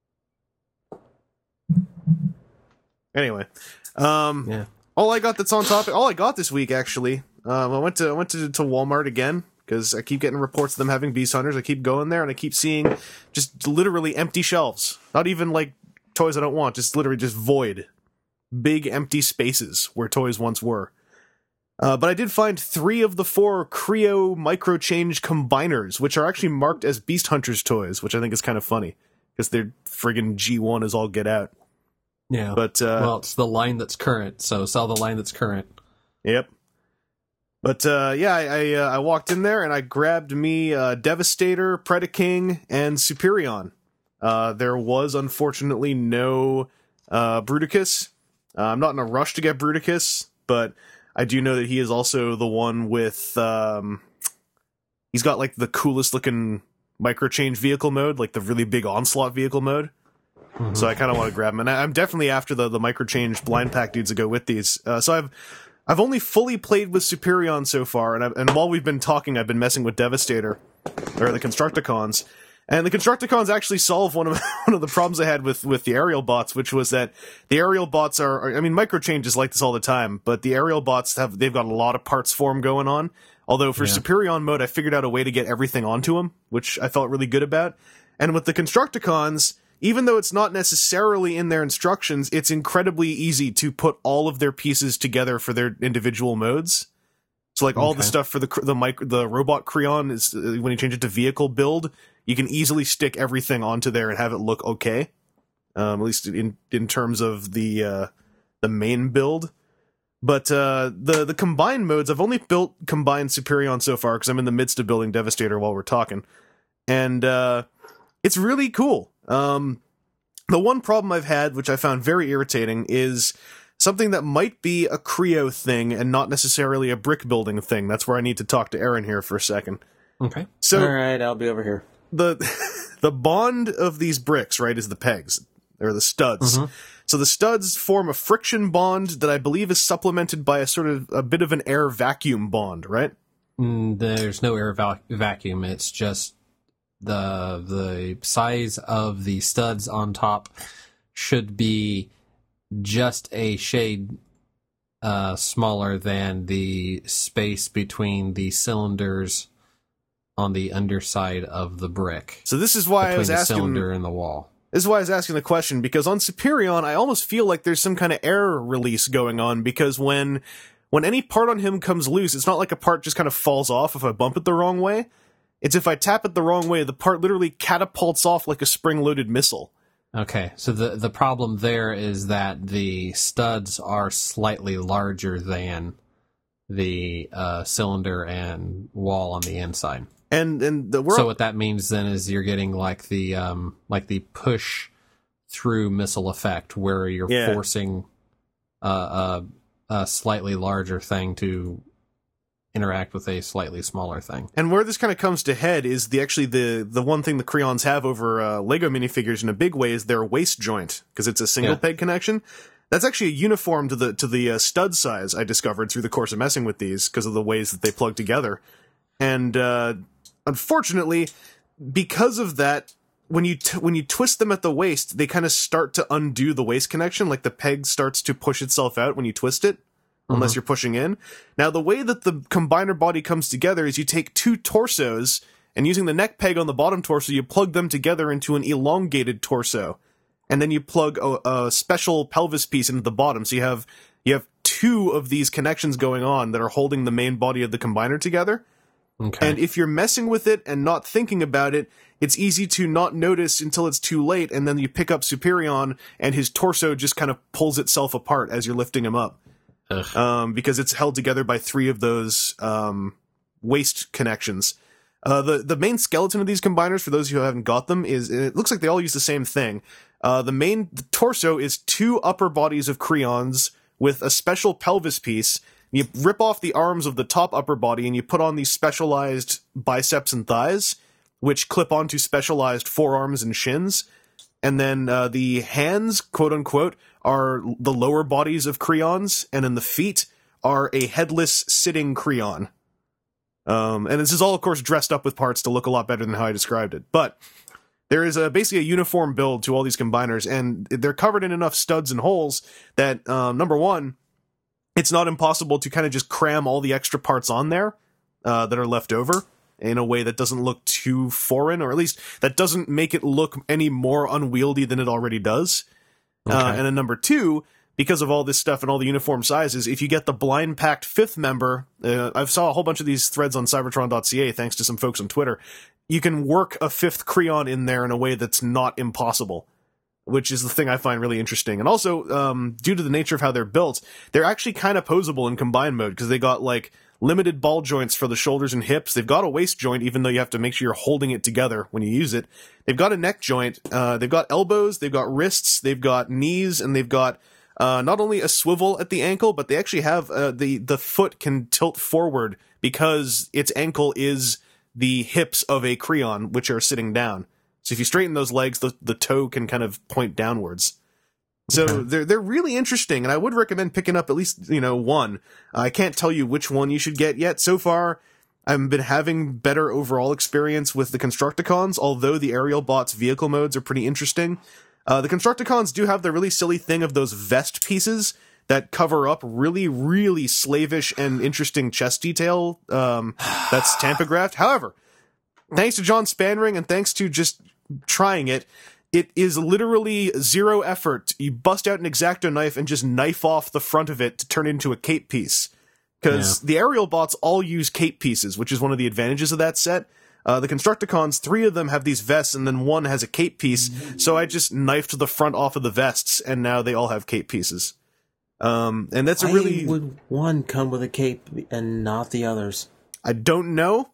Anyway,
Yeah.
all I got that's on topic, all I got this week, actually, I went to Walmart again, because I keep getting reports of them having Beast Hunters. I keep going there, and I keep seeing just literally empty shelves. Not even, like, toys I don't want, just literally just void. Big empty spaces where toys once were. But I did find 3 of the 4 Creo Microchange Combiners, which are actually marked as Beast Hunters toys, which I think is kind of funny, because they're friggin' G1 as all get out.
Yeah.
But,
well, it's the line that's current, so sell the line that's current.
Yep. But, I walked in there and I grabbed me Devastator, Predaking, and Superion. There was, unfortunately, no Bruticus. I'm not in a rush to get Bruticus, but I do know that he is also the one with, he's got, like, the coolest looking microchange vehicle mode, like the really big Onslaught vehicle mode. Mm-hmm. So I kind of want to grab him. And I'm definitely after the microchange blind pack dudes that go with these. So I've only fully played with Superion so far, and while we've been talking, I've been messing with Devastator, or the Constructicons. And the Constructicons actually solve one of the problems I had with the aerial bots, which was that the aerial bots microchange is like this all the time, but the aerial bots they've got a lot of parts form going on. Although for Superion mode, I figured out a way to get everything onto them, which I felt really good about. And with the Constructicons, even though it's not necessarily in their instructions, it's incredibly easy to put all of their pieces together for their individual modes. So like all the stuff for the robot Creon is when you change it to vehicle build, you can easily stick everything onto there and have it look okay. At least in terms of the main build. But the combined modes, I've only built combined Superion so far because I'm in the midst of building Devastator while we're talking. And it's really cool. The one problem I've had, which I found very irritating, is something that might be a Creo thing and not necessarily a brick building thing. That's where I need to talk to Aaron here for a second.
Okay.
So, all right, I'll be over here.
The bond of these bricks, right, is the pegs, or the studs. Mm-hmm. So the studs form a friction bond that I believe is supplemented by a bit of an air vacuum bond, right?
There's no air vacuum. It's just the size of the studs on top should be just a shade smaller than the space between the cylinders on the underside of the brick.
So this is why I was asking
the cylinder and the wall.
This is why I was asking the question, because on Superion, I almost feel like there's some kind of air release going on, because when any part on him comes loose, it's not like a part just kind of falls off if I bump it the wrong way. It's if I tap it the wrong way, the part literally catapults off like a spring-loaded missile.
Okay, so the problem there is that the studs are slightly larger than the cylinder and wall on the inside. So what that means then is you're getting like the push through missile effect, where you're forcing a slightly larger thing to interact with a slightly smaller thing.
And where this kind of comes to head is the one thing the Creons have over Lego minifigures in a big way is their waist joint, because it's a single peg connection. That's actually a uniform to the stud size I discovered through the course of messing with these, because of the ways that they plug together. And unfortunately, because of that, when you twist them at the waist, they kind of start to undo the waist connection, like the peg starts to push itself out when you twist it, unless you're pushing in. Now, the way that the combiner body comes together is you take 2 torsos and using the neck peg on the bottom torso, you plug them together into an elongated torso, and then you plug a special pelvis piece into the bottom. So you have two of these connections going on that are holding the main body of the combiner together.
Okay.
And if you're messing with it and not thinking about it, it's easy to not notice until it's too late, and then you pick up Superion, and his torso just kind of pulls itself apart as you're lifting him up. Because it's held together by three of those waist connections. The main skeleton of these combiners, for those of you who haven't got them, it looks like they all use the same thing. The torso is two upper bodies of Creons with a special pelvis piece. You rip off the arms of the top upper body and you put on these specialized biceps and thighs, which clip onto specialized forearms and shins. And then the hands, quote unquote, are the lower bodies of Creons, and then the feet are a headless sitting Creon. And this is all, of course, dressed up with parts to look a lot better than how I described it. But there is basically a uniform build to all these combiners, and they're covered in enough studs and holes that, number one, it's not impossible to kind of just cram all the extra parts on there that are left over in a way that doesn't look too foreign, or at least that doesn't make it look any more unwieldy than it already does.
Okay.
And then number two, because of all this stuff and all the uniform sizes, if you get the blind packed fifth member, I've saw a whole bunch of these threads on cybertron.ca thanks to some folks on Twitter, you can work a fifth Creon in there in a way that's not impossible, which is the thing I find really interesting. And also, due to the nature of how they're built, they're actually kind of posable in combined mode, because they got, like, limited ball joints for the shoulders and hips. They've got a waist joint, even though you have to make sure you're holding it together when you use it. They've got a neck joint. They've got elbows, they've got wrists, they've got knees, and they've got not only a swivel at the ankle, but they actually have the foot can tilt forward because its ankle is the hips of a Creon, which are sitting down. So if you straighten those legs, the toe can kind of point downwards. So they're really interesting, and I would recommend picking up at least, one. I can't tell you which one you should get yet. So far, I've been having better overall experience with the Constructicons, although the Aerial Bots vehicle modes are pretty interesting. The Constructicons do have the really silly thing of those vest pieces that cover up really, really slavish and interesting chest detail that's tampographed. However, thanks to John Spanring and thanks to just trying it, it is literally zero effort. You bust out an X-Acto knife and just knife off the front of it to turn it into a cape piece. Because the Aerial Bots all use cape pieces, which is one of the advantages of that set. The Constructicons, 3 of them have these vests, and then 1 has a cape piece, so I just knifed the front off of the vests, and now they all have cape pieces. And that's a really...
Why would one come with a cape and not the others?
I don't know.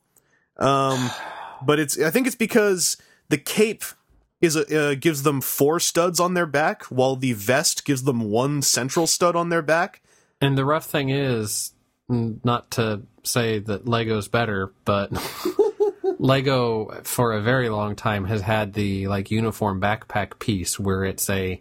But I think it's because the cape gives them 4 studs on their back, while the vest gives them 1 central stud on their back.
And the rough thing is, not to say that Lego's better, but Lego for a very long time has had the uniform backpack piece where it's a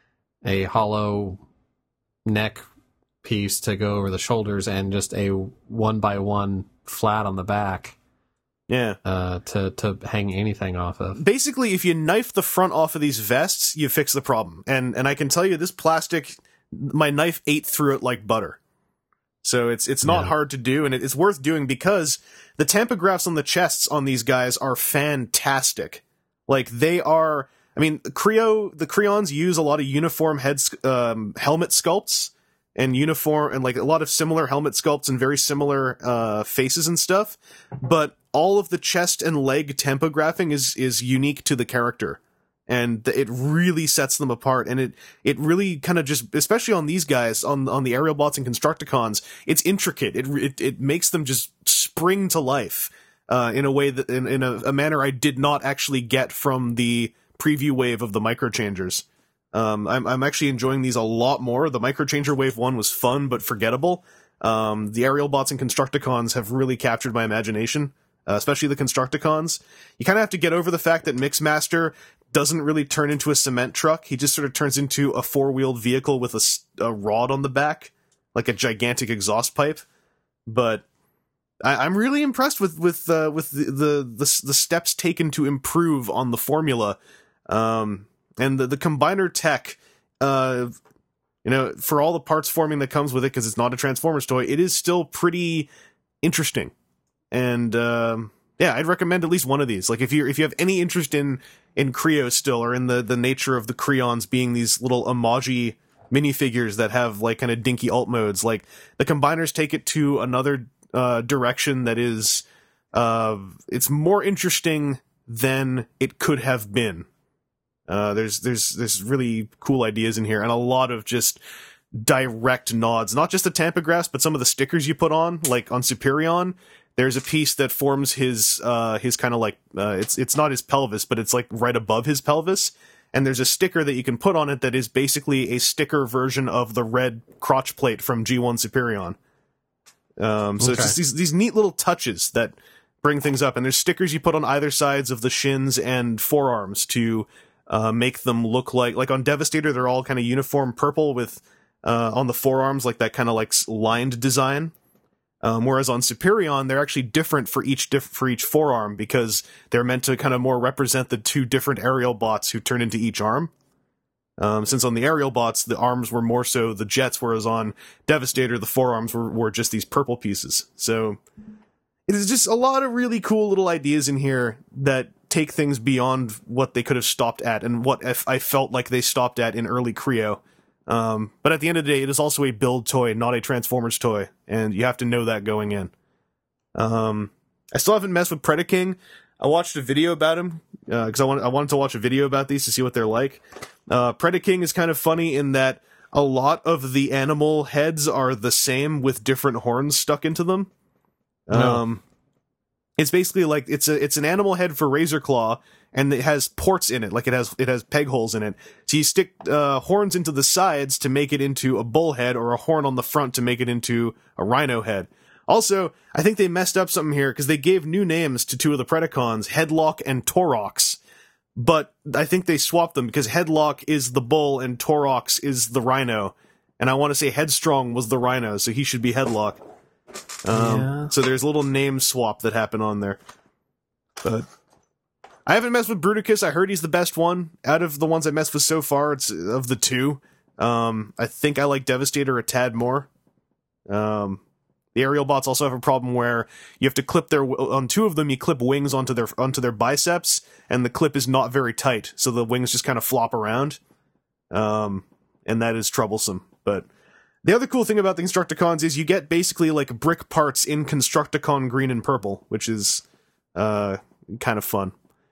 hollow neck piece to go over the shoulders and just a 1x1 flat on the back.
Yeah.
To hang anything off of.
Basically, if you knife the front off of these vests, you fix the problem. And I can tell you, this plastic, my knife ate through it like butter. So it's not hard to do, and it's worth doing because the tampagraphs on the chests on these guys are fantastic. Like, they are... I mean, the Creons use a lot of uniform helmet sculpts, and a lot of similar helmet sculpts and very similar faces and stuff, but all of the chest and leg tampagraphing is unique to the character, and it really sets them apart, and it really kind of just, especially on these guys, on the Aerial Bots and Constructicons, it's intricate. It makes them just spring to life in a way that in a manner I did not actually get from the preview wave of the Microchangers. I'm actually enjoying these a lot more. The Microchanger Wave 1 was fun but forgettable. The Aerial Bots and Constructicons have really captured my imagination, especially the Constructicons. You kind of have to get over the fact that Mixmaster doesn't really turn into a cement truck. He just sort of turns into a 4-wheeled vehicle with a rod on the back, like a gigantic exhaust pipe. But I'm really impressed with the steps taken to improve on the formula. And the combiner tech, for all the parts forming that comes with it, because it's not a Transformers toy, it is still pretty interesting. And yeah, I'd recommend at least one of these. Like if you have any interest in Creo still, or in the nature of the Creons being these little emoji minifigures that have like kind of dinky alt modes, like the Combiners take it to another direction that is it's more interesting than it could have been. There's really cool ideas in here, and a lot of just direct nods, not just the Tampa Grass, but some of the stickers you put on, like on Superion. There's a piece that forms his kind of like it's not his pelvis, but it's like right above his pelvis, and there's a sticker that you can put on it that is basically a sticker version of the red crotch plate from G1 Superion. So it's just these neat little touches that bring things up, and there's stickers you put on either sides of the shins and forearms to make them look like on Devastator, they're all kind of uniform purple with on the forearms like that kind of like lined design. Whereas on Superion, they're actually different for each forearm, because they're meant to kind of more represent the two different aerial bots who turn into each arm. Since on the aerial bots, the arms were more so the jets, whereas on Devastator, the forearms were just these purple pieces. So it is just a lot of really cool little ideas in here that take things beyond what they could have stopped at, and what I felt like they stopped at in early Creo. But at the end of the day, it is also a build toy, not a Transformers toy, and you have to know that going in. I still haven't messed with Predaking. I watched a video about him, because I wanted to watch a video about these to see what they're like. Predaking is kind of funny in that a lot of the animal heads are the same with different horns stuck into them. No. It's basically like it's an animal head for Razor Claw, and it has ports in it, like it has peg holes in it. So you stick horns into the sides to make it into a bull head, or a horn on the front to make it into a rhino head. Also, I think they messed up something here, because they gave new names to two of the Predacons, Headlock and Torox. But I think they swapped them, because Headlock is the bull and Torox is the rhino. And I want to say Headstrong was the rhino, so he should be Headlock. So there's a little name swap that happened on there. But I haven't messed with Bruticus. I heard he's the best one out of the ones I messed with so far. It's of the two. I think I like Devastator a tad more. The aerial bots also have a problem where you have to clip on two of them, you clip wings onto their biceps, and the clip is not very tight, so the wings just kind of flop around. And that is troublesome. But the other cool thing about the Constructicons is you get basically like brick parts in Constructicon green and purple, which is kind of fun.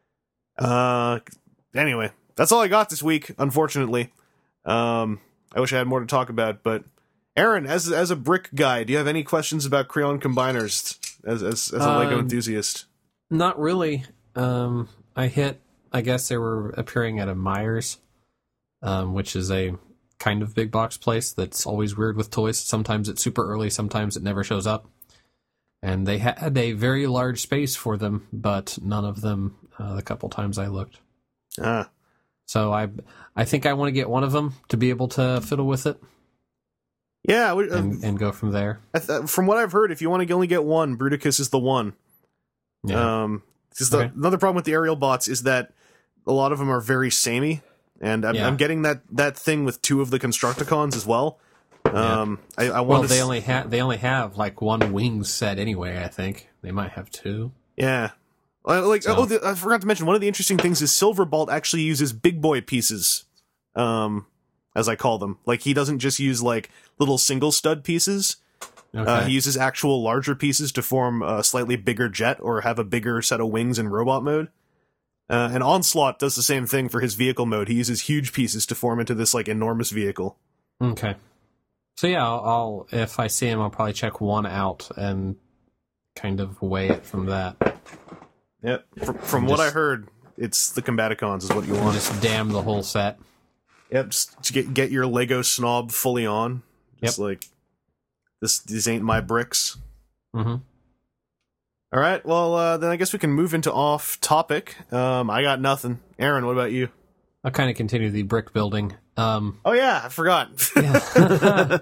Anyway, that's all I got this week, unfortunately. I wish I had more to talk about, but Aaron, as a brick guy, do you have any questions about Creon Combiners as a LEGO enthusiast?
Not really. I guess they were appearing at a Myers, which is a kind of big box place that's always weird with toys. Sometimes it's super early, sometimes it never shows up. And they had a very large space for them, but none of them the couple times I looked. So I think I want to get one of them to be able to fiddle with it.
Yeah,
and go from there.
From what I've heard, if you want to only get one, Bruticus is the one.
Yeah.
Another problem with the aerial bots is that a lot of them are very samey, and I'm getting that thing with two of the Constructicons as well. They only have like one wing set anyway. I think they might have two. Yeah. I forgot to mention, one of the interesting things is Silverbolt actually uses big boy pieces, as I call them. Like, he doesn't just use like little single stud pieces. Okay. He uses actual larger pieces to form a slightly bigger jet, or have a bigger set of wings in robot mode. And Onslaught does the same thing for his vehicle mode. He uses huge pieces to form into this like enormous vehicle.
Okay. So yeah, I'll if I see him, I'll probably check one out and kind of weigh it from that.
Yep. From what I heard, it's the Combaticons is what you want.
Just damn the whole set.
Yep. Just to get your Lego snob fully on. Just like these ain't my bricks.
Mm-hmm.
All right. Well, then I guess we can move into off topic. I got nothing. Aaron, what about you?
I'll kind of continue the brick building.
Oh yeah, I forgot.
Ta-da!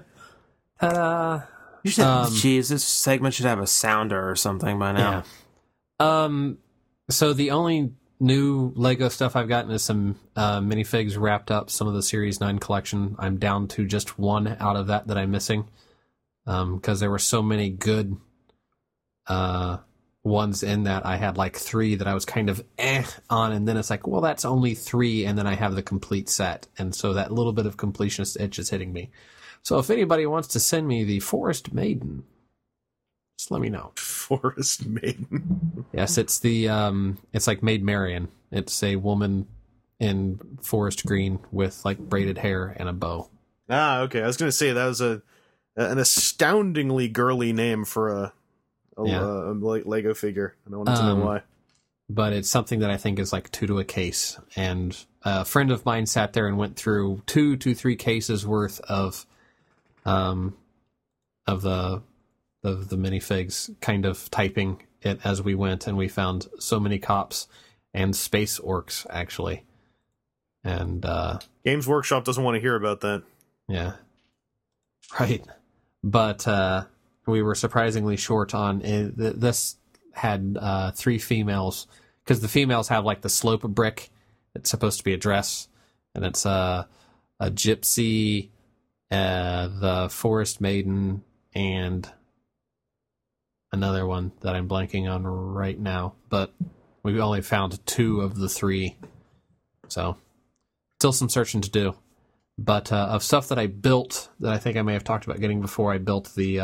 Jeez, this segment should have a sounder or something by now.
Yeah. So the only new Lego stuff I've gotten is some minifigs wrapped up, some of the Series 9 collection. I'm down to just one out of that I'm missing. Because there were so many good ones in that I had like 3 that I was kind of on, and then it's like, well, that's only 3, and then I have the complete set, and so that little bit of completionist itch is hitting me. So if anybody wants to send me the Forest Maiden, just let me know.
Forest Maiden.
Yes, it's the it's like Maid Marian. It's a woman in forest green with like braided hair and a bow.
Ah, okay. I was going to say that was an astoundingly girly name for a Lego figure. And I wanted to know why.
But it's something that I think is like 2 to a case. And a friend of mine sat there and went through 2 to 3 cases worth of the minifigs, kind of typing it as we went, and we found so many cops and space orcs actually. And
Games Workshop doesn't want to hear about that.
Yeah. Right. But we were surprisingly short on this. Had 3 females, because the females have like the slope brick. It's supposed to be a dress, and it's a gypsy, the Forest Maiden, and another one that I'm blanking on right now. But we only found 2 of the 3, so still some searching to do. But of stuff that I built that I think I may have talked about getting before, I built the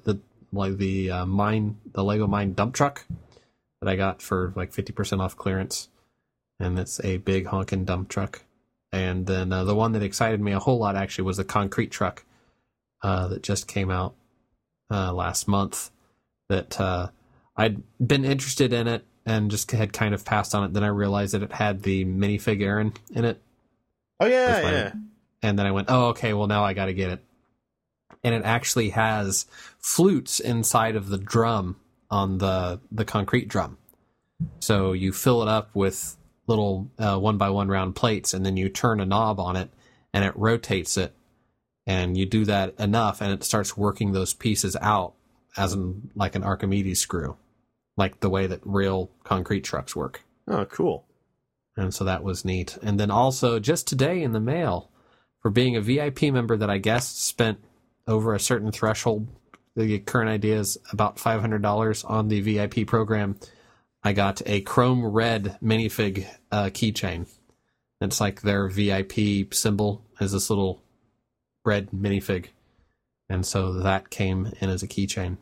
Lego Mine dump truck that I got for like 50% off clearance, and it's a big honking dump truck. And then the one that excited me a whole lot actually was the concrete truck that just came out last month. That I'd been interested in it and just had kind of passed on it. Then I realized that it had the minifig Aaron in it.
Oh yeah.
And then I went, oh, okay, well, now I got to get it. And it actually has flutes inside of the drum on the concrete drum. So you fill it up with little 1x1 round plates, and then you turn a knob on it, and it rotates it. And you do that enough, and it starts working those pieces out as in like an Archimedes screw, like the way that real concrete trucks work.
Oh, cool.
And so that was neat. And then also, just today in the mail, for being a VIP member that I guess spent over a certain threshold, the current idea is about $500 on the VIP program, I got a chrome red minifig keychain. It's like their VIP symbol is this little red minifig. And so that came in as a keychain.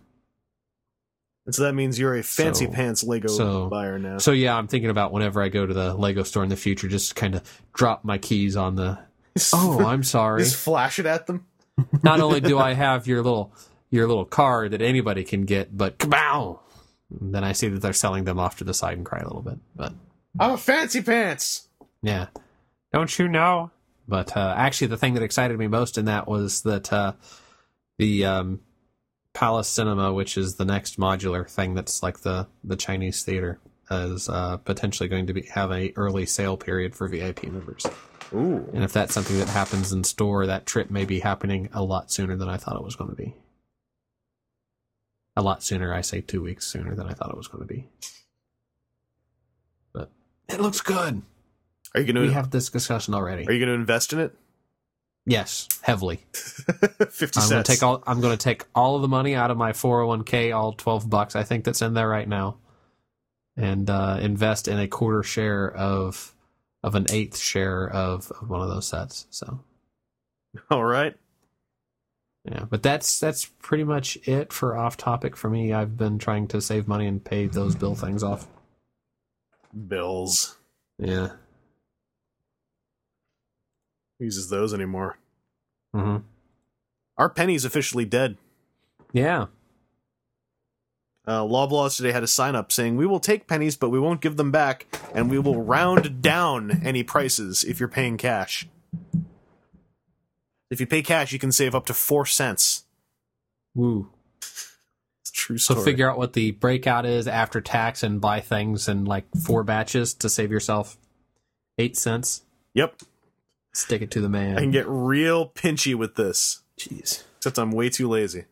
And so that means you're a fancy pants Lego buyer now.
So yeah, I'm thinking about whenever I go to the Lego store in the future, just kind of drop my keys on the... Oh, I'm sorry.
Just flash it at them.
Not only do I have your little car that anybody can get, but kabow! And then I see that they're selling them off to the side and cry a little bit. But
I'm a fancy pants.
Yeah, don't you know? But actually, the thing that excited me most in that was that the Palace Cinema, which is the next modular thing that's like the Chinese theater, is potentially going to have a early sale period for VIP members.
Ooh.
And if that's something that happens in store, that trip may be happening a lot sooner than I thought it was going to be. A lot sooner, I say 2 weeks sooner than I thought it was going to be. But it looks good.
Are you going to?
We have this discussion already.
Are you going to invest in it?
Yes, heavily.
50 cents.
I'm going to take all of the money out of my 401k, all $12 I think that's in there right now, and invest in a quarter share of an eighth share of one of those sets. So,
all right.
Yeah, but that's pretty much it for off topic for me. I've been trying to save money and pay those bill things off.
Bills.
Yeah.
Who uses those anymore?
Mm-hmm.
Our penny's officially dead.
Yeah.
Loblaws today had a sign up saying, "We will take pennies, but we won't give them back, and we will round down any prices if you're paying cash. If you pay cash, you can save up to 4 cents.
Woo.
It's a true story.
So figure out what the breakout is after tax and buy things in like 4 batches to save yourself 8 cents.
Yep.
Stick it to the man.
I can get real pinchy with this.
Jeez.
Except I'm way too lazy.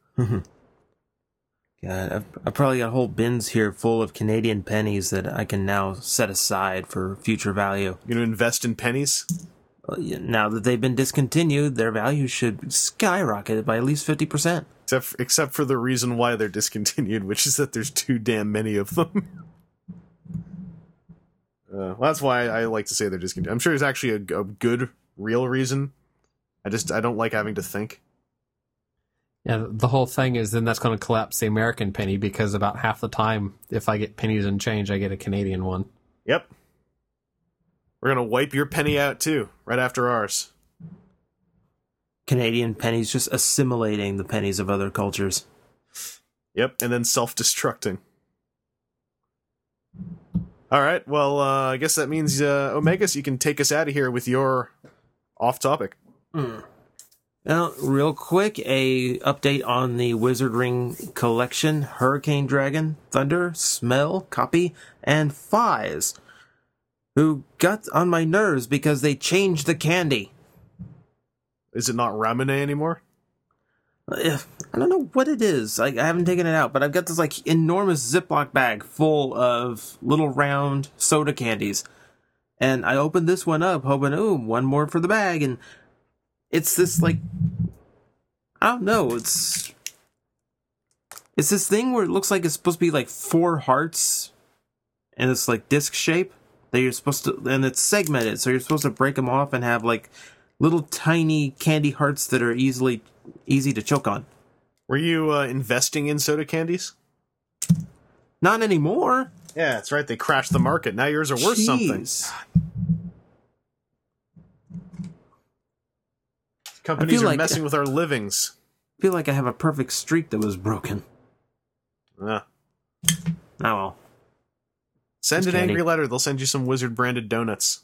God, I've probably got whole bins here full of Canadian pennies that I can now set aside for future value.
You gonna invest in pennies?
Now that they've been discontinued, their value should skyrocket by at least 50%.
Except for the reason why they're discontinued, which is that there's too damn many of them. Well, that's why I like to say they're discontinued. I'm sure there's actually a good, real reason. I don't like having to think.
Yeah, the whole thing is then that's going to collapse the American penny, because about half the time, if I get pennies and change, I get a Canadian one.
Yep. We're going to wipe your penny out, too, right after ours.
Canadian pennies just assimilating the pennies of other cultures.
Yep, and then self-destructing. All right, well, I guess that means, Omegas, you can take us out of here with your off-topic.
Now, real quick, a update on the Wizard Ring collection. Hurricane Dragon, Thunder, Smell, Copy, and Fies, who got on my nerves because they changed the candy.
Is it not Ramune anymore?
I don't know what it is. I haven't taken it out, but I've got this like enormous Ziploc bag full of little round soda candies. And I opened this one up, hoping, one more for the bag, and it's this like, I don't know, it's this thing where it looks like it's supposed to be like 4 hearts, and it's like disc shape that you're supposed to, and it's segmented, so you're supposed to break them off and have like little tiny candy hearts that are easy to choke on.
Were you investing in soda candies?
Not anymore.
Yeah, that's right. They crashed the market. Now yours are worth something. Companies are messing with our livings.
I feel like I have a perfect streak that was broken.
Oh
well.
Send an angry letter. They'll send you some Wizard-branded donuts.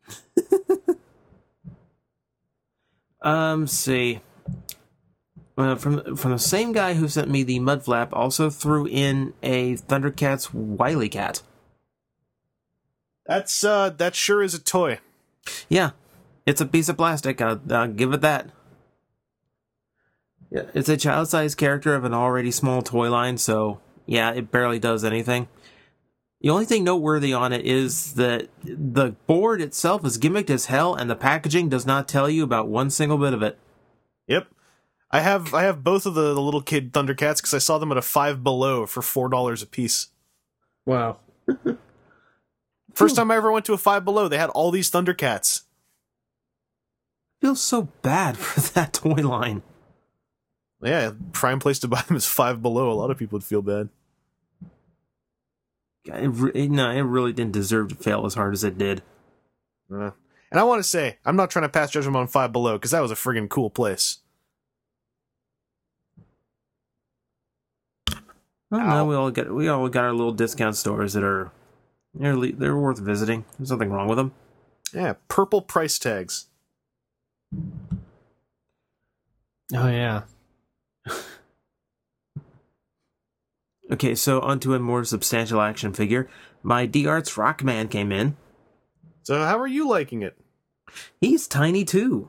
See. From the same guy who sent me the Mudflap, also threw in a Thundercats Wily Cat.
That sure is a toy.
Yeah, it's a piece of plastic. I'll give it that. Yeah, it's a child-sized character of an already small toy line, so yeah, it barely does anything. The only thing noteworthy on it is that the board itself is gimmicked as hell, and the packaging does not tell you about one single bit of it.
Yep. I have both of the little kid Thundercats because I saw them at a Five Below for $4 a piece.
Wow.
First time I ever went to a Five Below, they had all these Thundercats.
I feel so bad for that toy line.
Yeah, prime place to buy them is Five Below. A lot of people would feel bad.
It really didn't deserve to fail as hard as it did.
And I want to say, I'm not trying to pass judgment on Five Below because that was a friggin' cool place.
Well, no, we all got our little discount stores that are they're worth visiting. There's nothing wrong with them.
Yeah, purple price tags.
Oh yeah.
Okay, so onto a more substantial action figure. My D-Arts Rockman came in.
So how are you liking it?
He's tiny too.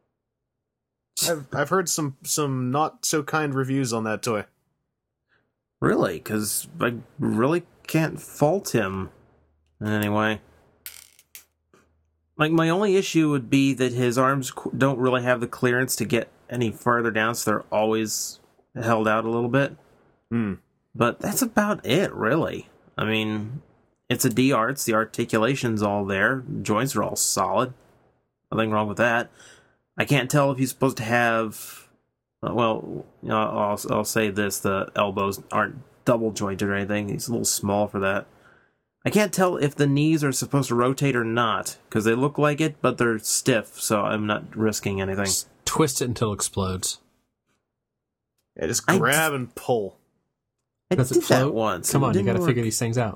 I've heard some not so kind reviews on that toy.
Really? Because I really can't fault him in any way. Like, my only issue would be that his arms don't really have the clearance to get any further down, so they're always held out a little bit. But that's about it, really. I mean, it's a D-Arts, the articulation's all there, joints are all solid. Nothing wrong with that. I can't tell if he's supposed to have... Well, I'll say this, the elbows aren't double jointed or anything. He's a little small for that. I can't tell if the knees are supposed to rotate or not, because they look like it, but they're stiff, so I'm not risking anything.
Just twist it until it explodes.
Yeah, just grab and pull.
I
Does
did
it float?
that once.
Come on, you gotta
work.
figure these things out.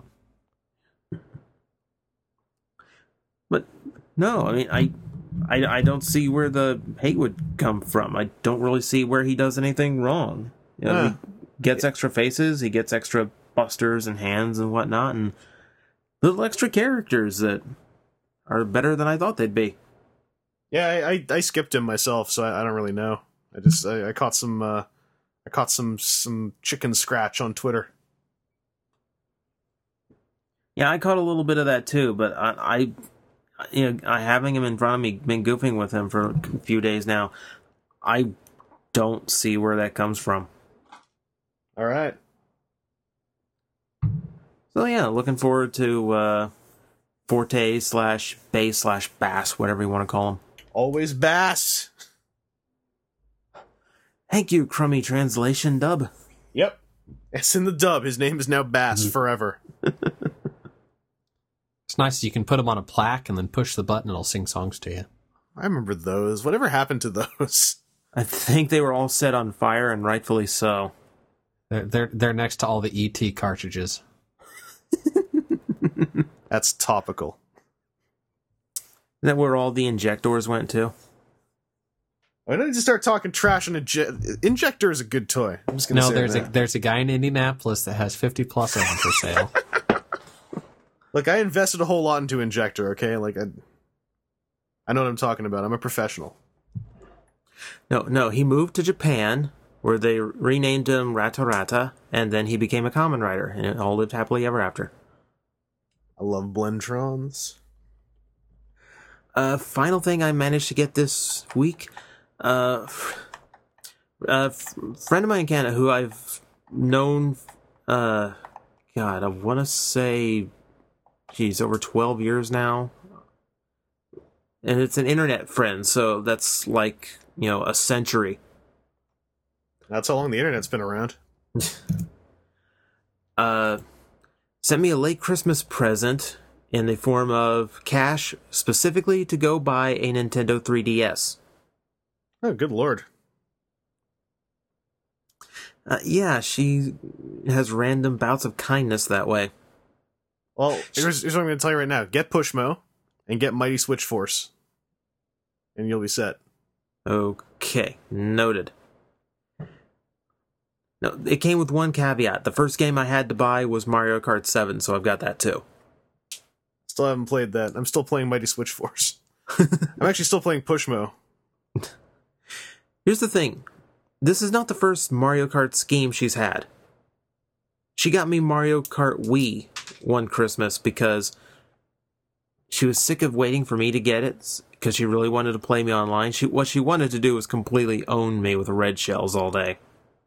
But, no, I mean, I don't see where the hate would come from. I don't really see where he does anything wrong. You know, he gets extra faces, he gets extra busters and hands and whatnot, and little extra characters that are better than I thought they'd be.
Yeah, I skipped him myself, so I don't really know. I caught some chicken scratch on Twitter.
Yeah, I caught a little bit of that too, but I having him in front of me, been goofing with him for a few days now. I don't see where that comes from.
All right.
So yeah, looking forward to Forte / Bass / Bass, whatever you want to call him.
Always Bass.
Thank you, crummy translation dub.
Yep. It's in the dub. His name is now Bass forever.
It's nice you can put them on a plaque and then push the button, it'll sing songs to you.
I remember those. Whatever happened to those?
I think they were all set on fire, and rightfully so.
They're next to all the ET cartridges.
That's topical.
Is that where all the injectors went to?
I need to start talking trash on Injector is a good toy. I'm just gonna
No,
say
there's a guy in Indianapolis that has 50 plus of them for sale.
Look, I invested a whole lot into Injector, okay? Like, I know what I'm talking about. I'm a professional.
No, he moved to Japan, where they renamed him Rata Rata, and then he became a Kamen Rider, and it all lived happily ever after.
I love Blentrons.
Final thing I managed to get this week, a friend of mine in Canada who I've known, God, I want to say, over 12 years now. And it's an internet friend, so that's like, a century.
That's how long the internet's been around.
Sent me a late Christmas present in the form of cash specifically to go buy a Nintendo 3DS.
Oh, good lord.
Yeah, she has random bouts of kindness that way.
Well, here's what I'm going to tell you right now. Get Pushmo and get Mighty Switch Force. And you'll be set.
Okay, noted. No, it came with one caveat. The first game I had to buy was Mario Kart 7, so I've got that too.
Still haven't played that. I'm still playing Mighty Switch Force. I'm actually still playing Pushmo.
Here's the thing. This is not the first Mario Kart scheme she's had. She got me Mario Kart Wii one Christmas because she was sick of waiting for me to get it because she really wanted to play me online. What she wanted to do was completely own me with red shells all day.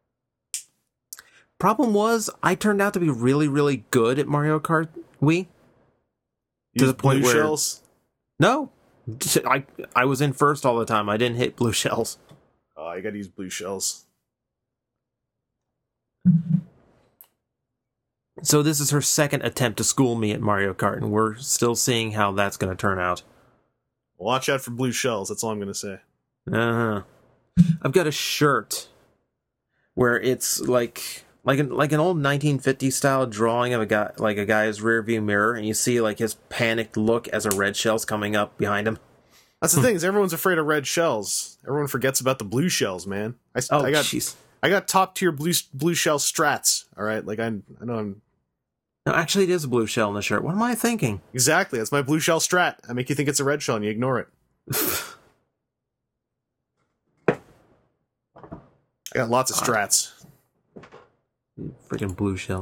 Problem was, I turned out to be really, really good at Mario Kart Wii. To the point where
shells?
No, I was in first all the time. I didn't hit blue shells.
Oh, I gotta use blue shells.
So this is her second attempt to school me at Mario Kart, and we're still seeing how that's going to turn out.
Watch out for blue shells. That's all I'm gonna say.
Uh-huh. I've got a shirt where it's like an old 1950s style drawing of a guy's rear view mirror, and you see like his panicked look as a red shell's coming up behind him.
That's the thing, is everyone's afraid of red shells. Everyone forgets about the blue shells, man. I got top tier blue shell strats. All right, like I know I'm.
No, actually, it is a blue shell in the shirt. What am I thinking?
Exactly, that's my blue shell strat. I make you think it's a red shell and you ignore it. I got lots of strats.
Freaking blue shell.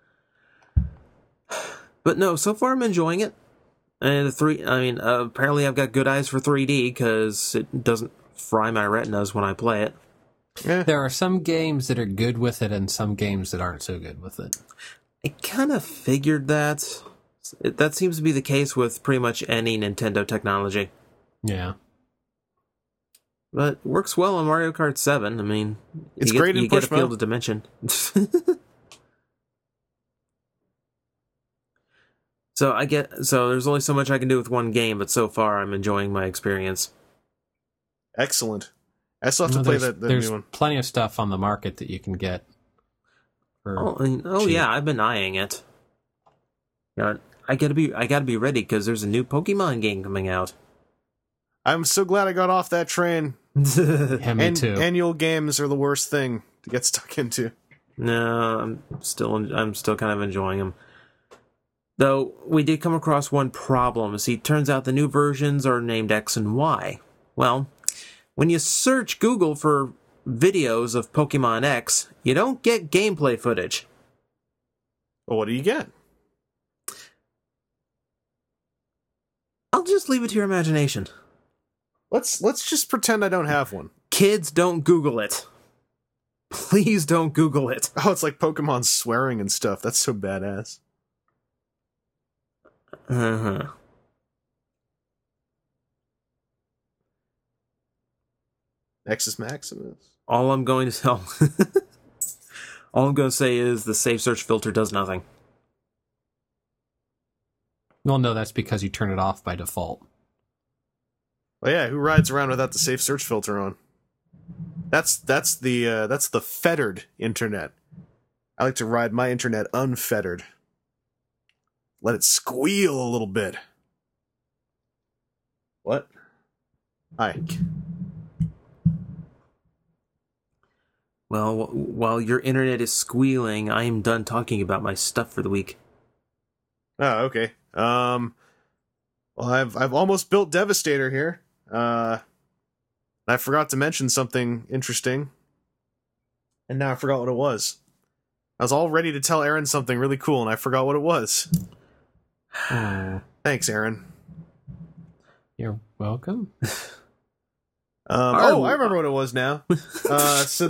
But no, so far I'm enjoying it. And apparently I've got good eyes for 3D because it doesn't fry my retinas when I play it.
Yeah.
There are some games that are good with it and some games that aren't so good with it.
I kind of figured that. That seems to be the case with pretty much any Nintendo technology.
Yeah.
But it works well on Mario Kart 7. I mean,
it's great in
you get a
Pushmo.
field of dimension. So there's only so much I can do with one game, but so far I'm enjoying my experience.
Excellent. I still have to play that
there's
new one.
Plenty of stuff on the market that you can get.
Oh yeah, I've been eyeing it. I gotta be ready because there's a new Pokemon game coming out.
I'm so glad I got off that train.
Yeah, me too.
Annual games are the worst thing to get stuck into.
No, I'm still kind of enjoying them. Though we did come across one problem. See, turns out the new versions are named X and Y. Well, when you search Google for videos of Pokemon X, you don't get gameplay footage.
Well, what do you get?
Just leave it to your imagination.
Let's just pretend I don't have one.
Kids, don't Google it. Please don't Google it.
Oh, it's like Pokemon swearing and stuff. That's so badass.
Uh-huh.
Nexus Maximus.
All I'm going to tell... All I'm going to say is the safe search filter does nothing.
Well, no, that's because you turn it off by default.
Oh yeah, who rides around without the safe search filter on? That's the fettered internet. I like to ride my internet unfettered. Let it squeal a little bit. What? Hi.
Well, while your internet is squealing, I am done talking about my stuff for the week.
Oh, okay. Well, I've almost built Devastator here. I forgot to mention something interesting, and now I forgot what it was. I was all ready to tell Aaron something really cool, and I forgot what it was.
Oh,
Thanks, Aaron.
you're welcome.
I remember what it was now. So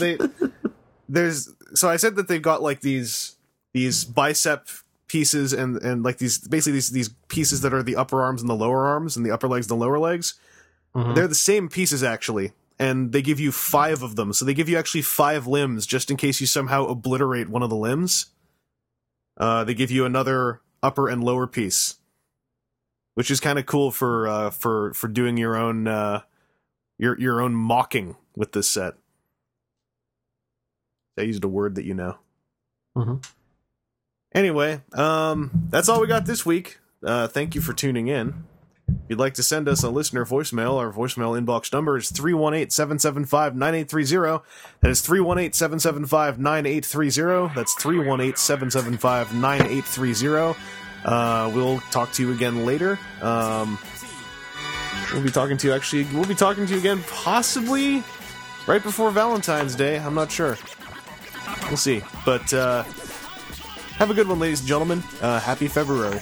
I said that they've got like these bicep pieces and like these pieces that are the upper arms and the lower arms and the upper legs and the lower legs.
Mhm.
They're the same pieces actually, and they give you 5 of them. So they give you actually 5 limbs just in case you somehow obliterate one of the limbs. They give you another upper and lower piece, which is kind of cool for doing your own your own mocking with this set. I used a word that you know.
Mm-hmm.
Anyway, that's all we got this week. Thank you for tuning in. If you'd like to send us a listener voicemail, our voicemail inbox number is 318-775-9830. That is 318-775-9830. That's 318-775-9830. We'll talk to you again later. We'll be talking to you again possibly right before Valentine's Day. I'm not sure. We'll see. But have a good one, ladies and gentlemen. Happy February.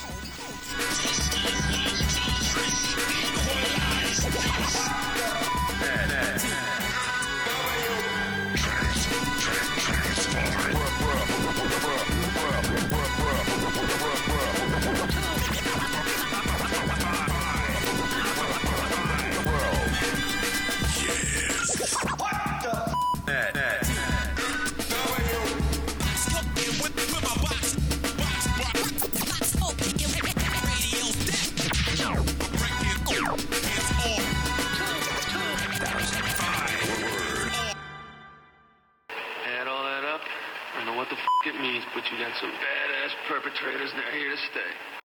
Add all that up, I don't know what the f*** it means, but you got some badass perpetrators, and they're here to stay.